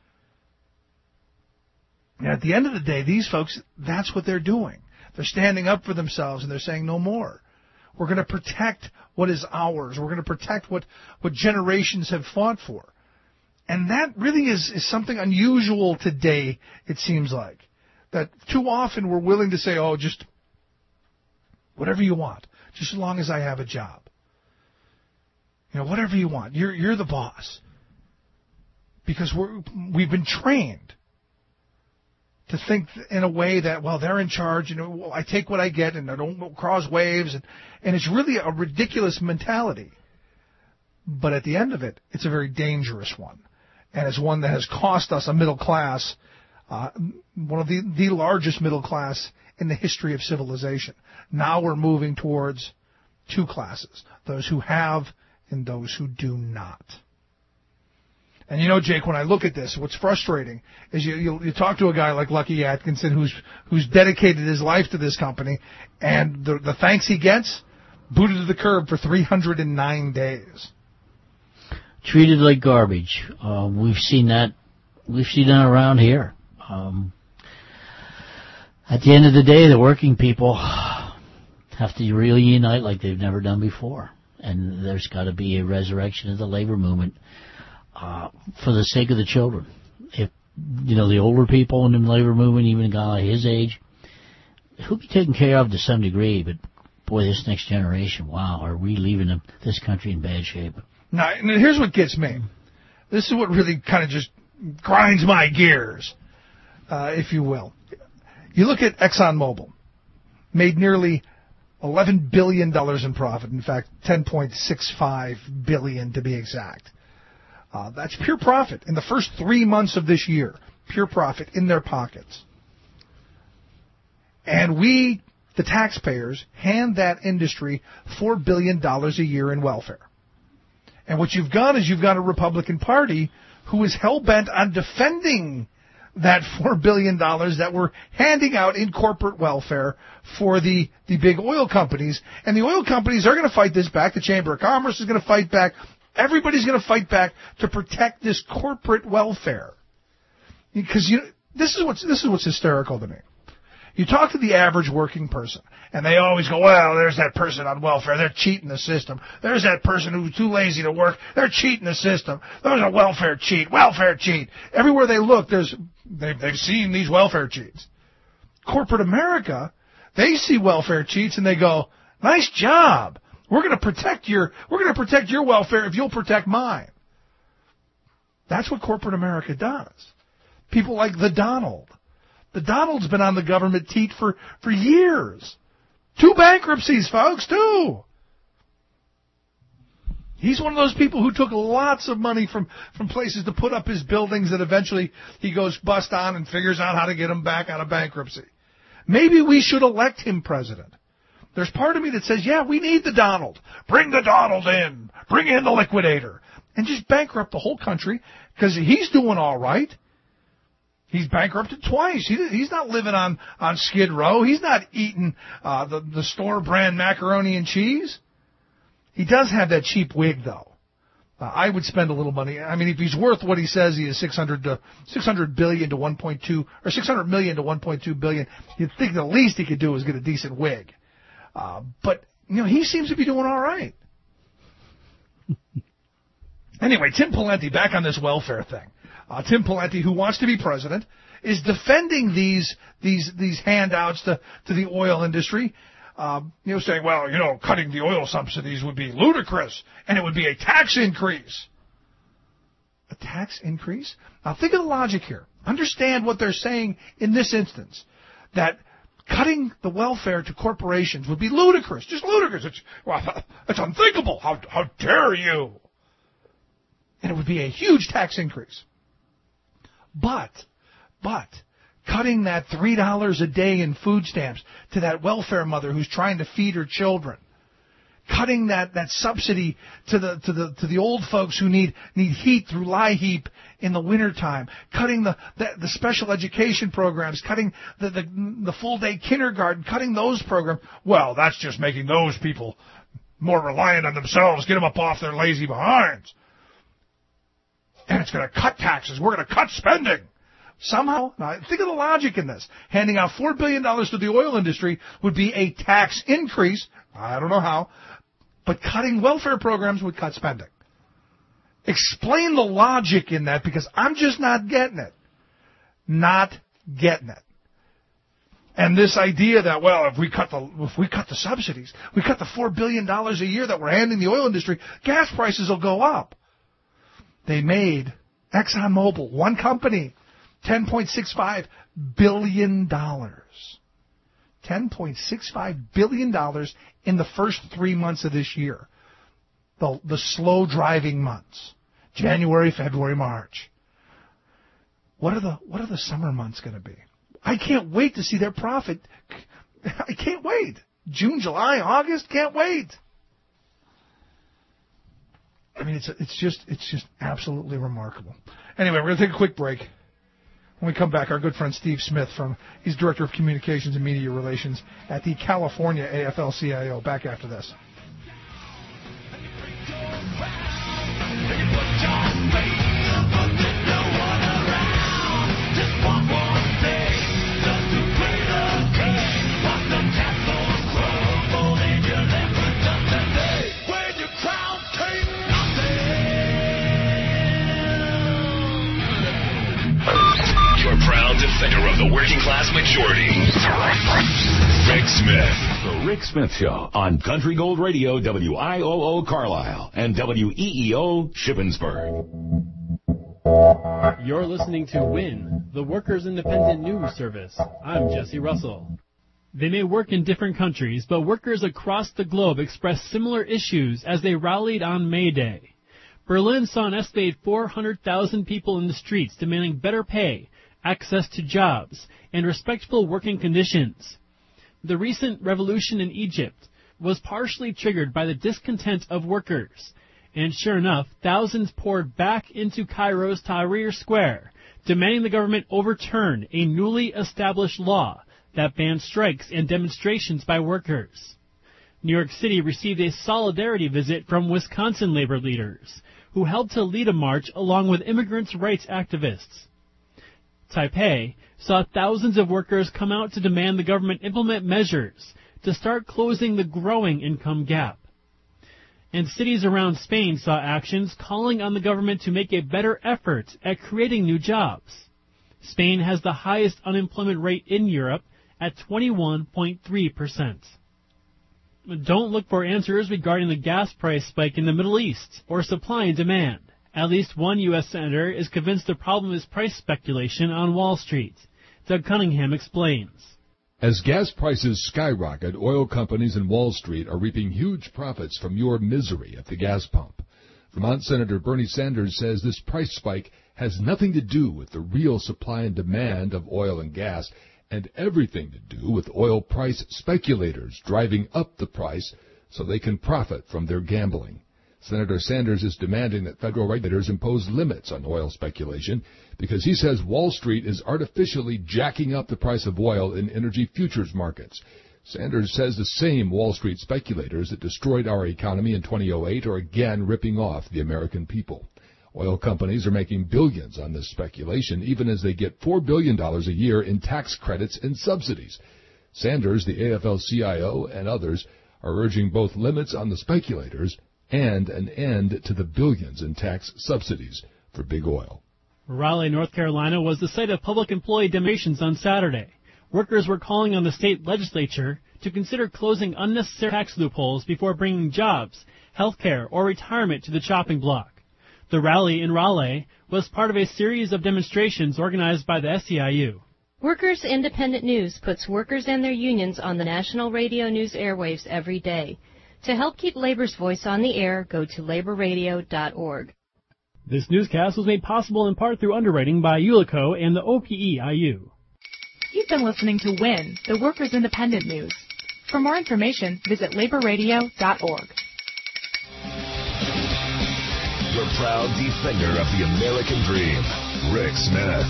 And at the end of the day, these folks, that's what they're doing. They're standing up for themselves and they're saying no more. We're going to protect what is ours. We're going to protect what generations have fought for. And that really is something unusual today, it seems like. That too often we're willing to say, oh, just whatever you want, just as long as I have a job. Whatever you want. You're the boss. Because we've been trained to think in a way that, well, they're in charge, I take what I get and I don't cross waves. And it's really a ridiculous mentality. But at the end of it, it's a very dangerous one. And it's one that has cost us a middle class, one of the largest middle class in the history of civilization. Now we're moving towards two classes, those who have and those who do not. And Jake, when I look at this, what's frustrating is you talk to a guy like Lucky Atkinson who's dedicated his life to this company, and the thanks he gets, booted to the curb for 309 days. Treated like garbage. We've seen that around here. At the end of the day, the working people have to really unite like they've never done before. And there's got to be a resurrection of the labor movement for the sake of the children. If, the older people in the labor movement, even a guy like his age, he'll be taken care of to some degree. But, boy, this next generation, wow, are we leaving this country in bad shape? Now, here's what gets me. This is what really kind of just grinds my gears, if you will. You look at ExxonMobil, made nearly $11 billion in profit. In fact, $10.65 billion to be exact. That's pure profit in the first 3 months of this year. Pure profit in their pockets. And we, the taxpayers, hand that industry $4 billion a year in welfare. And what you've got is you've got a Republican Party who is hell-bent on defending that $4 billion that we're handing out in corporate welfare for the big oil companies. And the oil companies are going to fight this back. The Chamber of Commerce is going to fight back. Everybody's going to fight back to protect this corporate welfare. Because this is what's hysterical to me. You talk to the average working person, and they always go, well, there's that person on welfare. They're cheating the system. There's that person who's too lazy to work. They're cheating the system. There's a welfare cheat. Everywhere they look, they've seen these welfare cheats. Corporate America, they see welfare cheats, and they go, nice job. We're going to protect your welfare if you'll protect mine. That's what corporate America does. People like the Donald. The Donald's been on the government teat for years. 2 bankruptcies, folks, 2. He's one of those people who took lots of money from places to put up his buildings that eventually he goes bust on and figures out how to get them back out of bankruptcy. Maybe we should elect him president. There's part of me that says, yeah, we need the Donald. Bring the Donald in. Bring in the liquidator. And just bankrupt the whole country because he's doing all right. He's bankrupted twice. He's not living on Skid Row. He's not eating the store brand macaroni and cheese. He does have that cheap wig, though. I would spend a little money. I mean, if he's worth what he says he is, 600 billion to 1.2 or 600 million to 1.2 billion, you'd think the least he could do is get a decent wig. But he seems to be doing all right. Anyway, Tim Pawlenty, back on this welfare thing. Tim Pawlenty, who wants to be president, is defending these handouts to the oil industry, saying, well, cutting the oil subsidies would be ludicrous, and it would be a tax increase. A tax increase? Now, think of the logic here. Understand what they're saying in this instance, that cutting the welfare to corporations would be ludicrous, just ludicrous. It's unthinkable. How dare you? And it would be a huge tax increase. But cutting that $3 a day in food stamps to that welfare mother who's trying to feed her children, cutting that subsidy to the old folks who need heat through LIHEAP in the wintertime, cutting the special education programs, cutting the full day kindergarten, cutting those programs. Well, that's just making those people more reliant on themselves, get them up off their lazy behinds. And it's going to cut taxes. We're going to cut spending. Somehow, now think of the logic in this. Handing out $4 billion to the oil industry would be a tax increase. I don't know how. But cutting welfare programs would cut spending. Explain the logic in that, because I'm just not getting it. Not getting it. And this idea that, well, if we cut the subsidies, we cut the $4 billion a year that we're handing the oil industry, gas prices will go up. They made ExxonMobil, one company, $10.65 billion. $10.65 billion in the first 3 months of this year. The slow driving months. January, February, March. What are the summer months going to be? I can't wait to see their profit. I can't wait. June, July, August, can't wait. I mean, it's just absolutely remarkable. Anyway, we're going to take a quick break. When we come back, our good friend Steve Smith, he's Director of Communications and Media Relations at the California AFL-CIO. Back after this. Proud defender of the working class majority, Rick Smith. The Rick Smith Show on Country Gold Radio, WIOO Carlisle and WEEO Shippensburg. You're listening to WIN, the Workers' Independent News Service. I'm Jesse Russell. They may work in different countries, but workers across the globe expressed similar issues as they rallied on May Day. Berlin saw an estimated 400,000 people in the streets demanding better pay, access to jobs, and respectable working conditions. The recent revolution in Egypt was partially triggered by the discontent of workers, and sure enough, thousands poured back into Cairo's Tahrir Square, demanding the government overturn a newly established law that banned strikes and demonstrations by workers. New York City received a solidarity visit from Wisconsin labor leaders, who helped to lead a march along with immigrants' rights activists. Taipei, saw thousands of workers come out to demand the government implement measures to start closing the growing income gap. And cities around Spain saw actions calling on the government to make a better effort at creating new jobs. Spain has the highest unemployment rate in Europe at 21.3%. Don't look for answers regarding the gas price spike in the Middle East or supply and demand. At least one U.S. senator is convinced the problem is price speculation on Wall Street. Doug Cunningham explains. As gas prices skyrocket, oil companies and Wall Street are reaping huge profits from your misery at the gas pump. Vermont Senator Bernie Sanders says this price spike has nothing to do with the real supply and demand of oil and gas, and everything to do with oil price speculators driving up the price so they can profit from their gambling. Senator Sanders is demanding that federal regulators impose limits on oil speculation because he says Wall Street is artificially jacking up the price of oil in energy futures markets. Sanders says the same Wall Street speculators that destroyed our economy in 2008 are again ripping off the American people. Oil companies are making billions on this speculation, even as they get $4 billion a year in tax credits and subsidies. Sanders, the AFL-CIO, and others are urging both limits on the speculators and an end to the billions in tax subsidies for big oil. Raleigh, North Carolina was the site of public employee demonstrations on Saturday. Workers were calling on the state legislature to consider closing unnecessary tax loopholes before bringing jobs, health care, or retirement to the chopping block. The rally in Raleigh was part of a series of demonstrations organized by the SEIU. Workers Independent News puts workers and their unions on the national radio news airwaves every day. To help keep labor's voice on the air, go to laborradio.org. This newscast was made possible in part through underwriting by Ulico and the OPEIU. You've been listening to WIN, the Workers Independent News. For more information, visit laborradio.org. The proud defender of the American dream, Rick Smith.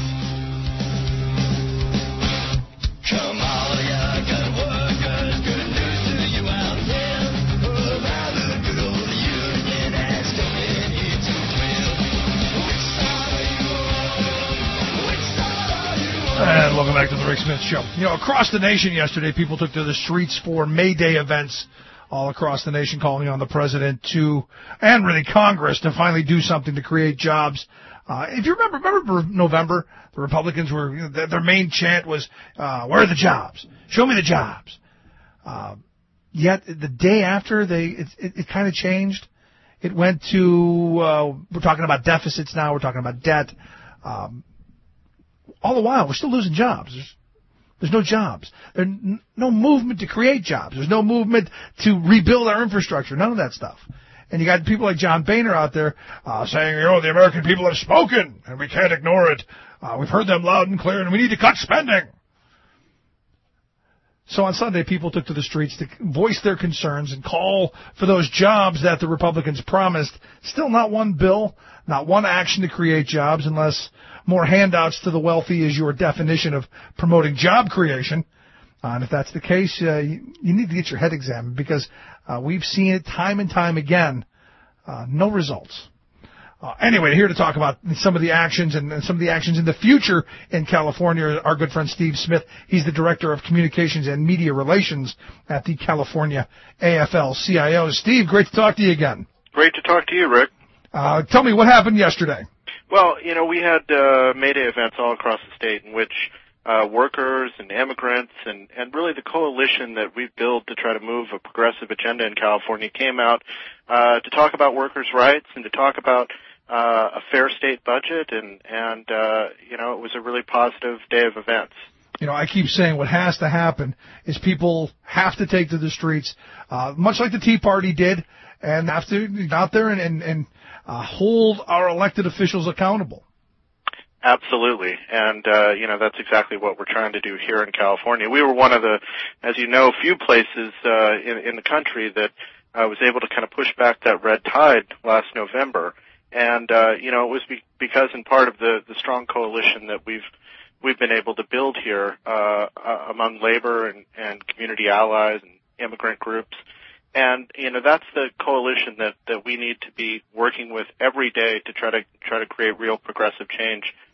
Come on, you good workers, good news to you out there. Around the good union has come in here to win. Which side are you on? Which side are you on? And welcome back to the Rick Smith Show. You know, across the nation yesterday, people took to the streets for May Day events all across the nation, calling on the president to, and really Congress, to finally do something to create jobs. If you remember November, the Republicans were, their main chant was, where are the jobs? Show me the jobs. Yet the day after, it kind of changed. It went to, we're talking about deficits now, we're talking about debt. All the while, we're still losing jobs. There's no jobs. There's no movement to create jobs. There's no movement to rebuild our infrastructure. None of that stuff. And you got people like John Boehner out there saying, the American people have spoken, and we can't ignore it. We've heard them loud and clear, and we need to cut spending. So on Sunday, people took to the streets to voice their concerns and call for those jobs that the Republicans promised. Still not one bill, not one action to create jobs, unless more handouts to the wealthy is your definition of promoting job creation. And if that's the case, you need to get your head examined, because we've seen it time and time again. No results. Anyway, here to talk about some of the actions and some of the actions in the future in California, our good friend Steve Smith. He's the Director of Communications and Media Relations at the California AFL-CIO. Steve, great to talk to you again. Great to talk to you, Rick. Tell me what happened yesterday. Well, we had May Day events all across the state in which workers and immigrants and really the coalition that we've built to try to move a progressive agenda in California came out to talk about workers' rights and to talk about a fair state budget, and it was a really positive day of events. I keep saying what has to happen is people have to take to the streets, much like the Tea Party did, and have to get out there and hold our elected officials accountable. Absolutely. And, that's exactly what we're trying to do here in California. We were one of the, as you know, few places in the country that was able to kind of push back that red tide last November. And, it was because in part of the strong coalition that we've been able to build here among labor and community allies and immigrant groups. And, that's the coalition that we need to be working with every day to try to create real progressive change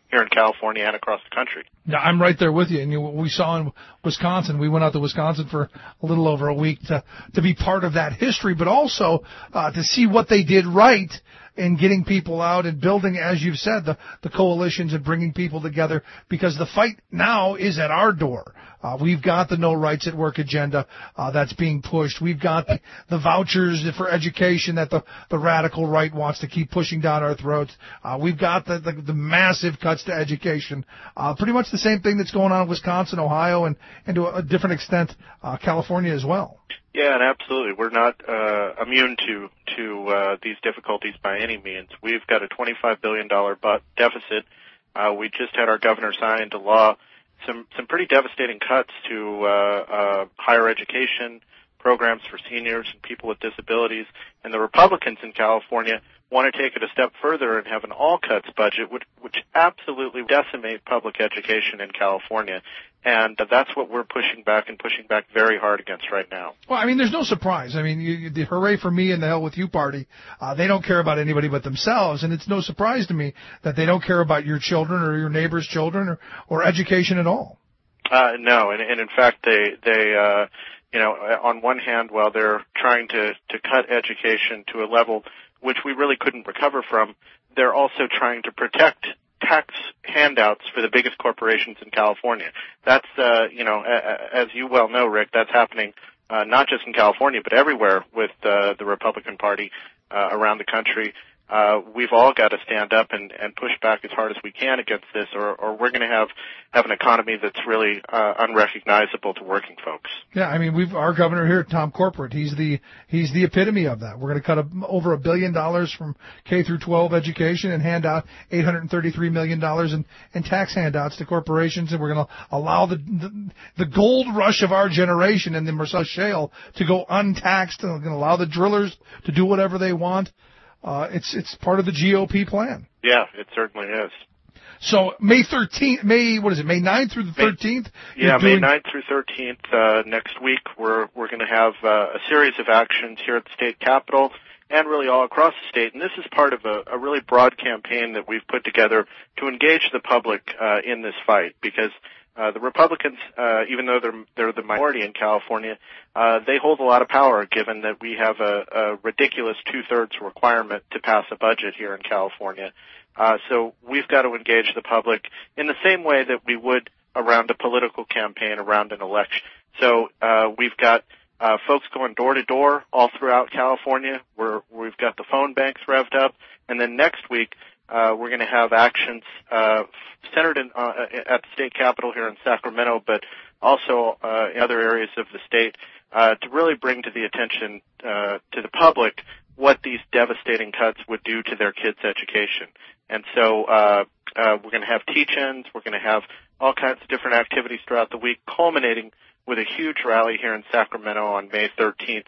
here in California and across the country. Yeah, I'm right there with you. And we saw in Wisconsin, we went out to Wisconsin for a little over a week to be part of that history, but also to see what they did right in getting people out and building, as you've said, the coalitions and bringing people together, because the fight now is at our door. We've got the No Rights at Work agenda that's being pushed. We've got the vouchers for education that the radical right wants to keep pushing down our throats. We've got the massive cuts to education. Pretty much the same thing that's going on in Wisconsin, Ohio, and to a different extent, California as well. Yeah, and absolutely. We're not immune to these difficulties by any means. We've got a $25 billion deficit. We just had our governor sign into law some pretty devastating cuts to higher education programs for seniors and people with disabilities. And the Republicans in California want to take it a step further and have an all-cuts budget, which absolutely decimate public education in California. And that's what we're pushing back very hard against right now. Well, I mean, there's no surprise. I mean, the Hooray for Me and the Hell with You party, they don't care about anybody but themselves, and it's no surprise to me that they don't care about your children or your neighbor's children or education at all. No, and in fact, they on one hand, while they're trying to cut education to a level which we really couldn't recover from, they're also trying to protect tax handouts for the biggest corporations in California. That's, as you well know, Rick, that's happening not just in California, but everywhere with the Republican Party around the country. We've all got to stand up and push back as hard as we can against this, or we're going to have an economy that's really unrecognizable to working folks. Yeah, I mean, our governor here, Tom Corporate, he's the epitome of that. We're going to cut over $1 billion from K through 12 education and hand out $833 million in tax handouts to corporations, and we're going to allow the gold rush of our generation in the Marcellus Shale to go untaxed, and we're going to allow the drillers to do whatever they want. It's part of the GOP plan. Yeah, it certainly is. So May 13th, May 9th through the 13th? Yeah, May 9th through 13th, next week, we're going to have a series of actions here at the state capitol and really all across the state. And this is part of a really broad campaign that we've put together to engage the public in this fight, because the Republicans, even though they're the minority in California, they hold a lot of power, given that we have a ridiculous 2/3 requirement to pass a budget here in California. So we've got to engage the public in the same way that we would around a political campaign, around an election. So we've got folks going door to door all throughout California. We've got the phone banks revved up, and then next week we're going to have actions centered at the state capitol here in Sacramento, but also in other areas of the state to really bring to the attention to the public what these devastating cuts would do to their kids' education. And so we're going to have teach-ins. We're going to have all kinds of different activities throughout the week, culminating with a huge rally here in Sacramento on May 13th,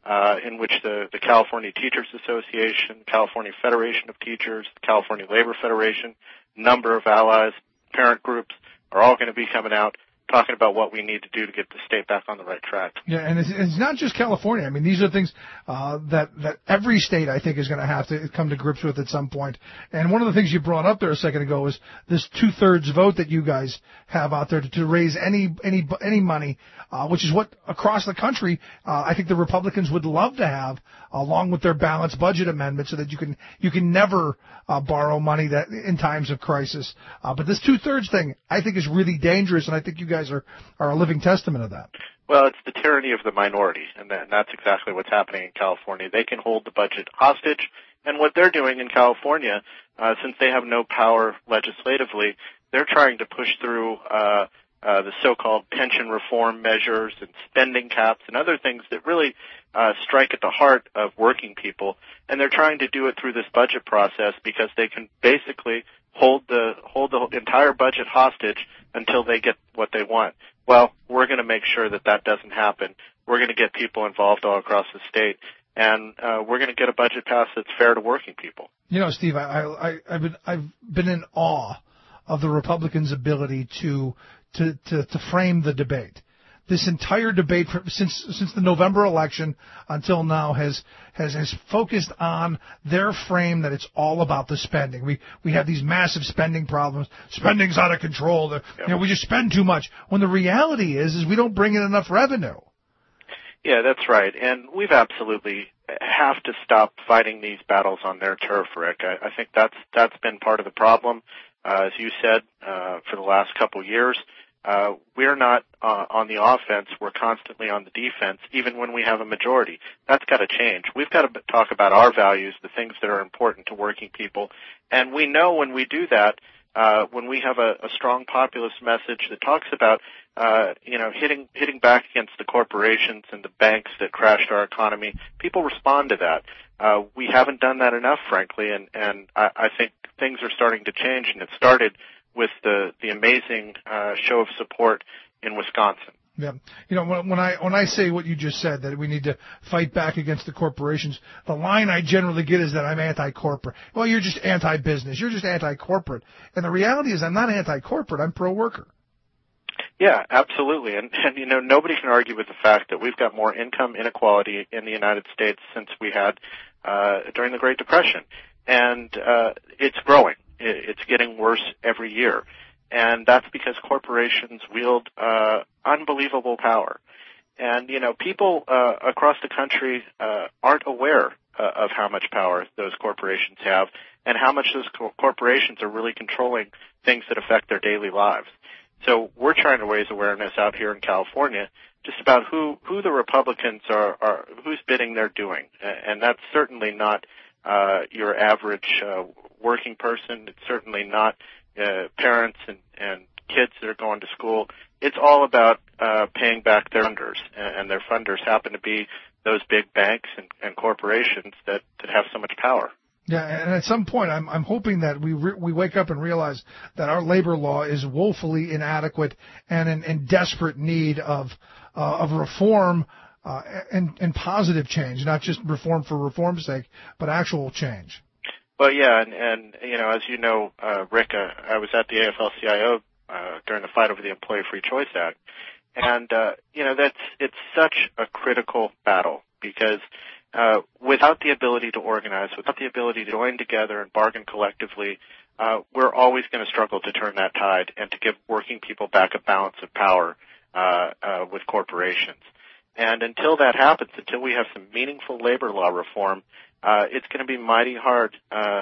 in which the California Teachers Association, California Federation of Teachers, the California Labor Federation, number of allies, parent groups are all going to be coming out talking about what we need to do to get the state back on the right track. Yeah, and it's not just California. I mean, these are things that every state, I think, is going to have to come to grips with at some point. And one of the things you brought up there a second ago is this 2/3 vote that you guys have out there to raise any money, which is what across the country I think the Republicans would love to have, along with their balanced budget amendment, so that you can never borrow money that in times of crisis. But this 2/3 thing, I think, is really dangerous, and I think you guys are a living testament of that. Well, it's the tyranny of the minority, and that's exactly what's happening in California. They can hold the budget hostage, and what they're doing in California, since they have no power legislatively, they're trying to push through the so-called pension reform measures and spending caps and other things that really strike at the heart of working people, and they're trying to do it through this budget process because they can basically hold the entire budget hostage until they get what they want. Well, we're going to make sure that doesn't happen. We're going to get people involved all across the state, and we're going to get a budget passed that's fair to working people. You know, Steve, I've been in awe of the Republicans' ability to frame the debate. this entire debate since the November election until now has focused on their frame that it's all about the spending. We have these massive spending problems. Spending's out of control. We just spend too much. When the reality is we don't bring in enough revenue. Yeah, that's right. And we've absolutely have to stop fighting these battles on their turf, Rick. I think that's been part of the problem. As you said, for the last couple years, we're not on the offense. We're constantly on the defense, even when we have a majority. That's got to change. We've got to talk about our values, the things that are important to working people. And we know when we do that, when we have a strong populist message that talks about hitting back against the corporations and the banks that crashed our economy, people respond to that. We haven't done that enough, frankly, and I think things are starting to change, and it started with the amazing show of support in Wisconsin. Yeah, when I say what you just said, that we need to fight back against the corporations, the line I generally get is that I'm anti-corporate. Well, you're just anti-business. You're just anti-corporate. And the reality is I'm not anti-corporate. I'm pro-worker. Yeah, absolutely. And nobody can argue with the fact that we've got more income inequality in the United States since we had during the Great Depression. And it's growing. It's getting worse every year. And that's because corporations wield unbelievable power. And, people across the country aren't aware of how much power those corporations have and how much those corporations are really controlling things that affect their daily lives. So we're trying to raise awareness out here in California just about who the Republicans are whose bidding they're doing. And that's certainly not your average working person. It's certainly not parents and kids that are going to school. It's all about paying back their funders, and their funders happen to be those big banks and corporations that have so much power. Yeah, and at some point, I'm hoping that we wake up and realize that our labor law is woefully inadequate and in desperate need of reform and positive change, not just reform for reform's sake, but actual change. Well, yeah, and as you know, Rick, I was at the AFL-CIO during the fight over the Employee Free Choice Act, and it's such a critical battle because without the ability to organize, without the ability to join together and bargain collectively, we're always going to struggle to turn that tide and to give working people back a balance of power with corporations. And until that happens, until we have some meaningful labor law reform, it's going to be mighty hard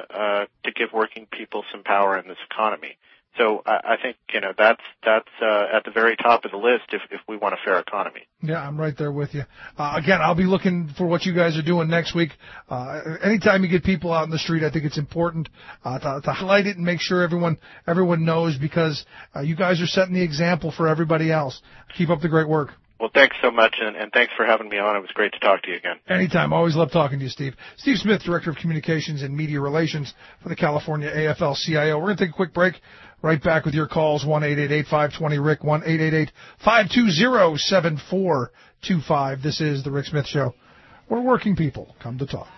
to give working people some power in this economy. So I think that's at the very top of the list if we want a fair economy. Yeah, I'm right there with you. Again, I'll be looking for what you guys are doing next week. Anytime you get people out in the street, I think it's important to highlight it and make sure everyone knows, because you guys are setting the example for everybody else. Keep up the great work. Well, thanks so much, and thanks for having me on. It was great to talk to you again. Anytime. Always love talking to you, Steve. Steve Smith, Director of Communications and Media Relations for the California AFL-CIO. We're going to take a quick break. Right back with your calls, 1-888-520-RICK, 1-888-520-7425. This is The Rick Smith Show, where working people come to talk.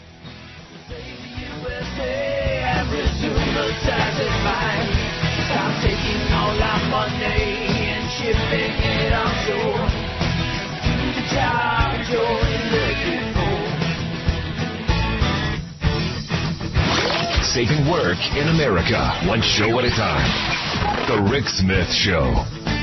Stop taking all our money and shipping it offshore. Do the job you're looking for. Saving work in America, one show at a time. The Rick Smith Show.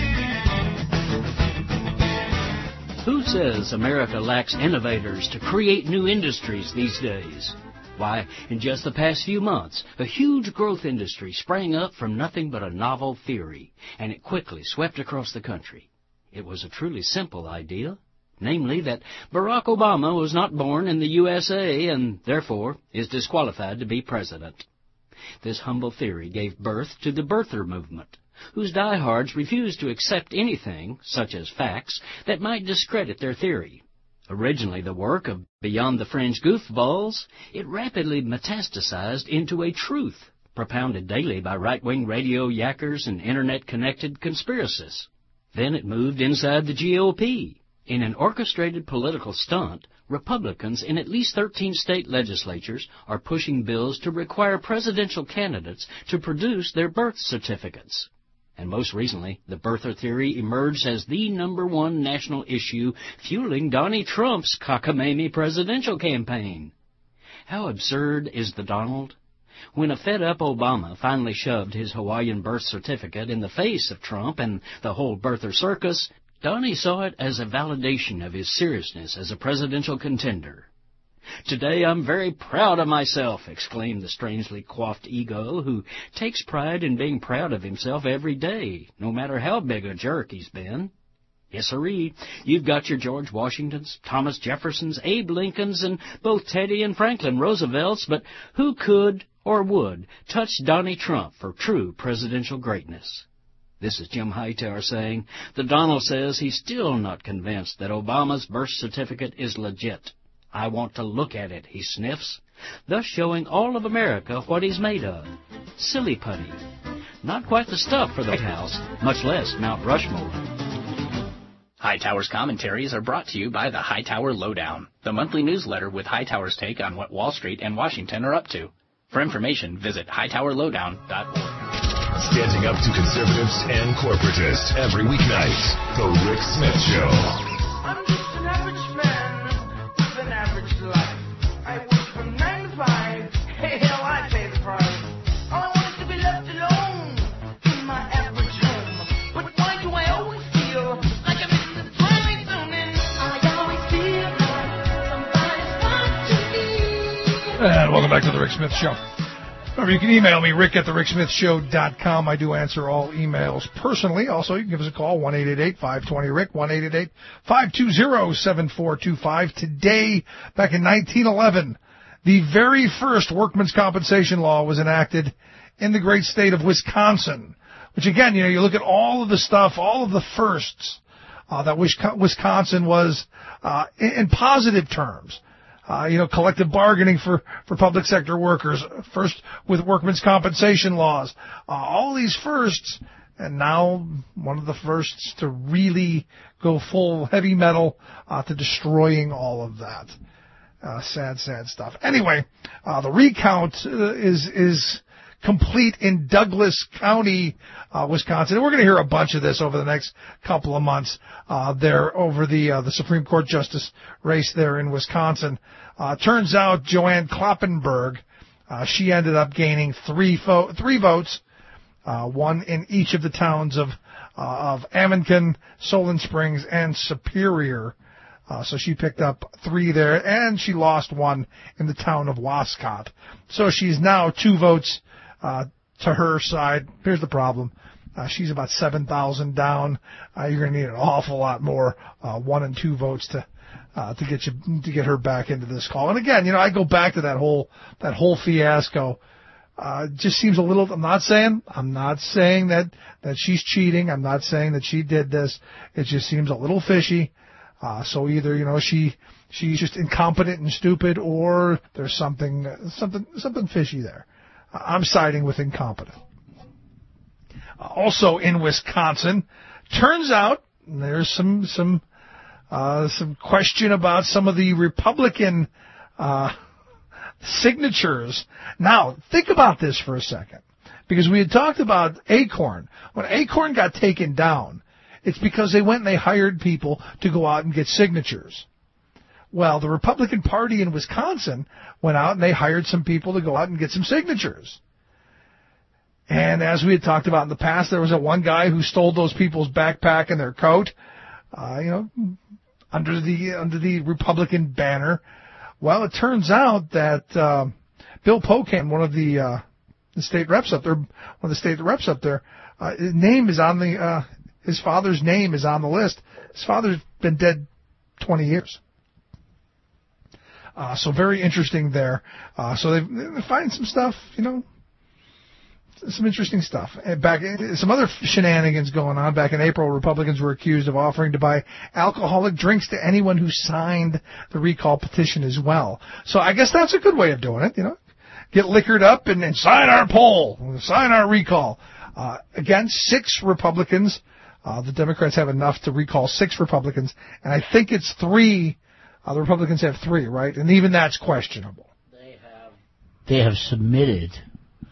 Who says America lacks innovators to create new industries these days? Why, in just the past few months, a huge growth industry sprang up from nothing but a novel theory, and it quickly swept across the country. It was a truly simple idea, namely that Barack Obama was not born in the USA and, therefore, is disqualified to be president. This humble theory gave birth to the birther movement, whose diehards refused to accept anything, such as facts, that might discredit their theory. Originally the work of Beyond the Fringe goofballs, it rapidly metastasized into a truth propounded daily by right-wing radio yackers and Internet-connected conspiracists. Then it moved inside the GOP. In an orchestrated political stunt, Republicans in at least 13 state legislatures are pushing bills to require presidential candidates to produce their birth certificates. And most recently, the birther theory emerged as the #1 national issue fueling Donnie Trump's cockamamie presidential campaign. How absurd is the Donald? When a fed-up Obama finally shoved his Hawaiian birth certificate in the face of Trump and the whole birther circus, Donnie saw it as a validation of his seriousness as a presidential contender. "Today I'm very proud of myself," exclaimed the strangely coiffed ego who takes pride in being proud of himself every day, no matter how big a jerk he's been. Yes, sirree, you've got your George Washingtons, Thomas Jeffersons, Abe Lincolns, and both Teddy and Franklin Roosevelts, but who could or would touch Donnie Trump for true presidential greatness? This is Jim Hightower saying, the Donald says he's still not convinced that Obama's birth certificate is legit. "I want to look at it," he sniffs, thus showing all of America what he's made of. Silly putty. Not quite the stuff for the White House, much less Mount Rushmore. Hightower's commentaries are brought to you by the Hightower Lowdown, the monthly newsletter with Hightower's take on what Wall Street and Washington are up to. For information, visit hightowerlowdown.org. Standing up to conservatives and corporatists every weeknight. The Rick Smith Show. I'm just an average man with an average life. I work from 9 to 5. Hey, hell, I pay the price. All I want is to be left alone in my average home. But why do I always feel like I'm in the Twilight Zone? And I always feel like somebody's watching me. And welcome back to the Rick Smith Show. Remember, you can email me, rick@thericksmithshow.com. I do answer all emails personally. Also, you can give us a call, 1-888-520-RICK, 1-888-520-7425. Today, back in 1911, the very first workmen's compensation law was enacted in the great state of Wisconsin, which, again, you look at all of the stuff, all of the firsts that Wisconsin was in positive terms. Collective bargaining for public sector workers, first with workmen's compensation laws, all these firsts, and now one of the firsts to really go full heavy metal to destroying all of that. Sad stuff. Anyway, the recount is complete in Douglas County, Wisconsin. And we're going to hear a bunch of this over the next couple of months there over the Supreme Court justice race there in Wisconsin. Turns out Joanne Kloppenberg, she ended up gaining three votes, one in each of the towns of Ammenken, Solon Springs, and Superior. So she picked up 3 there, and she lost 1 in the town of Wascott. So she's now 2 votes to her side. Here's the problem. She's about 7,000 down. You're going to need an awful lot more, 1 and 2 votes to get her back into this call. And again, I go back to that whole fiasco. Just seems a little. I'm not saying that she's cheating. I'm not saying that she did this. It just seems a little fishy. So either she's just incompetent and stupid, or there's something fishy there. I'm siding with incompetent. Also in Wisconsin, turns out there's some question about some of the Republican signatures. Now, think about this for a second, because we had talked about Acorn. When Acorn got taken down, it's because they went and they hired people to go out and get signatures. Well, the Republican Party in Wisconsin went out and they hired some people to go out and get some signatures. And as we had talked about in the past, there was one guy who stole those people's backpack and their coat, under the Republican banner. Well, it turns out that Bill Pocan, one of the state reps up there, his name is on the his father's name is on the list. His father's been dead 20 years. So very interesting there. So they find some stuff, some interesting stuff. Some other shenanigans going on. Back in April, Republicans were accused of offering to buy alcoholic drinks to anyone who signed the recall petition as well. So I guess that's a good way of doing it, Get liquored up and sign our poll, sign our recall. Again, 6 Republicans. The Democrats have enough to recall 6 Republicans, and I think it's 3. The Republicans have 3, right? And even that's questionable. They have submitted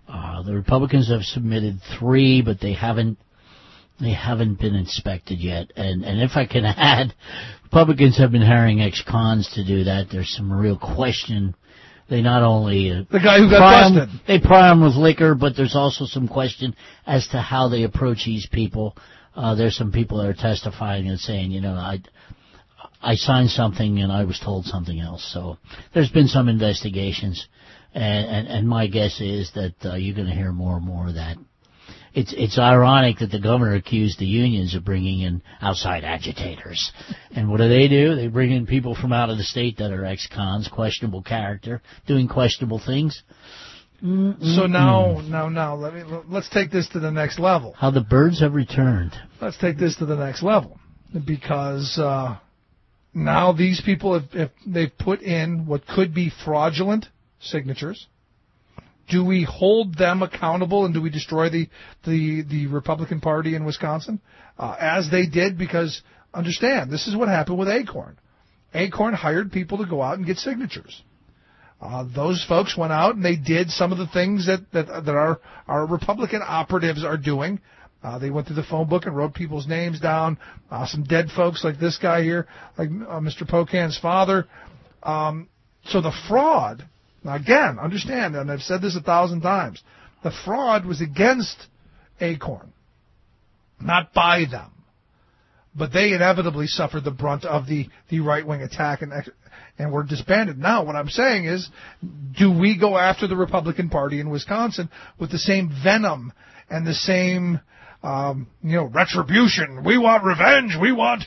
The Republicans have submitted 3, but they haven't been inspected yet. And if I can add, Republicans have been hiring ex-cons to do that. There's some real question. They not only the guy who got busted. They pry them with liquor, but there's also some question as to how they approach these people. There's some people that are testifying and saying, you know, I signed something and I was told something else. So there's been some investigations, and my guess is that you're going to hear more and more of that. It's ironic that the governor accused the unions of bringing in outside agitators. And what do? They bring in people from out of the state that are ex-cons, questionable character, doing questionable things. So now, let's take this to the next level. How the birds have returned. Let's take this to the next level, because now these people, if they've put in what could be fraudulent signatures, do we hold them accountable, and do we destroy the Republican Party in Wisconsin, as they did? Because, understand, this is what happened with Acorn. Acorn hired people to go out and get signatures. Those folks went out and they did some of the things that our Republican operatives are doing. They went through the phone book and wrote people's names down, some dead folks like this guy here, like Mr. Pocan's father. So the fraud... Now, again, understand, and I've said this 1,000 times, the fraud was against Acorn, not by them. But they inevitably suffered the brunt of the right-wing attack and were disbanded. Now, what I'm saying is, do we go after the Republican Party in Wisconsin with the same venom and the same, retribution? We want revenge. We want,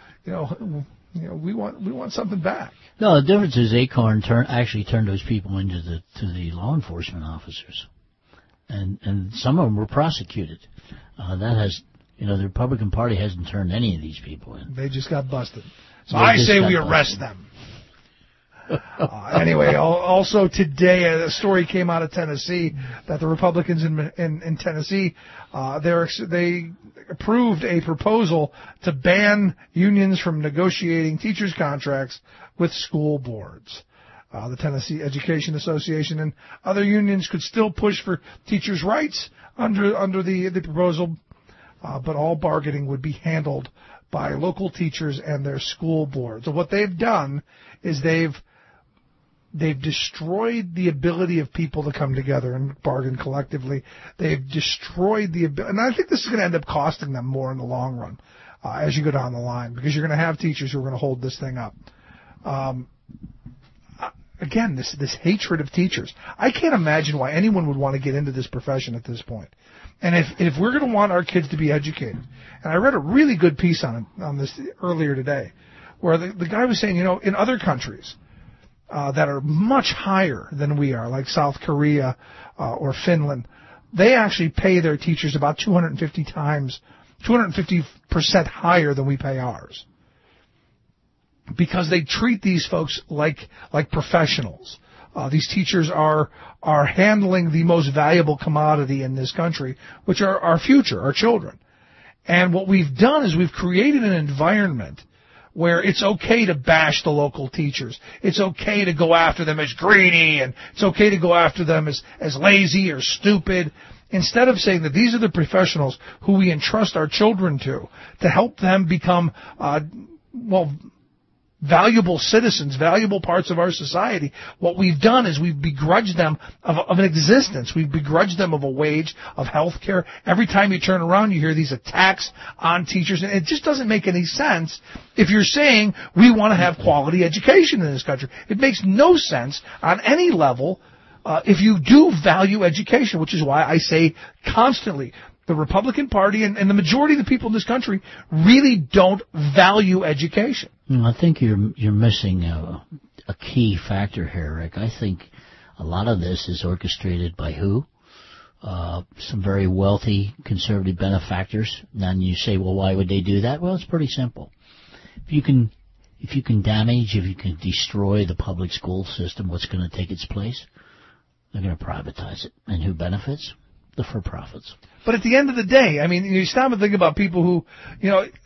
we want something back. No, the difference is Acorn actually turned those people into the law enforcement officers, and some of them were prosecuted. The Republican Party hasn't turned any of these people in. They just got busted. So I say we arrest them. Anyway, also today a story came out of Tennessee that the Republicans in Tennessee they approved a proposal to ban unions from negotiating teachers' contracts with school boards. The Tennessee Education Association and other unions could still push for teachers' rights under the proposal, but all bargaining would be handled by local teachers and their school boards. So what they've done is they've destroyed the ability of people to come together and bargain collectively. They've destroyed the ability, and I think this is going to end up costing them more in the long run as you go down the line, because you're going to have teachers who are going to hold this thing up. Again, this hatred of teachers. I can't imagine why anyone would want to get into this profession at this point. And if we're going to want our kids to be educated, and I read a really good piece on this earlier today, where the guy was saying, in other countries that are much higher than we are, like South Korea or Finland, they actually pay their teachers about 250% higher than we pay ours, because they treat these folks like professionals. These teachers are handling the most valuable commodity in this country, which are our future, our children. And what we've done is we've created an environment where it's okay to bash the local teachers. It's okay to go after them as greedy, and it's okay to go after them as lazy or stupid, instead of saying that these are the professionals who we entrust our children to help them become, valuable citizens, valuable parts of our society. What we've done is we've begrudged them of an existence. We've begrudged them of a wage, of health care. Every time you turn around, you hear these attacks on teachers, and it just doesn't make any sense if you're saying we want to have quality education in this country. It makes no sense on any level if you do value education, which is why I say constantly, the Republican Party and the majority of the people in this country really don't value education. I think you're missing a key factor here, Rick. I think a lot of this is orchestrated by who? Some very wealthy conservative benefactors. And you say, well, why would they do that? Well, it's pretty simple. If you can destroy the public school system, what's going to take its place? They're going to privatize it. And who benefits? The for-profits. But at the end of the day, I mean, you stop and think about people who,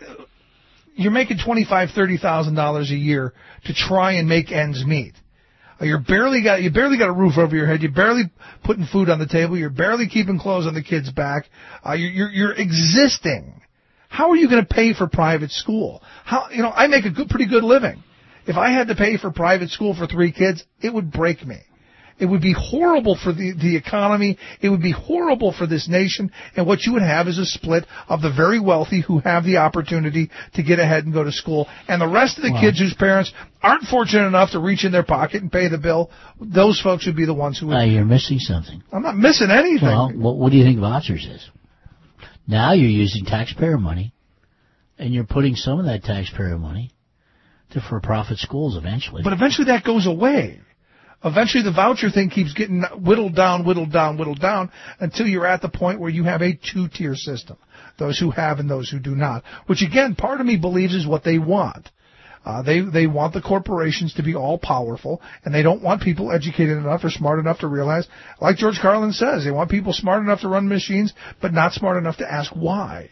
you're making $25,000, $30,000 a year to try and make ends meet. You barely got a roof over your head. You're barely putting food on the table. You're barely keeping clothes on the kids' back. You're existing. How are you going to pay for private school? I make a pretty good living. If I had to pay for private school for 3 kids, it would break me. It would be horrible for the economy. It would be horrible for this nation. And what you would have is a split of the very wealthy who have the opportunity to get ahead and go to school. And the rest of the kids whose parents aren't fortunate enough to reach in their pocket and pay the bill, those folks would be the ones who would. You're missing something. I'm not missing anything. Well, what do you think vouchers is? Now you're using taxpayer money, and you're putting some of that taxpayer money to for-profit schools eventually. But eventually that goes away. Eventually the voucher thing keeps getting whittled down until you're at the point where you have a 2-tier system. Those who have and those who do not. Which again, part of me believes is what they want. They want the corporations to be all powerful, and they don't want people educated enough or smart enough to realize, like George Carlin says, they want people smart enough to run machines, but not smart enough to ask why.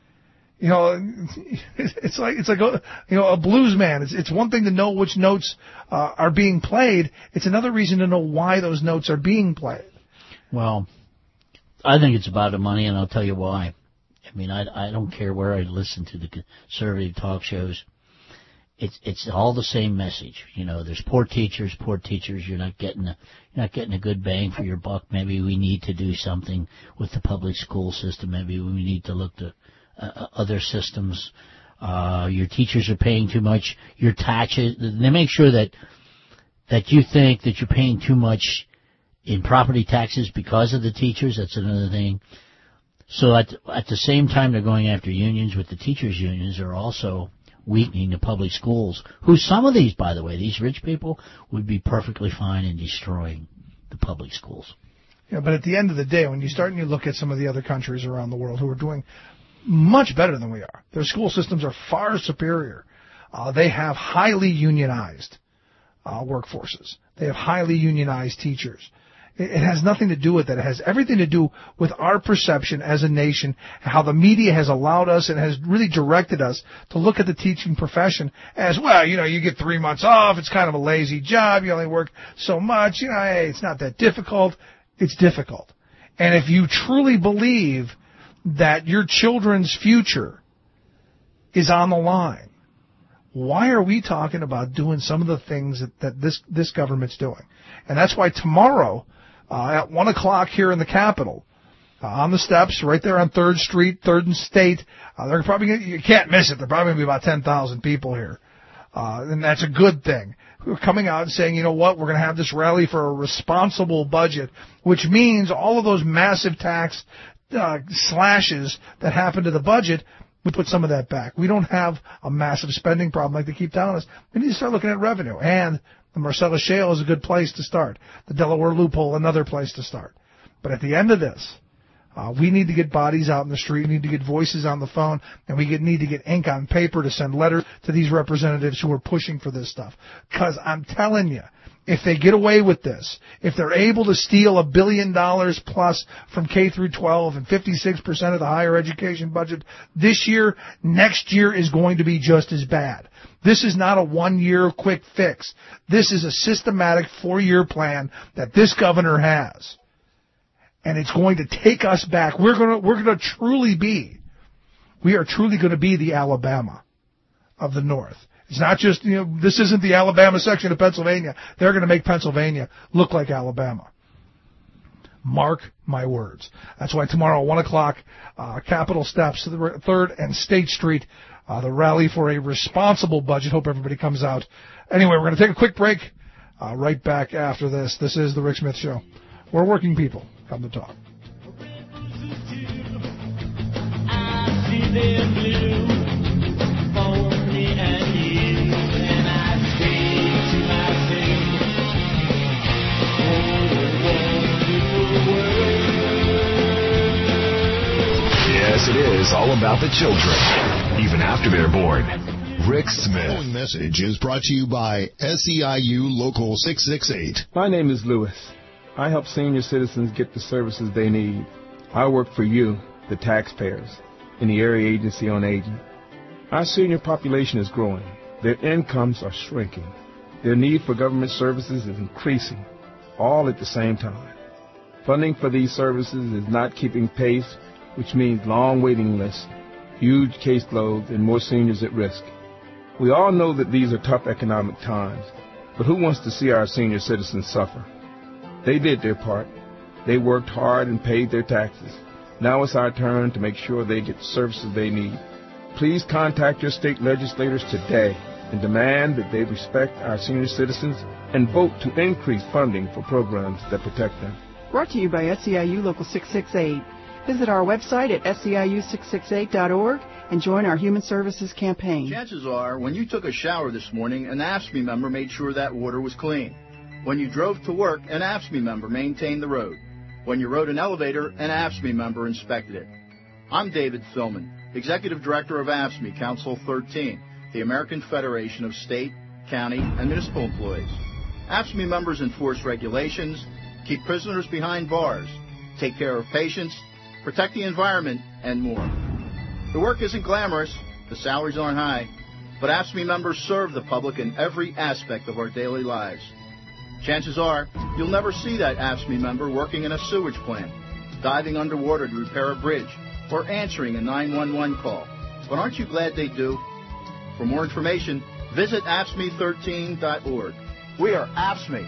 It's like a blues man. It's one thing to know which notes are being played. It's another reason to know why those notes are being played. Well, I think it's about the money, and I'll tell you why. I mean, I don't care where I listen to the conservative talk shows. It's all the same message. There's poor teachers. You're not getting a good bang for your buck. Maybe we need to do something with the public school system. Maybe we need to look to other systems. Your teachers are paying too much. Your taxes. They make sure that you think that you're paying too much in property taxes because of the teachers. That's another thing. So at the same time they're going after unions with the teachers' unions, are also weakening the public schools, who some of these, by the way, these rich people would be perfectly fine in destroying the public schools. Yeah, but at the end of the day, when you start and you look at some of the other countries around the world who are doing much better than we are, their school systems are far superior. They have highly unionized workforces. They have highly unionized teachers. It has nothing to do with that. It has everything to do with our perception as a nation, how the media has allowed us and has really directed us to look at the teaching profession as, well, you get 3 months off, it's kind of a lazy job, you only work so much, hey, it's not that difficult. It's difficult. And if you truly believe that your children's future is on the line, why are we talking about doing some of the things that this government's doing? And that's why tomorrow, at 1 o'clock here in the Capitol, on the steps, right there on 3rd Street, 3rd and State, they're probably you can't miss it. There are probably going to be about 10,000 people here. And that's a good thing. We're coming out and saying, you know what, we're going to have this rally for a responsible budget, which means all of those massive tax slashes that happen to the budget, we put some of that back. We don't have a massive spending problem like they keep telling us. We need to start looking at revenue. And the Marcellus Shale is a good place to start. The Delaware Loophole, another place to start. But at the end of this, we need to get bodies out in the street. We need to get voices on the phone. And we need to get ink on paper to send letters to these representatives who are pushing for this stuff. Because I'm telling you, if they get away with this, if they're able to steal $1 billion plus from K through 12 and 56% of the higher education budget this year, next year is going to be just as bad. This is not a 1-year quick fix. This is a systematic 4-year plan that this governor has. And it's going to take us back. We are truly going to be the Alabama of the North. It's not just, this isn't the Alabama section of Pennsylvania. They're going to make Pennsylvania look like Alabama. Mark my words. That's why tomorrow, 1 o'clock, Capitol steps to the 3rd and State Street, the rally for a responsible budget. Hope everybody comes out. Anyway, we're going to take a quick break. Right back after this. This is the Rick Smith Show. We're working people. Come to talk. I see them blue for me and you, and I say to myself, what a wonderful world. Yes, it is all about the children, even after they're born. Rick Smith. The following message is brought to you by SEIU Local 668. My name is Lewis. I help senior citizens get the services they need. I work for you, the taxpayers, in the Area Agency on Aging. Our senior population is growing. Their incomes are shrinking. Their need for government services is increasing, all at the same time. Funding for these services is not keeping pace, which means long waiting lists, huge caseloads, and more seniors at risk. We all know that these are tough economic times, but who wants to see our senior citizens suffer? They did their part. They worked hard and paid their taxes. Now it's our turn to make sure they get the services they need. Please contact your state legislators today and demand that they respect our senior citizens and vote to increase funding for programs that protect them. Brought to you by SEIU Local 668. Visit our website at SEIU668.org and join our Human Services campaign. Chances are, when you took a shower this morning, an AFSCME member made sure that water was clean. When you drove to work, an AFSCME member maintained the road. When you rode an elevator, an AFSCME member inspected it. I'm David Philman, Executive Director of AFSCME Council 13, the American Federation of State, County, and Municipal Employees. AFSCME members enforce regulations, keep prisoners behind bars, take care of patients, protect the environment, and more. The work isn't glamorous, the salaries aren't high, but AFSCME members serve the public in every aspect of our daily lives. Chances are, you'll never see that AFSCME member working in a sewage plant, diving underwater to repair a bridge, or answering a 911 call. But aren't you glad they do? For more information, visit AFSCME13.org. We are AFSCME.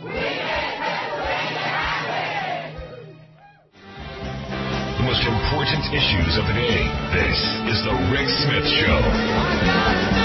The most important issues of the day. This is the Rick Smith Show.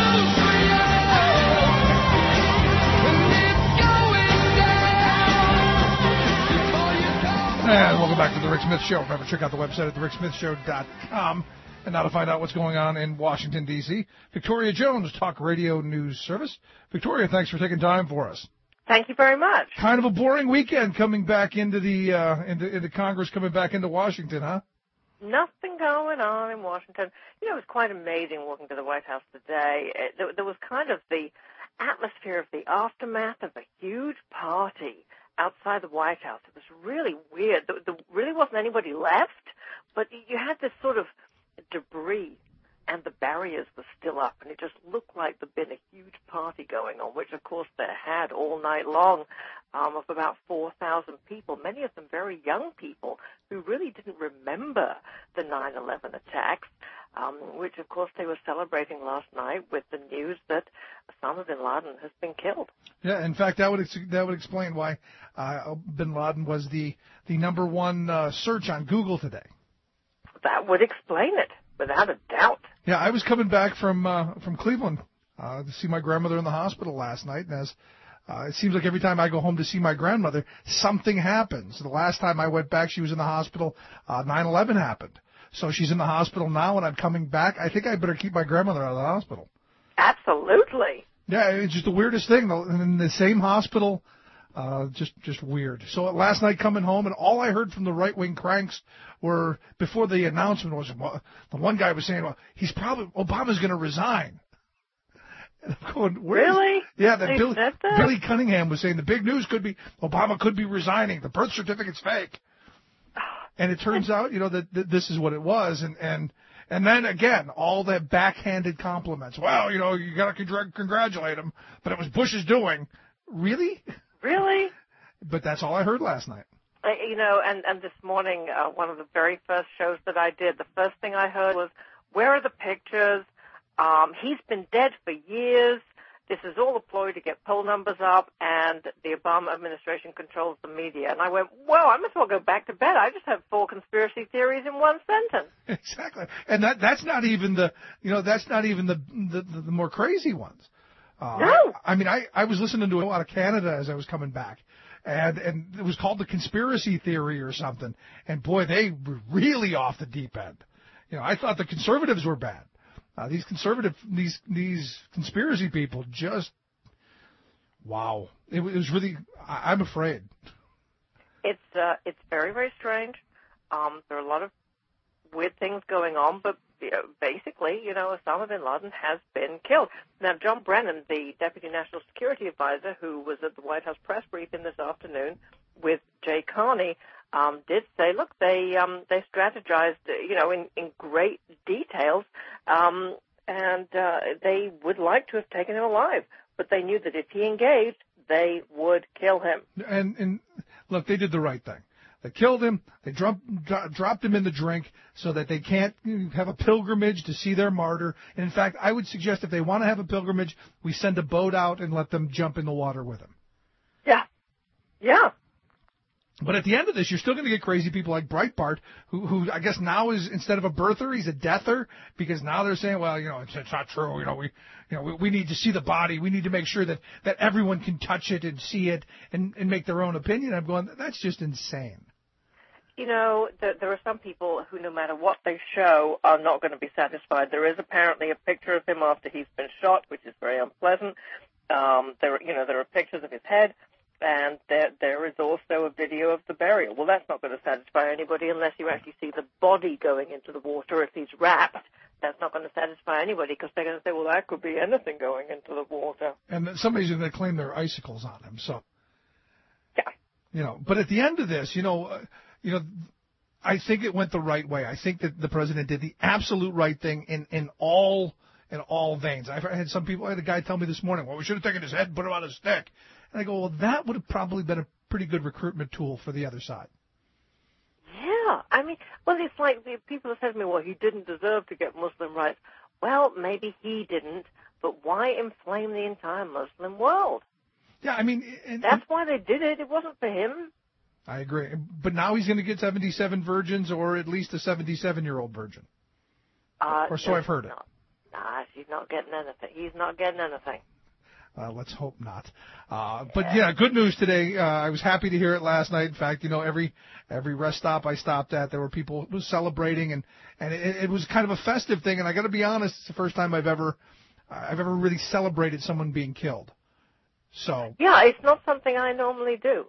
And welcome back to the Rick Smith Show. Remember, check out the website at thericksmithshow.com. And now to find out what's going on in Washington, D.C., Victoria Jones, Talk Radio News Service. Victoria, thanks for taking time for us. Thank you very much. Kind of a boring weekend coming back into the into Congress, coming back into Washington, huh? Nothing going on in Washington. You know, it was quite amazing walking to the White House today. There was kind of the atmosphere of the aftermath of a huge party outside the White House. It was really weird. There really wasn't anybody left, but you had this sort of debris, and the barriers were still up, and it just looked like there'd been a huge party going on, which, of course, they had all night long, of about 4,000 people, many of them very young people who really didn't remember the 9/11 attacks, which, of course, they were celebrating last night with the news that Osama bin Laden has been killed. Yeah, in fact, that would explain why bin Laden was the number one search on Google today. That would explain it, without a doubt. Yeah, I was coming back from Cleveland to see my grandmother in the hospital last night, and as it seems like every time I go home to see my grandmother, something happens. The last time I went back, she was in the hospital. 9/11 happened. So she's in the hospital now, and I'm coming back. I think I better keep my grandmother out of the hospital. Absolutely. Yeah, it's just the weirdest thing. In the same hospital, just weird. So last night coming home, and all I heard from the right-wing cranks were, before the announcement was, the one guy was saying, well, Obama's going to resign. And I'm going, really? Yeah, Billy Cunningham was saying the big news could be Obama could be resigning. The birth certificate's fake. And it turns out, that this is what it was. And then again, all the backhanded compliments. Well, you got to congratulate him, but it was Bush's doing. Really? Really? But that's all I heard last night. And this morning, one of the very first shows that I did, the first thing I heard was, where are the pictures? He's been dead for years. This is all a ploy to get poll numbers up, and the Obama administration controls the media. And I went, well, I must well go back to bed. I just have 4 conspiracy theories in one sentence. Exactly. And that's not even the more crazy ones. No. I mean, I was listening to a lot of Canada as I was coming back, and it was called the conspiracy theory or something. And boy, they were really off the deep end. I thought the conservatives were bad. These conspiracy people just, wow. It was really, I'm afraid. It's very, very strange. There are a lot of weird things going on, but basically, Osama bin Laden has been killed. Now, John Brennan, the Deputy National Security Advisor, who was at the White House press briefing this afternoon with Jay Carney, did say, look, they strategized, in great details, and they would like to have taken him alive. but they knew that if he engaged, they would kill him. And look, they did the right thing. They killed him. They dropped him in the drink so that they can't have a pilgrimage to see their martyr. And in fact, I would suggest if they want to have a pilgrimage, we send a boat out and let them jump in the water with him. Yeah. Yeah. But at the end of this, you're still going to get crazy people like Breitbart, who I guess now is, instead of a birther, he's a deather, because now they're saying, well, it's not true. We need to see the body. We need to make sure that everyone can touch it and see it and make their own opinion. I'm going, that's just insane. There are some people who, no matter what they show, are not going to be satisfied. There is apparently a picture of him after he's been shot, which is very unpleasant. There are pictures of his head. And there is also a video of the burial. Well, that's not going to satisfy anybody unless you actually see the body going into the water. If he's wrapped, that's not going to satisfy anybody because they're going to say, well, that could be anything going into the water. And somebody's going to claim there are icicles on him. So, yeah. But at the end of this, I think it went the right way. I think that the president did the absolute right thing in all veins. I had a guy tell me this morning, well, we should have taken his head and put him on a stick. And I go, well, that would have probably been a pretty good recruitment tool for the other side. Yeah. It's like people have said to me, well, he didn't deserve to get Muslim rights. Well, maybe he didn't, but why inflame the entire Muslim world? Yeah, that's why they did it. It wasn't for him. I agree. But now he's going to get 77 virgins or at least a 77-year-old virgin. Or so I've heard it. Nah, she's not getting anything. He's not getting anything. Let's hope not. But yeah, good news today. I was happy to hear it last night. In fact, every rest stop I stopped at, there were people who was celebrating, and it was kind of a festive thing. And I got to be honest, it's the first time I've ever really celebrated someone being killed. So yeah, it's not something I normally do.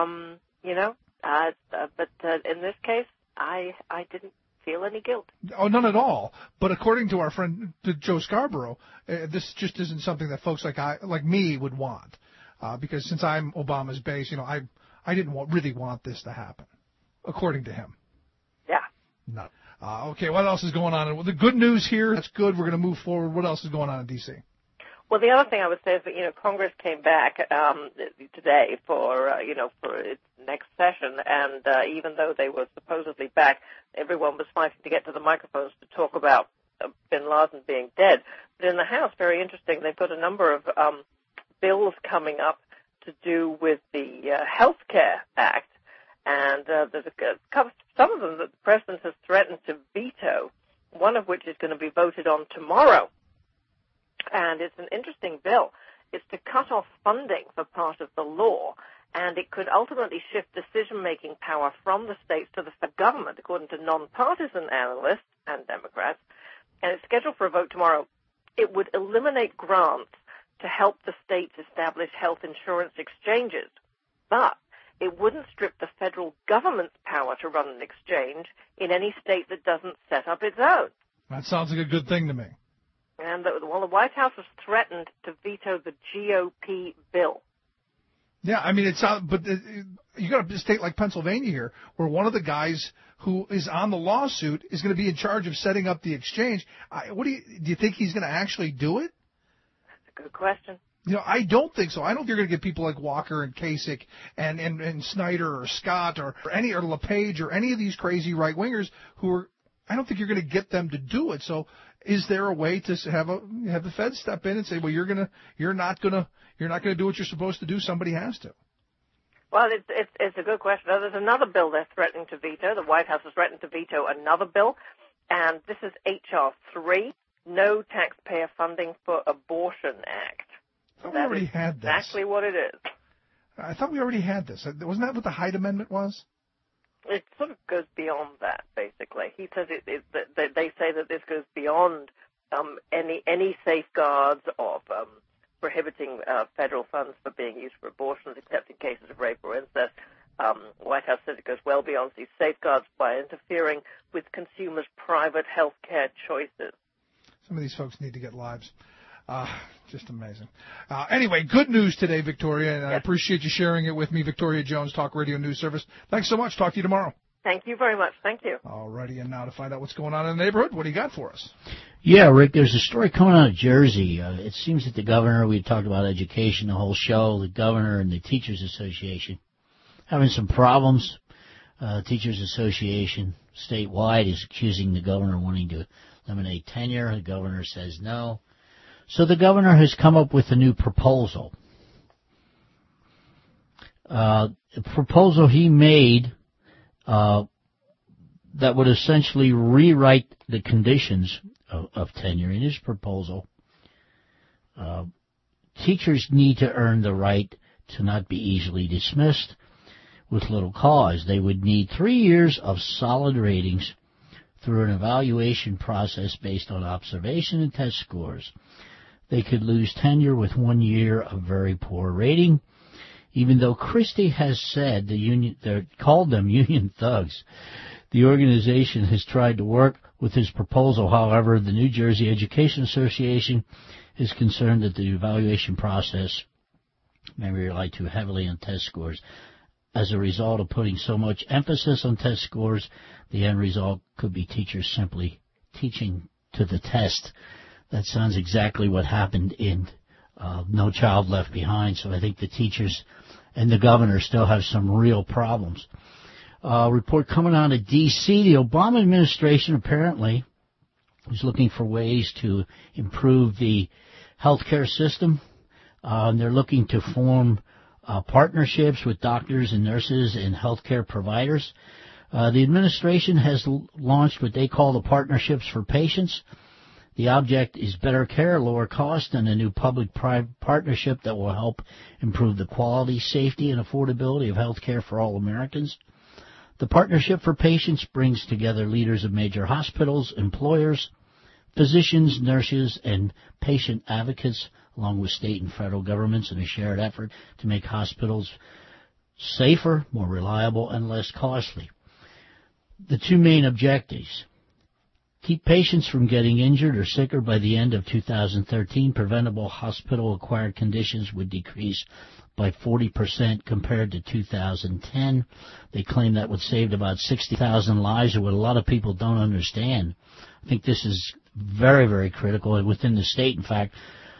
But in this case, I didn't feel any guilt. Oh, none at all. But according to our friend Joe Scarborough, this just isn't something that folks like me would want. Because since I'm Obama's base, I didn't really want this to happen, according to him. Yeah. No. Okay, what else is going on? Well, the good news here, that's good. We're going to move forward. What else is going on in D.C.? Well, the other thing I would say is that, Congress came back today for its next session, and even though they were supposedly back, everyone was fighting to get to the microphones to talk about bin Laden being dead. But in the House, very interesting, they've got a number of bills coming up to do with the Health Care Act, and there's some of them that the President has threatened to veto, one of which is going to be voted on tomorrow. And it's an interesting bill. It's to cut off funding for part of the law, and it could ultimately shift decision-making power from the states to the federal government, according to nonpartisan analysts and Democrats. And it's scheduled for a vote tomorrow. It would eliminate grants to help the states establish health insurance exchanges, but it wouldn't strip the federal government's power to run an exchange in any state that doesn't set up its own. That sounds like a good thing to me. And the White House has threatened to veto the GOP bill. Yeah, but you got a state like Pennsylvania here, where one of the guys who is on the lawsuit is going to be in charge of setting up the exchange. Do you think he's going to actually do it? That's a good question. I don't think so. I don't think you're going to get people like Walker and Kasich and Snyder or Scott or LePage or any of these crazy right wingers who are. I don't think you're going to get them to do it. So, is there a way to have the Fed step in and say, well, you're not going to do what you're supposed to do? Somebody has to. Well, it's a good question. There's another bill they're threatening to veto. The White House has threatened to veto another bill, and this is H.R. 3, No Taxpayer Funding for Abortion Act. I thought we already had this. Exactly what it is. I thought we already had this. Wasn't that what the Hyde Amendment was? It sort of goes beyond that, basically. He says they say that this goes beyond any safeguards of prohibiting federal funds for being used for abortions, except in cases of rape or incest. White House says it goes well beyond these safeguards by interfering with consumers' private health care choices. Some of these folks need to get lives. Just amazing. Anyway, good news today, Victoria, and yes. I appreciate you sharing it with me. Victoria Jones, Talk Radio News Service. Thanks so much. Talk to you tomorrow. Thank you very much. Thank you. All righty, and now to find out what's going on in the neighborhood, what do you got for us? Yeah, Rick, there's a story coming out of Jersey. It seems that the governor, we talked about education the whole show, the governor and the Teachers Association having some problems. Teachers Association statewide is accusing the governor of wanting to eliminate tenure. The governor says no. So the governor has come up with a new proposal. The proposal he made that would essentially rewrite the conditions of tenure. In his proposal, teachers need to earn the right to not be easily dismissed with little cause. They would need 3 years of solid ratings through an evaluation process based on observation and test scores. They could lose tenure with 1 year of very poor rating. Even though Christie has said they called them union thugs, the organization has tried to work with his proposal. However, the New Jersey Education Association is concerned that the evaluation process may rely too heavily on test scores. As a result of putting so much emphasis on test scores, the end result could be teachers simply teaching to the test. That sounds exactly what happened in No Child Left Behind. So I think the teachers and the governor still have some real problems. Report coming out of D.C., the Obama administration apparently is looking for ways to improve the healthcare system. They're looking to form partnerships with doctors and nurses and healthcare providers. The administration has launched what they call the Partnerships for Patients. The object is better care, lower cost, and a new public-private partnership that will help improve the quality, safety, and affordability of health care for all Americans. The Partnership for Patients brings together leaders of major hospitals, employers, physicians, nurses, and patient advocates, along with state and federal governments, in a shared effort to make hospitals safer, more reliable, and less costly. The two main objectives: keep patients from getting injured or sicker. By the end of 2013, preventable hospital-acquired conditions would decrease by 40% compared to 2010. They claim that would save about 60,000 lives, or what a lot of people don't understand. I think this is very, very critical. And within the state, in fact,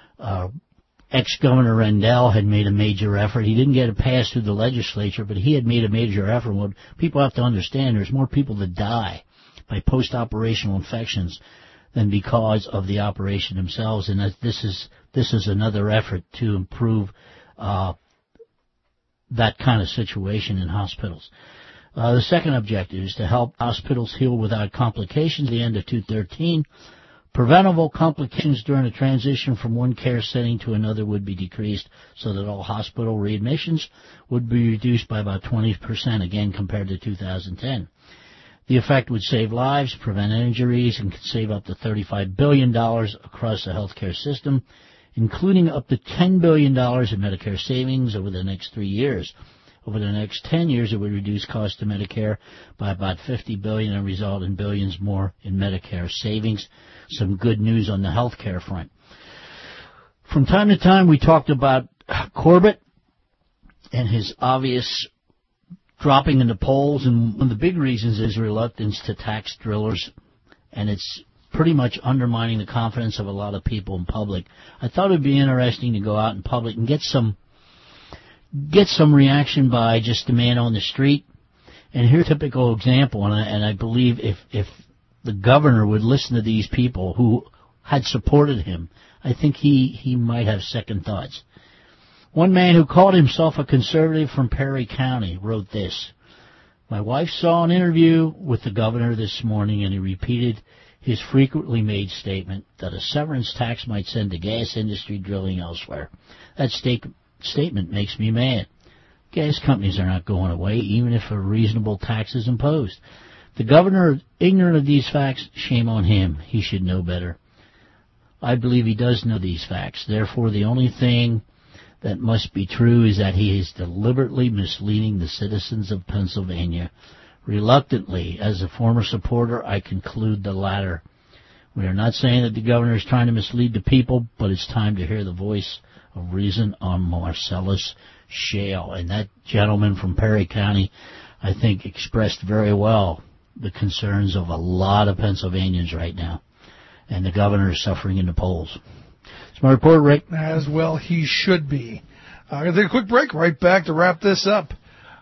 ex-Governor Rendell had made a major effort. He didn't get it passed through the legislature, but he had made a major effort. What people have to understand, there's more people that die by post-operational infections than because of the operation themselves, and this is another effort to improve that kind of situation in hospitals. The second objective is to help hospitals heal without complications. At the end of 2013, preventable complications during a transition from one care setting to another would be decreased, so that all hospital readmissions would be reduced by about 20%, again compared to 2010. The effect would save lives, prevent injuries, and could save up to $35 billion across the healthcare system, including up to $10 billion in Medicare savings over the next 3 years. Over the next 10 years, it would reduce costs to Medicare by about $50 billion and result in billions more in Medicare savings. Some good news on the healthcare front. From time to time, we talked about Corbett and his obvious dropping in the polls, and one of the big reasons is reluctance to tax drillers, and it's pretty much undermining the confidence of a lot of people in public. I thought it would be interesting to go out in public and get some reaction by just a man on the street. And here's a typical example, and I believe if the governor would listen to these people who had supported him, I think he might have second thoughts. One man who called himself a conservative from Perry County wrote this: "My wife saw an interview with the governor this morning, and he repeated his frequently made statement that a severance tax might send the gas industry drilling elsewhere. That statement makes me mad. Gas companies are not going away, even if a reasonable tax is imposed. The governor, ignorant of these facts, shame on him. He should know better. I believe he does know these facts. Therefore, the only thing that must be true is that he is deliberately misleading the citizens of Pennsylvania. Reluctantly, as a former supporter, I conclude the latter. We are not saying that the governor is trying to mislead the people, but it's time to hear the voice of reason on Marcellus Shale." And that gentleman from Perry County, I think, expressed very well the concerns of a lot of Pennsylvanians right now. and the governor is suffering in the polls. It's my report, Rick. As well he should be. I'm going to take a quick break. Right back to wrap this up.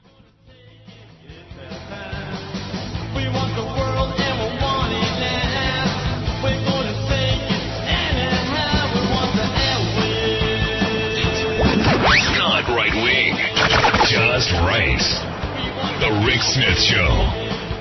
Not right wing, just right. The Rick Smith Show.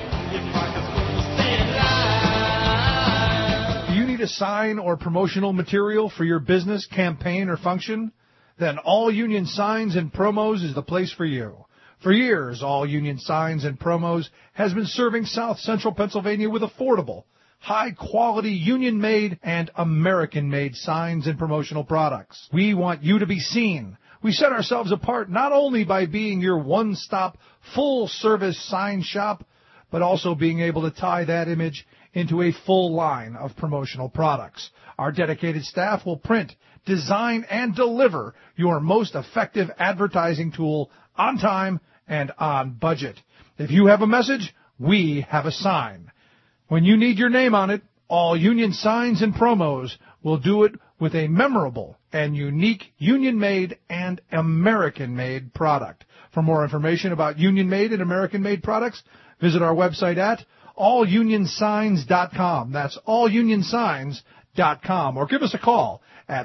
Do you need a sign or promotional material for your business, campaign, or function? Then All Union Signs and Promos is the place for you. For years, All Union Signs and Promos has been serving South Central Pennsylvania with affordable, high-quality, union-made and American-made signs and promotional products. We want you to be seen. We set ourselves apart not only by being your one-stop, full-service sign shop, but also being able to tie that image into a full line of promotional products. Our dedicated staff will print, design, and deliver your most effective advertising tool on time and on budget. If you have a message, we have a sign. When you need your name on it, All Union Signs and Promos will do it with a memorable and unique union-made and American-made product. For more information about union-made and American-made products, visit our website at allunionsigns.com. That's allunionsigns.com. Or give us a call at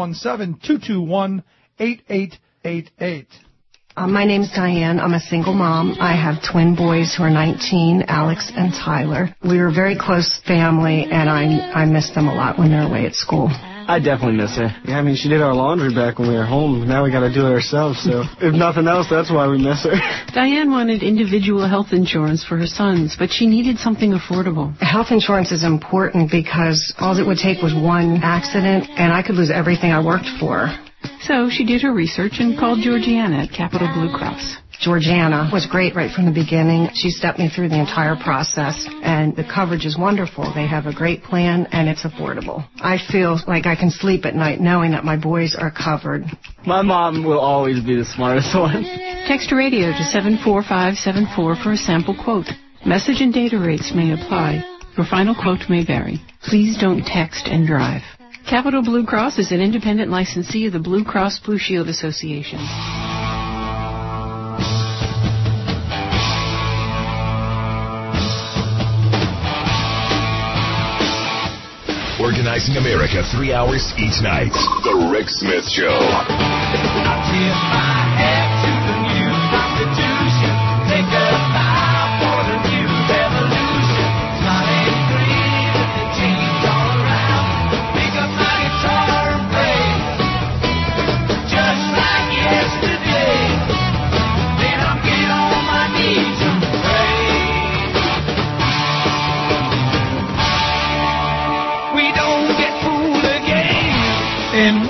717-221-8888. My name's Diane. I'm a single mom. I have twin boys who are 19, Alex and Tyler. We were a very close family, and I miss them a lot when they're away at school. I definitely miss her. Yeah, I mean, she did our laundry back when we were home. Now we got to do it ourselves, so if nothing else, that's why we miss her. Diane wanted individual health insurance for her sons, but she needed something affordable. Health insurance is important because all it would take was one accident, and I could lose everything I worked for. So she did her research and called Georgiana at Capital Blue Cross. Georgiana was great right from the beginning. She stepped me through the entire process, and the coverage is wonderful. They have a great plan, and it's affordable. I feel like I can sleep at night knowing that my boys are covered. My mom will always be the smartest one. Text radio to 74574 for a sample quote. Message and data rates may apply. Your final quote may vary. Please don't text and drive. Capital Blue Cross is an independent licensee of the Blue Cross Blue Shield Association. Organizing America 3 hours each night. The Rick Smith Show. And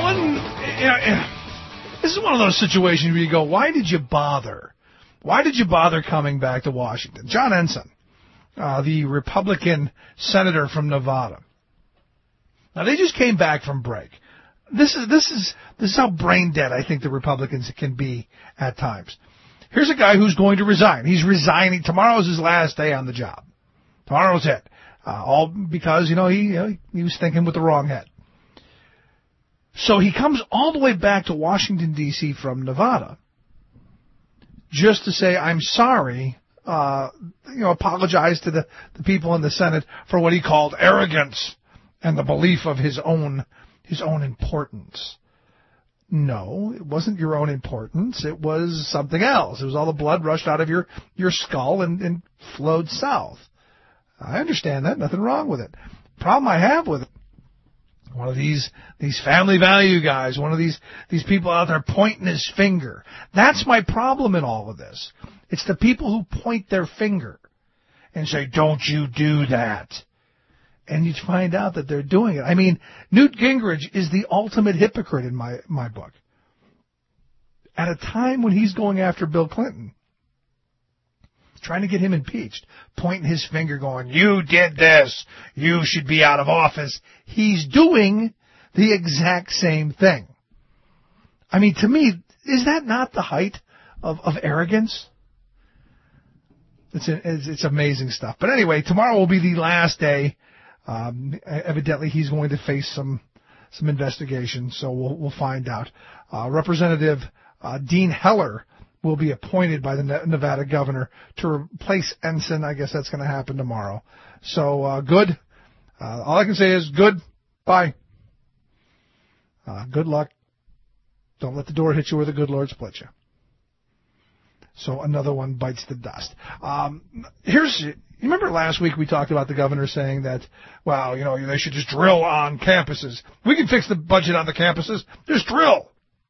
this is one of those situations where you go, why did you bother? Why did you bother coming back to Washington? John Ensign, the Republican senator from Nevada. Now, they just came back from break. This is how brain dead I think the Republicans can be at times. Here's a guy who's going to resign. He's resigning. Tomorrow's his last day on the job. Tomorrow's it. All because, he was thinking with the wrong head. So he comes all the way back to Washington, D.C. from Nevada just to say, I'm sorry, apologize to the people in the Senate for what he called arrogance and the belief of his own importance. No, it wasn't your own importance. It was something else. It was all the blood rushed out of your skull and flowed south. I understand that. Nothing wrong with it. The problem I have with it, one of these family value guys, one of these people out there pointing his finger. That's my problem in all of this. It's the people who point their finger and say, don't you do that. And you find out that they're doing it. I mean, Newt Gingrich is the ultimate hypocrite in my book. At a time when he's going after Bill Clinton, trying to get him impeached, pointing his finger going, you did this, you should be out of office. He's doing the exact same thing. I mean, to me, is that not the height of arrogance? It's amazing stuff. But anyway, tomorrow will be the last day Evidently, he's going to face some investigation, so we'll find out. Representative Dean Heller will be appointed by the Nevada governor to replace Ensign. I guess that's going to happen tomorrow. So good. All I can say is good. Bye. Good luck. Don't let the door hit you where the good Lord split you. So another one bites the dust. You remember last week we talked about the governor saying that, well, they should just drill on campuses. We can fix the budget on the campuses. Just drill.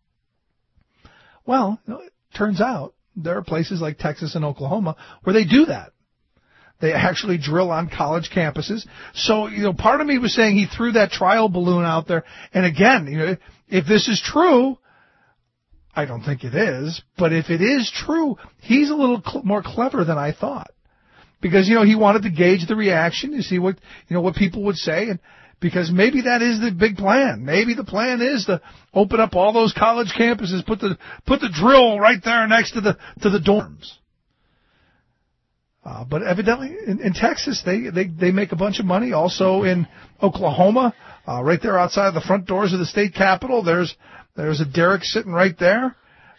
Well, it turns out there are places like Texas and Oklahoma where they do that. They actually drill on college campuses. So, part of me was saying he threw that trial balloon out there. And again, if this is true, I don't think it is, but if it is true, he's a little more clever than I thought. Because, he wanted to gauge the reaction to see what people would say, and because maybe that is the big plan. Maybe the plan is to open up all those college campuses, put the drill right there next to the dorms. But evidently in Texas, they make a bunch of money. Also in Oklahoma, right there outside the front doors of the state capitol, there's a derrick sitting right there.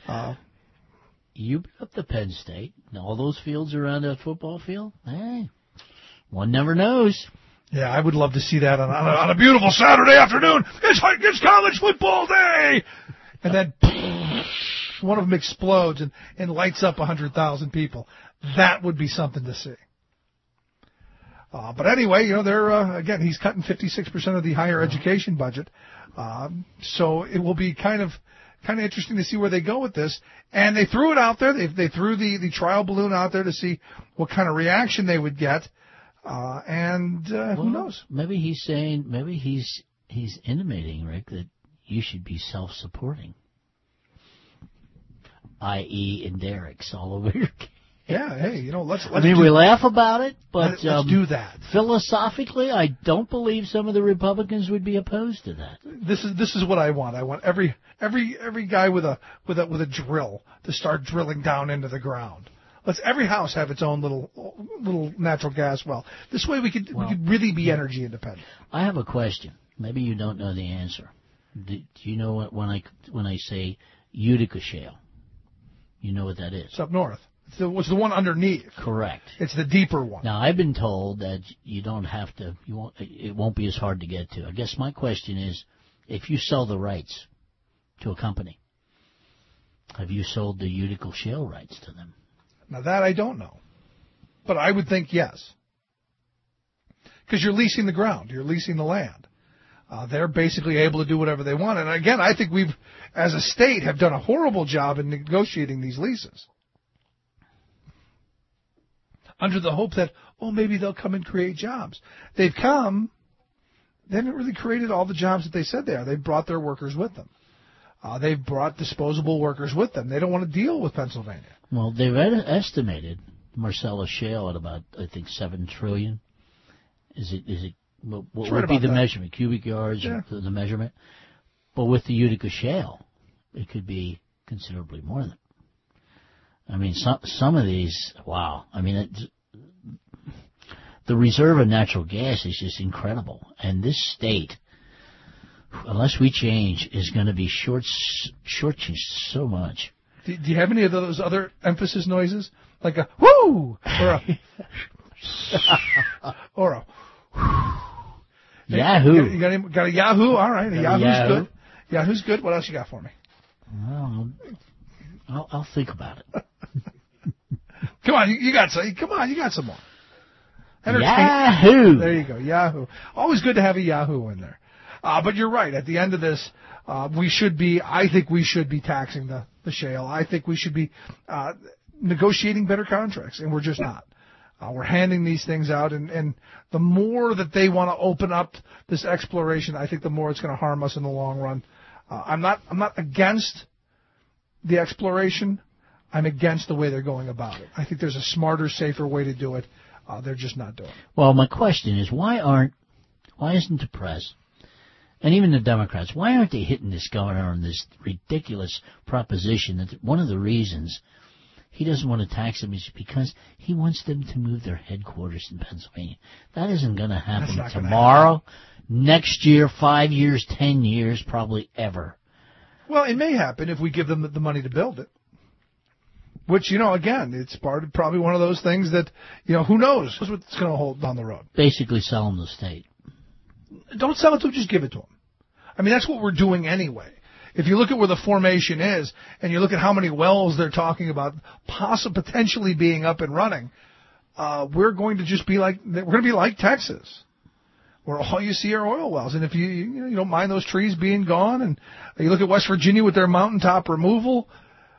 You brought up the Penn State, and all those fields around that football field. Hey, one never knows. Yeah, I would love to see that on a beautiful Saturday afternoon. It's college football day, and then one of them explodes and lights up 100,000 people. That would be something to see. But anyway, they're again, he's cutting 56% of the higher education budget. So it will be kind of interesting to see where they go with this. And they threw it out there. They threw the trial balloon out there to see what kind of reaction they would get. Who knows? Maybe he's saying, he's intimating, Rick, that you should be self-supporting, i.e. in derricks all over your case. Yeah, hey, let's we laugh about it, but let's do that. Philosophically, I don't believe some of the Republicans would be opposed to that. This is what I want. I want every guy with a drill to start drilling down into the ground. Let's every house have its own little natural gas well. This way we could really be energy independent. I have a question. Maybe you don't know the answer. Do you know what when I say Utica Shale? You know what that is? It's up north. It's the one underneath. Correct. It's the deeper one. Now, I've been told that you don't have to. It won't be as hard to get to. I guess my question is, if you sell the rights to a company, have you sold the Utica Shale rights to them? Now that I don't know, but I would think yes, because you're leasing the ground, you're leasing the land. They're basically able to do whatever they want. And again, I think we've, as a state, have done a horrible job in negotiating these leases, under the hope that, maybe they'll come and create jobs. They've come. They haven't really created all the jobs that they said they are. They've brought their workers with them. They've brought disposable workers with them. They don't want to deal with Pennsylvania. Well, they've estimated Marcellus Shale at about, I think, $7 trillion. Is it? What would be the measurement? Cubic yards, yeah. The measurement? But with the Utica Shale, it could be considerably more than. I mean, some of these, wow. I mean, the reserve of natural gas is just incredible. And this state, unless we change, is going to be shortchanged so much. Do you have any of those other emphasis noises? Like a whoo! Or a Yahoo! You got a Yahoo? All right, Yahoo's good. Yahoo's good. What else you got for me? Well, I'll think about it. Come on, you got some. Come on, you got some more. Yahoo! There you go, Yahoo. Always good to have a Yahoo in there. But you're right. At the end of this, I think we should be taxing the shale. I think we should be negotiating better contracts, and we're just not. We're handing these things out, and the more that they want to open up this exploration, I think the more it's going to harm us in the long run. I'm not against the exploration. I'm against the way they're going about it. I think there's a smarter, safer way to do it. They're just not doing it. Well, my question is, why isn't the press and even the Democrats, why aren't they hitting this governor on this ridiculous proposition that one of the reasons he doesn't want to tax them is because he wants them to move their headquarters in Pennsylvania. That isn't going to happen tomorrow, next year, 5 years, 10 years, probably ever. Well, it may happen if we give them the money to build it. Which, again, it's probably one of those things that, who knows what's going to hold down the road. Basically sell them the state. Don't sell it to them, just give it to them. I mean, that's what we're doing anyway. If you look at where the formation is, and you look at how many wells they're talking about potentially being up and running, we're going to just be like Texas, where all you see are oil wells. And if you don't mind those trees being gone, and you look at West Virginia with their mountaintop removal,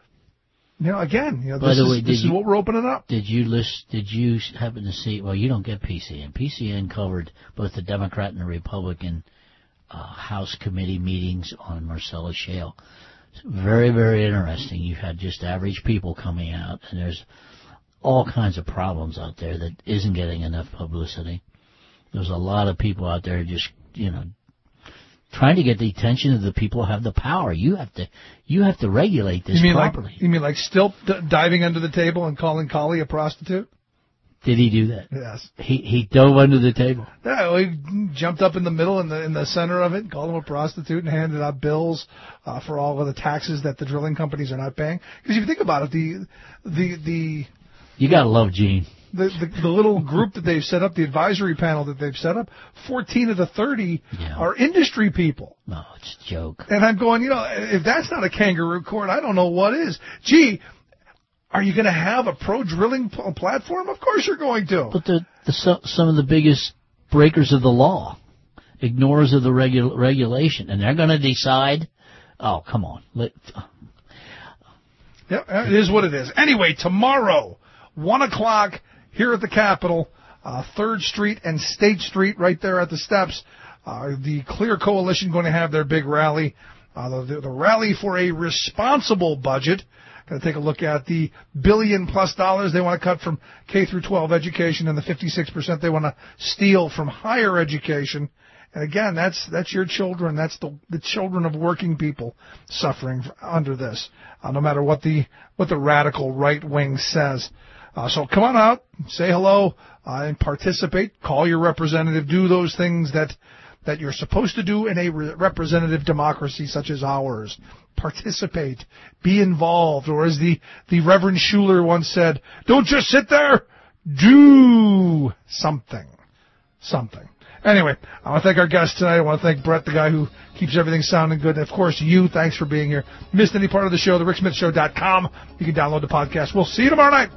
this is what we're opening up. Did you happen to see? Well, you don't get PCN. PCN covered both the Democrat and the Republican House committee meetings on Marcellus Shale. It's very, very interesting. You had just average people coming out, and there's all kinds of problems out there that isn't getting enough publicity. There's a lot of people out there just, trying to get the attention of the people who have the power. You have to regulate this properly. You mean like still diving under the table and calling Colley a prostitute? Did he do that? Yes. He dove under the table. Yeah, he jumped up in the middle, in the center of it, called him a prostitute, and handed out bills for all of the taxes that the drilling companies are not paying. Because if you think about it, you gotta love Gene. The little group that they've set up, the advisory panel that they've set up, 14 of the 30 are industry people. No, it's a joke. And I'm going, if that's not a kangaroo court, I don't know what is. Gee, are you going to have a pro-drilling platform? Of course you're going to. But some of the biggest breakers of the law, ignorers of the regulation, and they're going to decide, oh, come on. Yeah, it is what it is. Anyway, tomorrow, 1 o'clock, here at the Capitol, 3rd Street and State Street, right there at the steps. The Clear Coalition going to have their big rally, the rally for a responsible budget. Going to take a look at the $1 billion+ they want to cut from K through 12 education and the 56% they want to steal from higher education. And again, that's your children. That's the children of working people suffering under this. No matter what the radical right wing says. So come on out, say hello, and participate. Call your representative. Do those things that you're supposed to do in a representative democracy such as ours. Participate. Be involved. Or as the Reverend Schuler once said, don't just sit there. Do something. Something. Anyway, I want to thank our guest tonight. I want to thank Brett, the guy who keeps everything sounding good. And, of course, you. Thanks for being here. Missed any part of the show, thericksmithshow.com. You can download the podcast. We'll see you tomorrow night.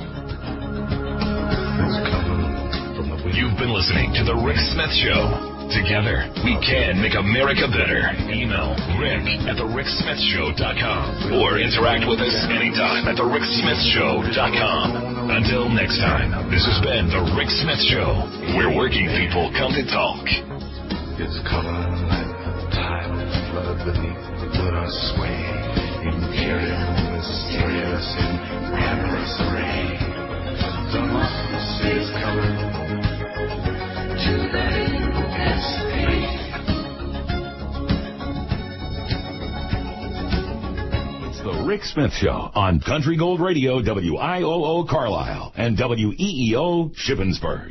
You've been listening to The Rick Smith Show. Together, we can make America better. Email rick@thericksmithshow.com or interact with us anytime at thericksmithshow.com. Until next time, this has been The Rick Smith Show, where working people come to talk. It's color like the tide of flood beneath the blood I sway. Imperial, mysterious, in glamorous array. Democracy is colored to the It's The Rick Smith Show on Country Gold Radio, WIOO Carlisle and WEEO Shippensburg.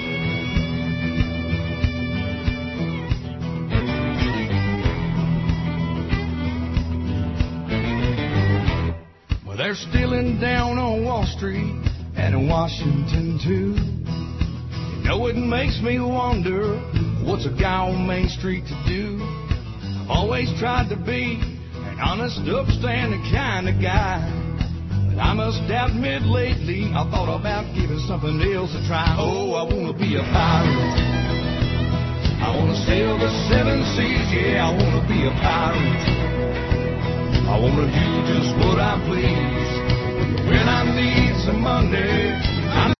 Well, they're stealing down on Wall Street and in Washington, too. You know, it makes me wonder, what's a guy on Main Street to do? I've always tried to be an honest, upstanding kind of guy. But I must admit lately, I thought about giving something else a try. Oh, I want to be a pirate. I want to sail the 7 seas, yeah, I want to be a pirate. I want to do just what I please. When I need some money,